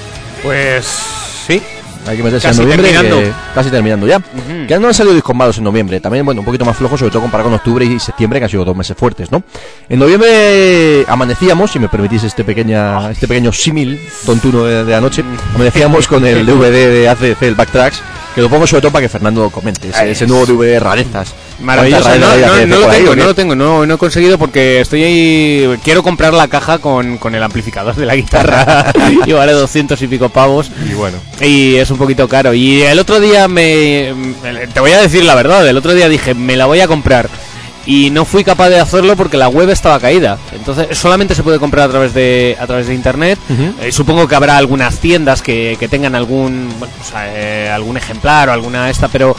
Pues sí.
Hay que meterse casi en noviembre, terminando. Que, casi terminando ya. Uh-huh. Que no han salido discos malos en noviembre. También, bueno, un poquito más flojos, sobre todo comparado con octubre y septiembre, que han sido dos meses fuertes, ¿no? En noviembre amanecíamos, si me permitís este pequeña, este pequeño símil tontuno de, de anoche, amanecíamos con el D V D de A C D C, el Backtracks, que lo pongo sobre todo para que Fernando lo comente. Ese, ese nuevo D V D de rarezas.
Maravilloso, no, no, no, no, lo tengo, no lo tengo, no, no he conseguido porque estoy ahí, quiero comprar la caja con, con el amplificador de la guitarra y vale doscientos y pico pavos
y bueno,
y es un poquito caro. Y el otro día me, te voy a decir la verdad, el otro día dije, me la voy a comprar y no fui capaz de hacerlo porque la web estaba caída. Entonces solamente se puede comprar a través de a través de internet. Uh-huh. Eh, supongo que habrá algunas tiendas que, que tengan algún bueno, o sea, eh, algún ejemplar o alguna esta, pero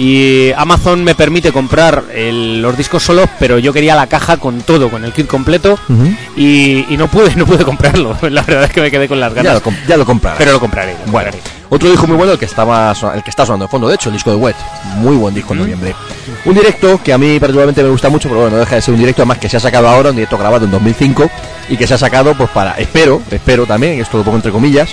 y Amazon me permite comprar el, los discos solos, pero yo quería la caja con todo, con el kit completo. Uh-huh. y, y no pude no pude comprarlo. La verdad es que me quedé con las ganas.
Ya lo, comp- ya lo compraré.
Pero lo compraré. Lo
bueno.
compraré.
Otro disco muy bueno, el que estaba el que está sonando de fondo, de hecho, el disco de Wet, muy buen disco en noviembre. Un directo que a mí particularmente me gusta mucho, pero bueno, no deja de ser un directo, además que se ha sacado ahora, un directo grabado en dos mil cinco y que se ha sacado pues para, espero, espero también, esto lo pongo entre comillas,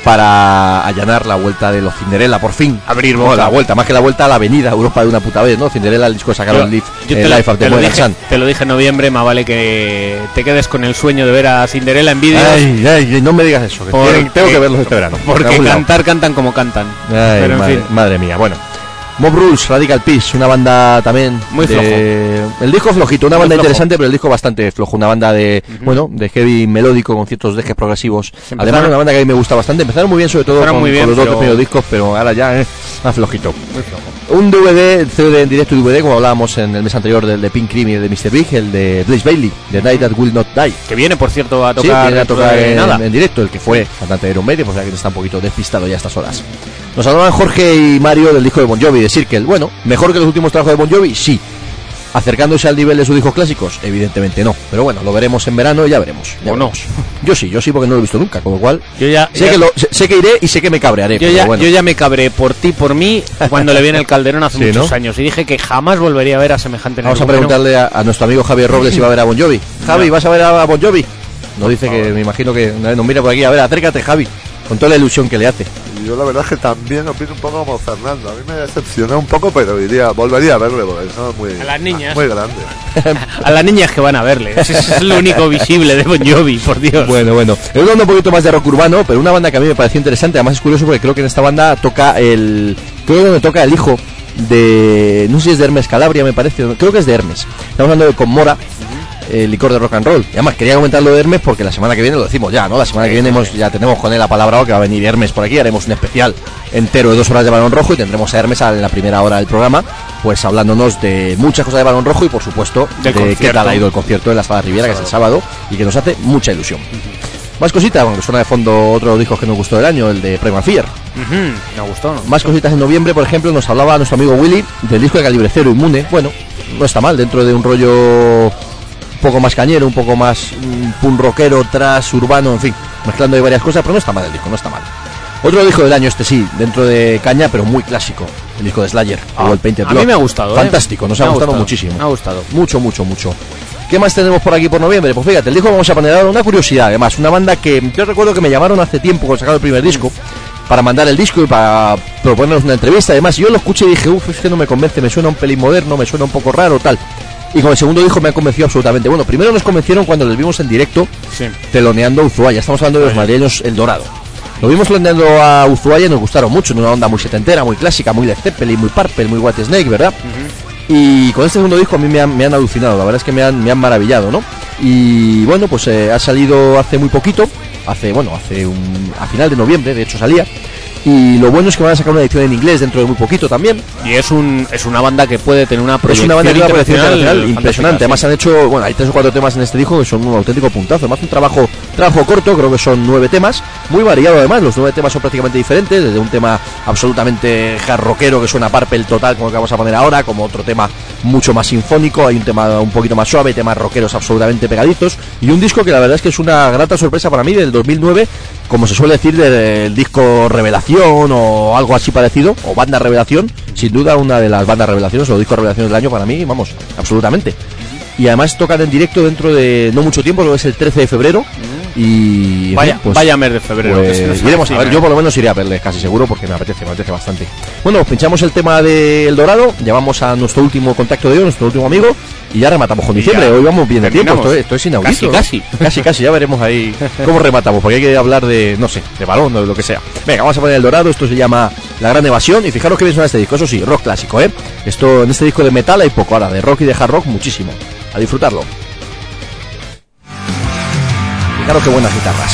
para allanar la vuelta de los Cinderella, por fin.
Abrir
no, la vuelta, más que la vuelta a la avenida Europa de una puta vez, ¿no? Cinderella, el disco sacaron el Live, el Life of the Modern Sun.
Te lo dije en noviembre, más vale que te quedes con el sueño de ver a Cinderella en vídeos.
Ay, ay, no me digas eso, que porque, tengo que verlos este verano.
Porque cantar, cantan como cantan.
Ay, pero en madre, fin. madre mía, bueno. Mob Rules, Radical Peace, una banda también
muy
de...
flojo.
El disco flojito, una muy banda flojo. interesante, pero el disco bastante flojo, una banda de, uh-huh. bueno, de heavy melódico con ciertos dejes progresivos. Empezaron... Además, una banda que a mí me gusta bastante. Empezaron muy bien, sobre todo con, bien, con los pero... dos primeros discos, pero ahora ya, eh, más flojito.
Muy flojo.
Un D V D, C D en directo D V D, como hablábamos en el mes anterior del de Pink Cream y de mister Big, el de Blaze Bailey, The Night That Will Not Die.
Que viene, por cierto, a tocar,
sí, viene a tocar en, nada. en directo, el que fue cantante de Iron Maiden, pues ya que está un poquito despistado ya a estas horas. Nos hablaban Jorge y Mario del disco de Bon Jovi, de Circle. Bueno, ¿mejor que los últimos trabajos de Bon Jovi? Sí. ¿Acercándose al nivel de sus discos clásicos? Evidentemente no. Pero bueno, lo veremos en verano y ya veremos. Ya
¿O no?
veremos. Yo sí, yo sí, porque no lo he visto nunca, con lo cual
yo ya,
sé,
ya...
Que lo, sé, sé que iré y sé que me cabrearé.
Yo, ya,
bueno.
yo ya me cabré por ti, por mí, cuando le vi en el Calderón hace
sí,
muchos
¿no?
años y dije que jamás volvería a ver a semejante.
Vamos a preguntarle a, a nuestro amigo Javier Robles si va a ver a Bon Jovi. Javi, no. ¿vas a ver a Bon Jovi? Nos dice que, me imagino que nos mira por aquí. A ver, acércate, Javi, con toda la ilusión que le hace.
Yo la verdad es que también opino un poco como Fernando. A mí me decepcionó un poco, pero diría, volvería a verle porque son muy,
a las niñas.
muy grandes.
A las niñas que van a verle. Eso es lo único visible de Bon Jovi, por Dios.
Bueno, bueno. Es un poquito más de rock urbano, pero una banda que a mí me pareció interesante. Además es curioso porque creo que en esta banda toca el... Creo que donde toca el hijo de... No sé si es de Hermes Calabria, me parece. Creo que es de Hermes. Estamos hablando de Con Mora, el licor de rock and roll. Y además quería comentar lo de Hermes porque la semana que viene lo decimos ya, ¿no? La semana que viene hemos, ya tenemos con él apalabrado que va a venir Hermes por aquí. Haremos un especial entero de dos horas de Balón Rojo y tendremos a Hermes en la primera hora del programa, pues hablándonos de muchas cosas de Balón Rojo y por supuesto
Del
de
concierto.
qué tal ha ido el concierto en la Sala Riviera, que es el sábado y que nos hace mucha ilusión. Uh-huh. Más cositas, bueno, suena de fondo otro disco que nos gustó del año, el de Primal Fear.
Uh-huh. Me gustó, ¿no?
Más cositas en noviembre, por ejemplo, nos hablaba nuestro amigo Willy del disco de Calibre Cero, Inmune. Bueno, no está mal, dentro de un rollo un poco más cañero, un poco más um, punk rockero, tras urbano, en fin, mezclando de varias cosas, pero no está mal el disco, no está mal. Otro disco del año este sí, dentro de caña, pero muy clásico, el disco de Slayer,
ah,
o el Painted
a mí me ha gustado,
fantástico,
¿eh?
nos
me
ha,
ha
gustado,
gustado
muchísimo,
me ha gustado
mucho, mucho, mucho. ¿Qué más tenemos por aquí por noviembre? Pues fíjate, el disco vamos a poner ahora una curiosidad, además, una banda que yo recuerdo que me llamaron hace tiempo cuando sacaron el primer disco, para mandar el disco y para proponernos una entrevista, además, y yo lo escuché y dije, uff, es que no me convence, me suena un pelín moderno, me suena un poco raro, tal. Y con el segundo disco me han convencido absolutamente. Bueno, primero nos convencieron cuando les vimos en directo, sí, teloneando Ushuaia. Estamos hablando de los madrileños El Dorado. Lo vimos teloneando a Ushuaia y nos gustaron mucho, en una onda muy setentera, muy clásica, muy Led Zeppelin, muy Purple, muy White Snake, ¿verdad? Uh-huh. Y con este segundo disco a mí me han, me han alucinado, la verdad es que me han, me han maravillado, ¿no? Y bueno, pues eh, ha salido hace muy poquito, hace, bueno, hace un, a final de noviembre, de hecho salía. Y lo bueno es que van a sacar una edición en inglés dentro de muy poquito también.
Y es un es una banda que puede tener una proyección,
es una banda que
internacional,
internacional impresionante. Sí. Además han hecho, bueno, hay tres o cuatro temas en este disco que son un auténtico puntazo. Además un trabajo trabajo corto, creo que son nueve temas, muy variado además. Los nueve temas son prácticamente diferentes, desde un tema absolutamente hard rockero que suena Purple total, como el que vamos a poner ahora, como otro tema mucho más sinfónico, hay un tema un poquito más suave, temas rockeros absolutamente pegadizos, y un disco que la verdad es que es una grata sorpresa para mí del dos mil nueve, como se suele decir del disco Revelación o algo así parecido, o banda Revelación, sin duda una de las bandas revelaciones o discos revelaciones del año para mí, vamos, absolutamente. Y además tocan en directo dentro de no mucho tiempo, lo es el trece de febrero. Y
vaya,
fin, pues,
vaya mes de febrero.
Pues,
que
no iremos a ver, yo por lo menos iré a verles casi seguro porque me apetece, me apetece bastante. Bueno, pinchamos el tema de El Dorado, llevamos a nuestro último contacto de hoy, nuestro último amigo, y ya rematamos con diciembre. Ya, hoy vamos bien de tiempo, esto, esto es inaudito.
Casi,
¿no? casi. Casi, casi, ya veremos ahí cómo rematamos, porque hay que hablar de, no sé, de balón o de lo que sea. Venga, vamos a poner El Dorado, esto se llama La Gran Evasión, y fijaros que bien suena este disco, eso sí, rock clásico, ¿eh? Esto, en este disco de metal hay poco, ahora de rock y de hard rock muchísimo. A disfrutarlo. Fijaros qué buenas guitarras.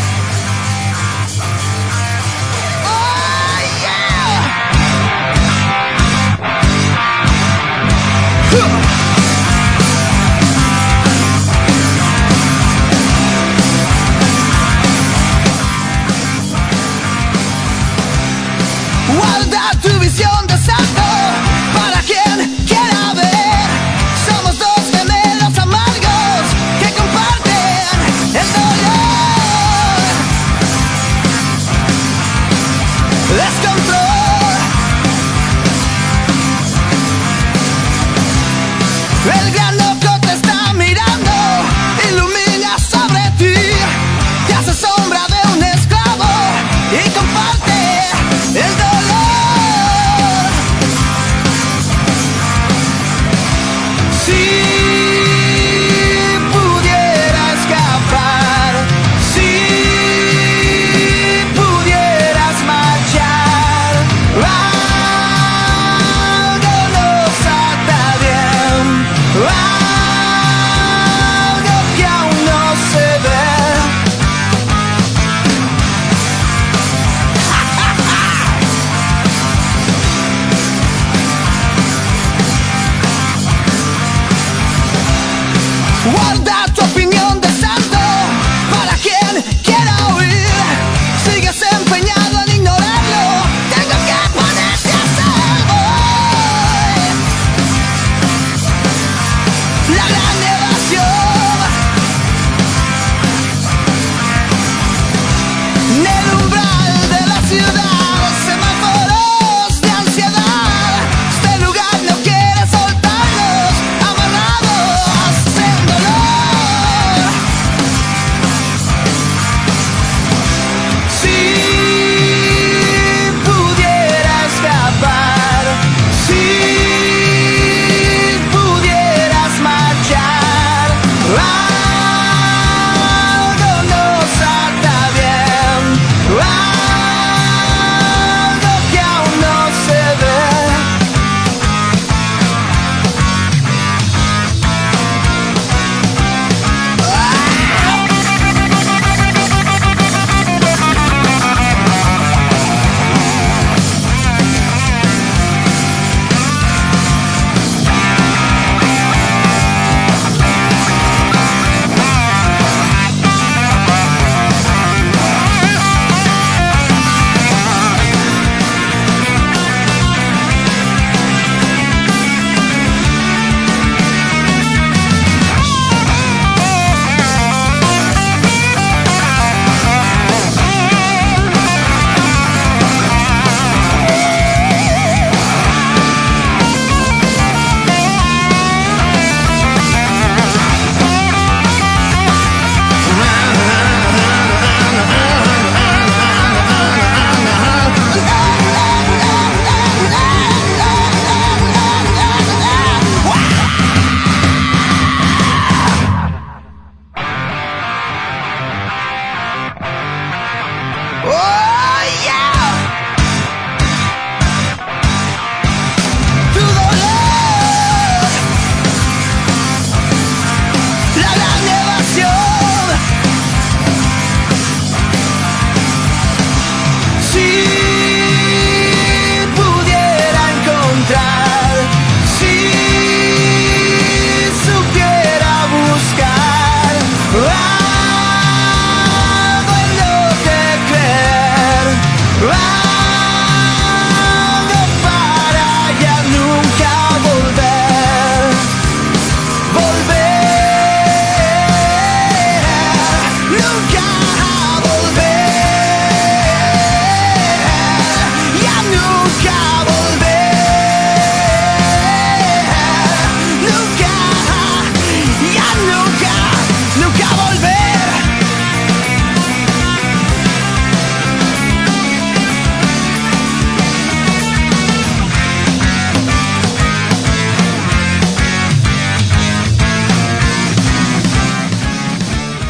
Guarda tu visión de santo para quien quiera ver. Somos dos gemelos amargos que comparten el dolor. Descontrol. El gran loco te está mirando, ilumina sobre ti, te hace sombra de un esclavo y comparte el dolor. Si pudiera escapar, si pudieras marchar, algo nos ata bien, algo que aún no se ve. Guarda tu opinión de santo para quien quiera oír. Sigues empeñado en ignorarlo. Tengo que ponerte a salvo.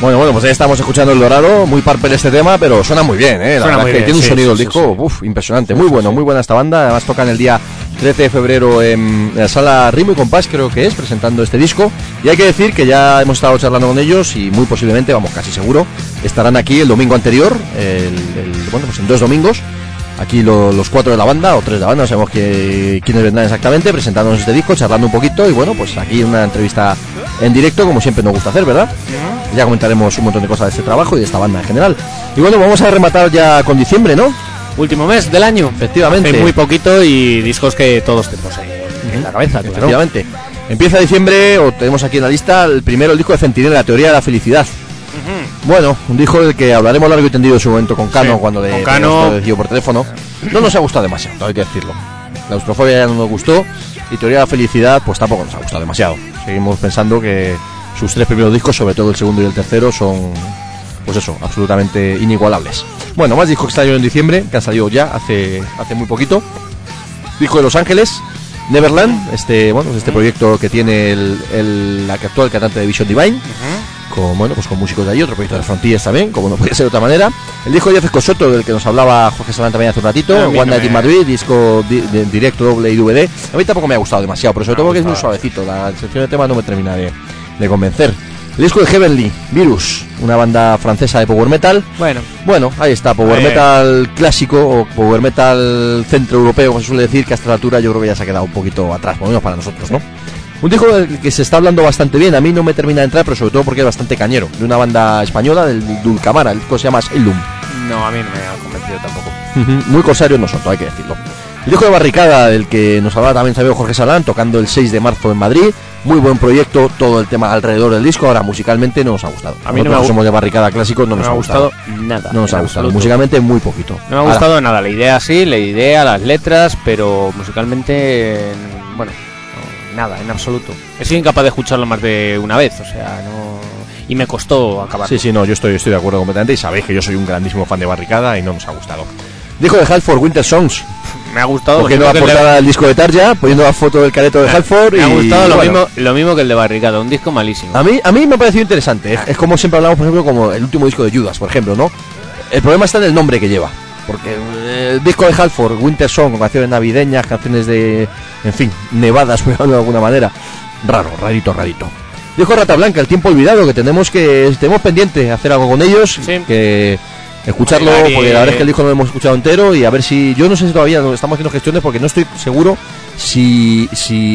Bueno, bueno, pues ahí estamos escuchando El Dorado, muy Purple este tema, pero suena muy bien, ¿eh? La
Suena
verdad
muy
es que
bien,
tiene un
sí,
sonido
sí,
el disco,
sí, sí.
uf, impresionante, muy
Sí,
bueno,
sí.
muy buena esta banda, además tocan el día trece de febrero en la sala Ritmo y Compás, creo que es, presentando este disco, y hay que decir que ya hemos estado charlando con ellos y muy posiblemente, vamos, casi seguro, estarán aquí el domingo anterior, el, el, bueno, pues en dos domingos, aquí lo, los cuatro de la banda, o tres de la banda, no sabemos que, quiénes vendrán exactamente, presentándonos este disco, charlando un poquito, y bueno, pues aquí una entrevista en directo, como siempre nos gusta hacer, ¿verdad? Ya comentaremos un montón de cosas de este trabajo y de esta banda en general. Y bueno, vamos a rematar ya con diciembre, ¿no?
Último mes del año.
Efectivamente.
Hace muy poquito y discos que todos tenemos en, en la cabeza, claro.
Efectivamente. Empieza diciembre, o tenemos aquí en la lista, el primero, el disco de Centinela, La Teoría de la Felicidad. Uh-huh. Bueno, un disco del que hablaremos largo y tendido en su momento con Cano, sí, cuando le decidió por teléfono. No nos ha gustado demasiado, hay que decirlo. La Austrofobia ya no nos gustó y Teoría de la Felicidad pues tampoco nos ha gustado demasiado. Seguimos pensando que sus tres primeros discos, sobre todo el segundo y el tercero, son, pues eso, absolutamente inigualables. Bueno, más discos que salieron en diciembre, que han salido ya hace, hace muy poquito. Disco de Los Ángeles, Neverland, este, bueno, este proyecto que tiene el, el actual cantante de Vision Divine, uh-huh. con, bueno, pues con músicos de allí, otro proyecto de Frontiers también, como no puede ser de otra manera. El disco de Jeff Cosoto, del que nos hablaba Jorge Salán también hace un ratito, One no Night in Madrid, disco di, de, directo, doble y D V D. A mí tampoco me ha gustado demasiado, pero sobre todo porque es muy suavecito, la sección de temas no me termina de, de convencer. El disco de Heavenly, Virus, una banda francesa de power metal.
Bueno,
bueno, ahí está, power eh. metal clásico o power metal centroeuropeo, como se suele decir, que hasta la altura yo creo que ya se ha quedado un poquito atrás, por lo menos para nosotros, ¿no? Un disco del que se está hablando bastante bien, a mí no me termina de entrar, pero sobre todo porque es bastante cañero, de una banda española, del Dulcamara, el disco se llama Asylum.
No, a mí no me ha convencido tampoco.
Uh-huh. Muy corsarios nosotros, hay que decirlo. El disco de Barricada, del que nos hablaba también sabio Jorge Salán, tocando el seis de marzo en Madrid. Muy buen proyecto, todo el tema alrededor del disco. Ahora musicalmente no nos ha gustado. A mí
Nosotros
no me ha somos de Barricada clásico, no, no nos ha gustado.
gustado nada.
No nos ha gustado. Musicalmente muy poquito.
No me ha
Ahora,
gustado nada. La idea sí, la idea, las letras, pero musicalmente, bueno, no, nada, en absoluto. He sido incapaz de escucharlo más de una vez, o sea, no. Y me costó acabar.
Sí, sí, no, yo estoy, estoy de acuerdo completamente. Y sabéis que yo soy un grandísimo fan de Barricada y no nos ha gustado. Disco de Halford, Winter Songs.
Me ha gustado.
Cogiendo la portada del disco de Tarja, poniendo la foto del careto de Halford.
Me ha gustado
y,
lo,
bueno,
mismo, lo mismo que el de Barricada, un disco malísimo.
A mí, a mí me ha parecido interesante. Es, es como siempre hablamos, por ejemplo, como el último disco de Judas, por ejemplo, ¿no? El problema está en el nombre que lleva. Porque el disco de Halford, Winter Song, con canciones navideñas, canciones de, en fin, nevadas, por ejemplo, de alguna manera. Raro, rarito, rarito. Disco Rata Blanca, El Tiempo Olvidado, que tenemos que tenemos pendiente hacer algo con ellos, sí. que escucharlo, porque la verdad es que el disco no lo hemos escuchado entero y a ver si, yo no sé si todavía estamos haciendo gestiones porque no estoy seguro si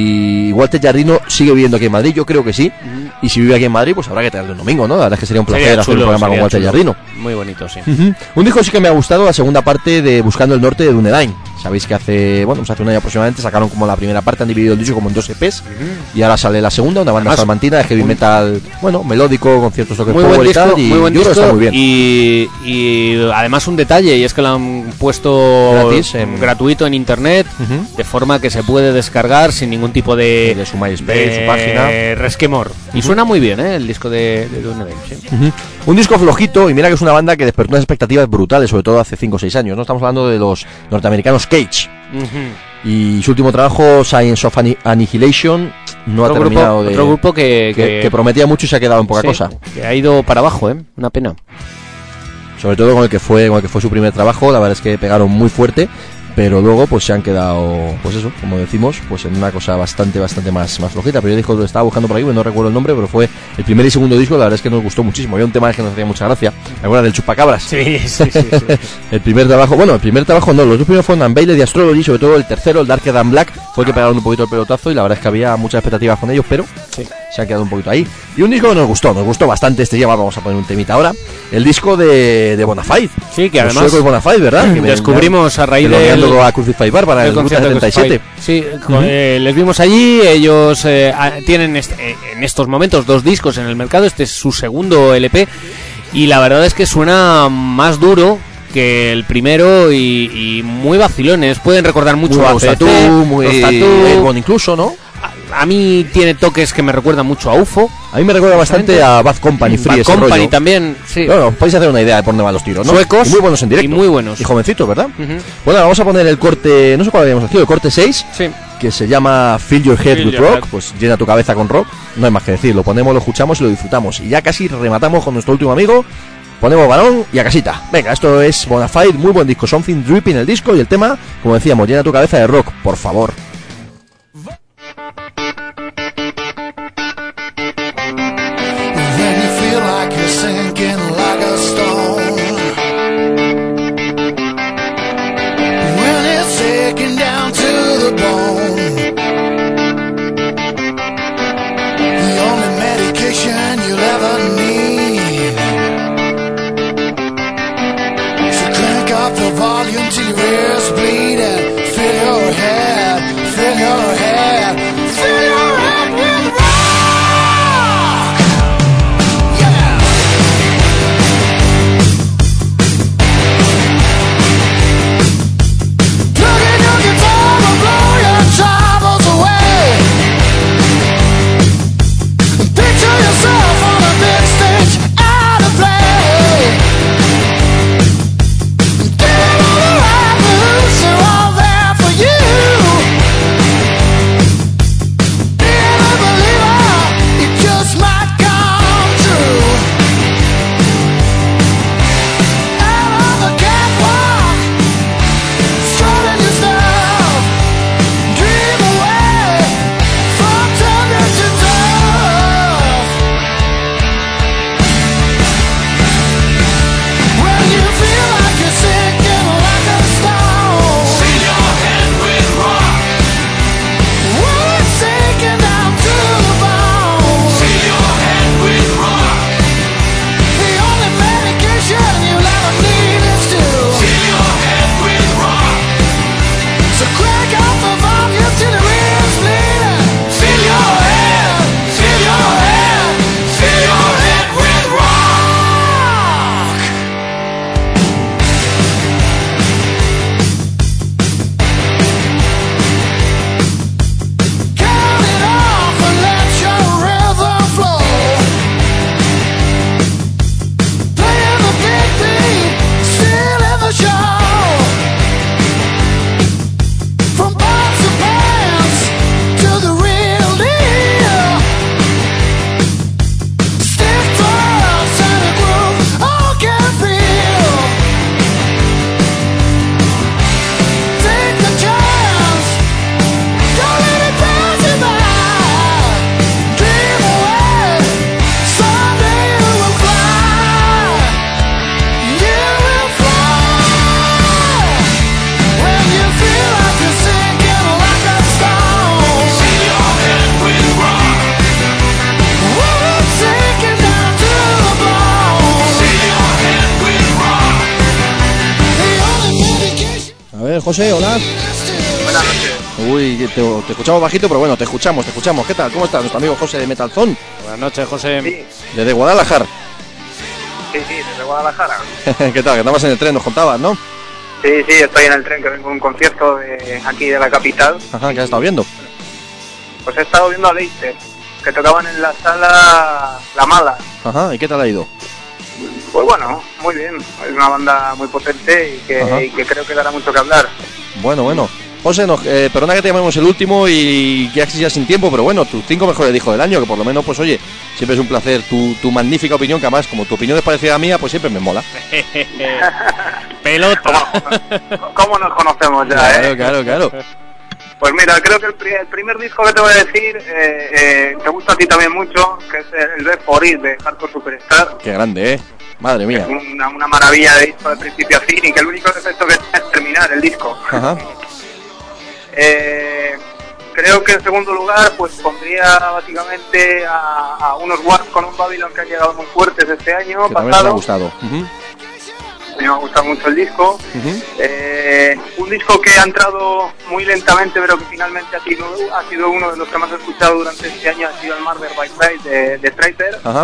si Walter Jardino sigue viviendo aquí en Madrid. Yo creo que sí, uh-huh. y si vive aquí en Madrid pues habrá que traerle un domingo, ¿no? La verdad es que sería un placer sería hacer chulo, un programa con Walter chulo. Jardino.
Muy bonito, sí.
Uh-huh. Un disco sí que me ha gustado, la segunda parte de Buscando el Norte de Dunedain. Sabéis que hace, bueno, pues hace un año aproximadamente sacaron como la primera parte, han dividido el disco como en dos E Pes, uh-huh. y ahora sale la segunda, una banda salmantina de heavy un... metal, bueno, melódico, con ciertos toques power y tal, y
muy buen
yo creo
disco,
que está muy bien.
Y, y además un detalle, y es que lo han puesto
gratis, en...
gratuito en internet, uh-huh. de forma que se puede descargar sin ningún tipo de...
de su MySpace, de su página.
Resquemor. Uh-huh. Y suena muy bien, ¿eh? El disco de, de Dunedain, sí.
Uh-huh. Un disco flojito, y mira que es una banda que despertó unas expectativas brutales, sobre todo hace cinco o seis años, ¿no? Estamos hablando de los norteamericanos Cage. Uh-huh. Y su último trabajo, Science of Annihilation, no
otro
ha terminado
grupo,
de...
Otro grupo que
que,
que...
que prometía mucho y se ha quedado en poca
sí,
cosa.
Que ha ido para abajo, ¿eh? Una pena.
Sobre todo con el que fue con el que fue su primer trabajo, la verdad es que pegaron muy fuerte, pero luego pues se han quedado, pues eso, como decimos, pues en una cosa bastante, bastante más, más flojita. Pero yo dijo, lo estaba buscando por aquí, no recuerdo el nombre, pero fue el primer y segundo disco, la verdad es que nos gustó muchísimo. Había un tema que nos hacía mucha gracia, ¿te acuerdas del Chupacabras?
Sí, sí, sí, sí.
El primer trabajo, bueno, el primer trabajo no, los dos primeros fueron Unveiled y Astrology, sobre todo el tercero, el Darker Than Black, fue el que pegaron un poquito el pelotazo y la verdad es que había muchas expectativas con ellos, pero sí, se han quedado un poquito ahí. Y un disco que nos gustó, nos gustó bastante este día, vamos a poner un temita ahora, el disco de, de Bonafide.
Sí, que
los
además
Bonafide, ¿verdad? Que
descubrimos a raíz de
a Crucify Bar para el, el setenta y siete.
Sí, uh-huh. eh, les vimos allí, ellos eh, tienen est- eh, en estos momentos dos discos en el mercado, este es su segundo L P y la verdad es que suena más duro que el primero y, y muy vacilones, pueden recordar mucho
muy
a
Ostatú, muy Airborne incluso, ¿no?
A, a mí tiene toques que me recuerdan mucho a U F O.
A mí me recuerda bastante a Bad Company, Free,
Bad
ese
Company
rollo.
También, sí.
Bueno, podéis hacer una idea de por dónde van los tiros, ¿no?
Suecos.
Y muy buenos en directo.
Y muy buenos.
Y jovencitos, ¿verdad?
Uh-huh.
Bueno, vamos a poner el corte, no sé cuál habíamos elegido, el corte seis.
Sí.
que se llama Fill Your Head
Fill
with
Your
Rock,
Head.
pues llena tu cabeza con rock, no hay más que decir, lo ponemos, lo escuchamos y lo disfrutamos. Y ya casi rematamos con nuestro último amigo, ponemos balón y a casita. Venga, esto es Bonafide, muy buen disco, Something Dripping el disco y el tema, como decíamos, llena tu cabeza de rock, por favor.
Volume to your ears bleed and fill your head, fill your head, fill your head with rock. Yeah. Plug in your guitar and blow your troubles away. Picture yourself on a big stage out of play.
José, hola.
Buenas noches.
Uy, te, te escuchamos bajito, pero bueno, te escuchamos, te escuchamos. ¿Qué tal? ¿Cómo está nuestro amigo José de Metal Zone?
Buenas noches, José.
Sí,
Desde Guadalajara.
sí, sí, desde Guadalajara.
¿Qué tal? Que andabas en el tren, nos contabas, ¿no?
Sí, sí, estoy en el tren, que vengo a un concierto de aquí de la capital.
Ajá, ¿qué has estado viendo?
Pues he estado viendo a Leicester, que tocaban en la sala La Mala.
Ajá, ¿y qué tal ha ido?
Pues bueno, muy bien. Es una banda muy potente y que, y que creo que dará mucho que hablar.
Bueno, bueno. José, nos, eh, perdona que te llamemos el último y ya ya sin tiempo, pero bueno, tus cinco mejores discos del año, que por lo menos, pues oye, siempre es un placer. Tu, tu magnífica opinión, que además, como tu opinión es parecida a mía, pues siempre me mola.
Pelota.
¿Cómo, ¿Cómo nos conocemos ya,
Claro,
eh?
claro, claro.
Pues mira, creo que el, pri el primer disco que te voy a decir eh, eh, te gusta a ti también mucho, que es el Red For It de Hardcore Superstar.
Qué grande, ¿eh? Madre mía.
Es una, una maravilla de disco de principio a fin y que el único defecto que tiene es terminar el disco.
Ajá.
Eh, creo que en segundo lugar pues pondría básicamente a, a unos Wasp con un Babylon que han llegado muy fuertes este año
Que
pasado.
también te ha gustado. Uh-huh.
A mí me ha gustado mucho el disco.
Uh-huh.
eh, un disco que ha entrado muy lentamente, pero que finalmente ha sido, ha sido uno de los que más he escuchado durante este año, ha sido el Murder by Fate de, de Traitor.
Ajá.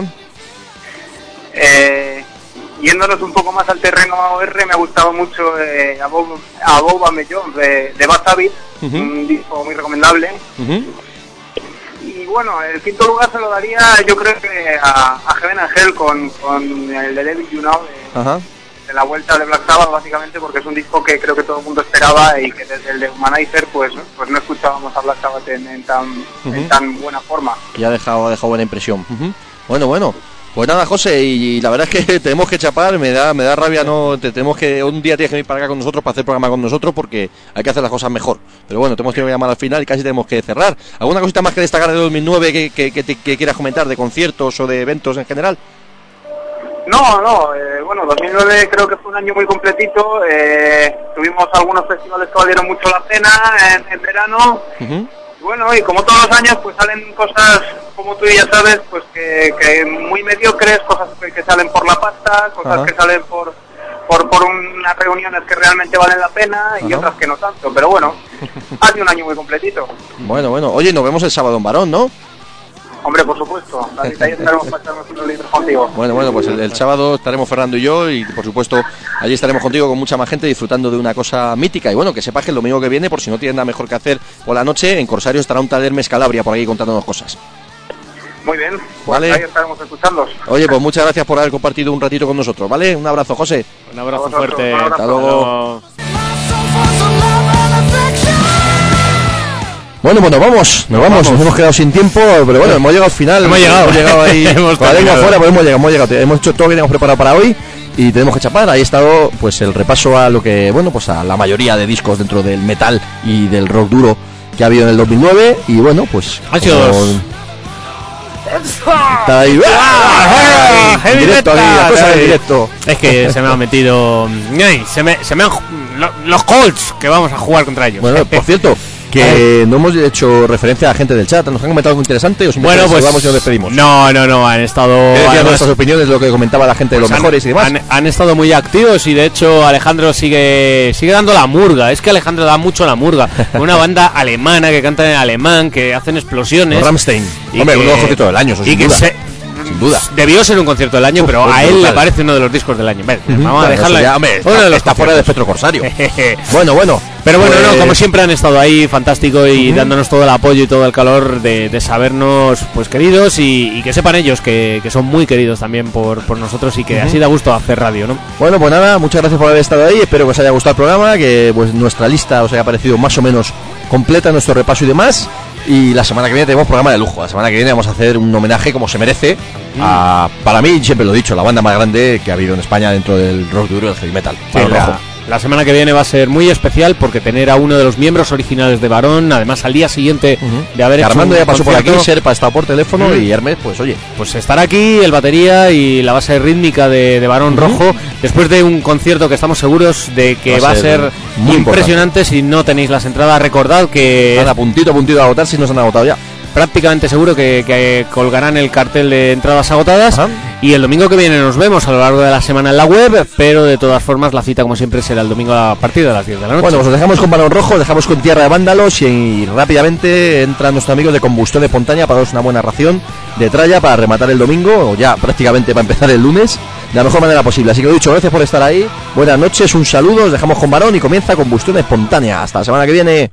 Eh, yéndonos un poco más al terreno A O R, me ha gustado mucho eh, Above, Above and Beyond de, de Bad Habit,
Uh-huh.
un disco muy recomendable.
Uh-huh.
Y bueno, el quinto lugar se lo daría yo creo que a, a Heaven and Hell con, con el de Devil You Know de,
Ajá.
de la vuelta de Black Sabbath, básicamente porque es un disco que creo que todo el mundo esperaba y que desde el de Humanizer pues, pues no escuchábamos a Black Sabbath en, en, tan, uh-huh. en tan buena forma.
Y ha dejado, ha dejado buena impresión. Uh-huh. Bueno, bueno. Pues nada, José, y, y la verdad es que tenemos que chapar, me da me da rabia, no te, tenemos que un día tienes que venir para acá con nosotros para hacer programa con nosotros porque hay que hacer las cosas mejor. Pero bueno, tenemos que llamar al final y casi tenemos que cerrar. ¿Alguna cosita más que destacar de dos mil nueve que, que, que, te, que quieras comentar de conciertos o de eventos en general?
No, no, eh, bueno, dos mil nueve creo que fue un año muy completito, eh, tuvimos algunos festivales que valieron mucho la pena en, en verano. Uh-huh. Bueno, y como todos los años, pues salen cosas, como tú ya sabes, pues que, que muy mediocres, cosas que, que salen por la pasta, cosas Ajá. que salen por, por por unas reuniones que realmente valen la pena y Ajá. otras que no tanto. Pero bueno, ha sido un año muy completito.
Bueno, bueno. Oye, nos vemos el sábado en Barón, ¿no?
Hombre, por supuesto. Ahí estaremos para echarnos unos litros contigo.
Bueno, bueno, pues el, el sábado estaremos Fernando y yo y por supuesto allí estaremos contigo con mucha más gente disfrutando de una cosa mítica. Y bueno, que sepas que el domingo que viene, por si no tienes nada mejor que hacer por la noche, en Corsario estará un taller Mezcalabria por aquí contándonos cosas.
Muy bien, pues vale. Ahí estaremos escuchándolos.
Oye, pues muchas gracias por haber compartido un ratito con nosotros, ¿vale? Un abrazo, José.
Un abrazo fuerte.
Un abrazo.
Hasta luego. Bueno, bueno, vamos, nos vamos, vamos, nos hemos quedado sin tiempo, pero bueno, hemos llegado al final.
Hemos llegado,
hemos llegado ahí
hemos
con la lengua afuera, pues hemos llegado, hemos llegado, hemos hecho todo lo que teníamos preparado para hoy y tenemos que chapar. Ahí ha estado pues el repaso a lo que, bueno, pues a la mayoría de discos dentro del metal y del rock duro que ha habido en el dos mil nueve y bueno, pues...
Ha sido dos.
Está ahí, ¡ah! En directo, aquí, la cosa de directo.
Es que se me ha metido... Se me, se me han... Los Colts que vamos a jugar contra ellos.
Bueno, por cierto... que no hemos hecho referencia a la gente del chat. ¿Nos han comentado algo interesante o simplemente
bueno, pues,
vamos y nos despedimos?
No, no, no, han estado...
Además, nuestras opiniones, lo que comentaba la gente pues de los
han,
mejores y demás.
Han, han estado muy activos y de hecho Alejandro sigue sigue dando la murga. Es que Alejandro da mucho la murga. Una banda alemana que canta en alemán, que hacen explosiones.
Los Rammstein. Hombre, uno de los conciertos del año, eso sin duda. Se, sin duda.
Debió ser un concierto del año, Uf, pero pues a él brutal. Le parece uno de los discos del año. Ven, uh-huh. Vamos a dejarlo.
Ya, hombre, está, de los está fuera de espectro corsario. Bueno, bueno.
Pero bueno, pues... no, como siempre han estado ahí, fantástico, y uh-huh. dándonos todo el apoyo y todo el calor de, de sabernos pues queridos y, y que sepan ellos que, que son muy queridos también por, por nosotros y que uh-huh. así da gusto hacer radio, ¿no?
Bueno, pues nada, muchas gracias por haber estado ahí, espero que os haya gustado el programa, que pues nuestra lista os haya parecido más o menos completa, nuestro repaso y demás. Y la semana que viene tenemos programa de lujo. La semana que viene vamos a hacer un homenaje como se merece a, para mí, siempre lo he dicho, la banda más grande que ha habido en España dentro del rock duro y el heavy metal.
Sí, la, la semana que viene va a ser muy especial porque tener a uno de los miembros originales de Barón, además al día siguiente uh-huh. de haber
que
hecho
Armando ya pasó concierto, por aquí, Serpa está por teléfono uh-huh. y Hermes, pues oye,
pues estará aquí el batería y la base rítmica de, de Barón uh-huh. Rojo después de un concierto que estamos seguros de que va, va a ser, ser muy impresionante. Importante. Si no tenéis las entradas, recordad que
están a puntito a puntito de agotar, si no se han agotado ya.
Prácticamente seguro que, que colgarán el cartel de entradas agotadas. Ajá. Y el domingo que viene nos vemos a lo largo de la semana en la web, pero de todas formas la cita como siempre será el domingo a partir de las diez de la noche.
Bueno, pues os dejamos con Balón Rojo, dejamos con Tierra de Vándalos y, y rápidamente entran nuestros amigos de Combustión Espontánea para daros una buena ración de tralla para rematar el domingo, o ya prácticamente para empezar el lunes, de la mejor manera posible. Así que lo dicho, gracias por estar ahí, buenas noches, un saludo, os dejamos con Balón y comienza Combustión Espontánea. Hasta la semana que viene.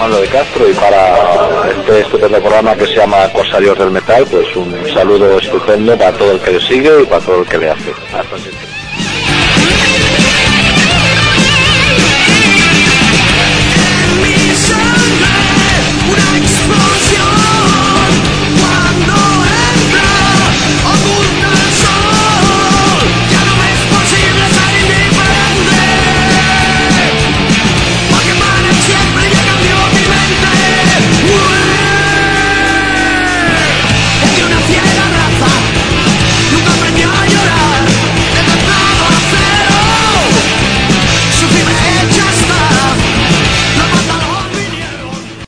Armando de Castro, y para este estupendo programa que se llama Corsarios del Metal, pues un saludo estupendo para todo el que le sigue y para todo el que le hace. Hasta siempre.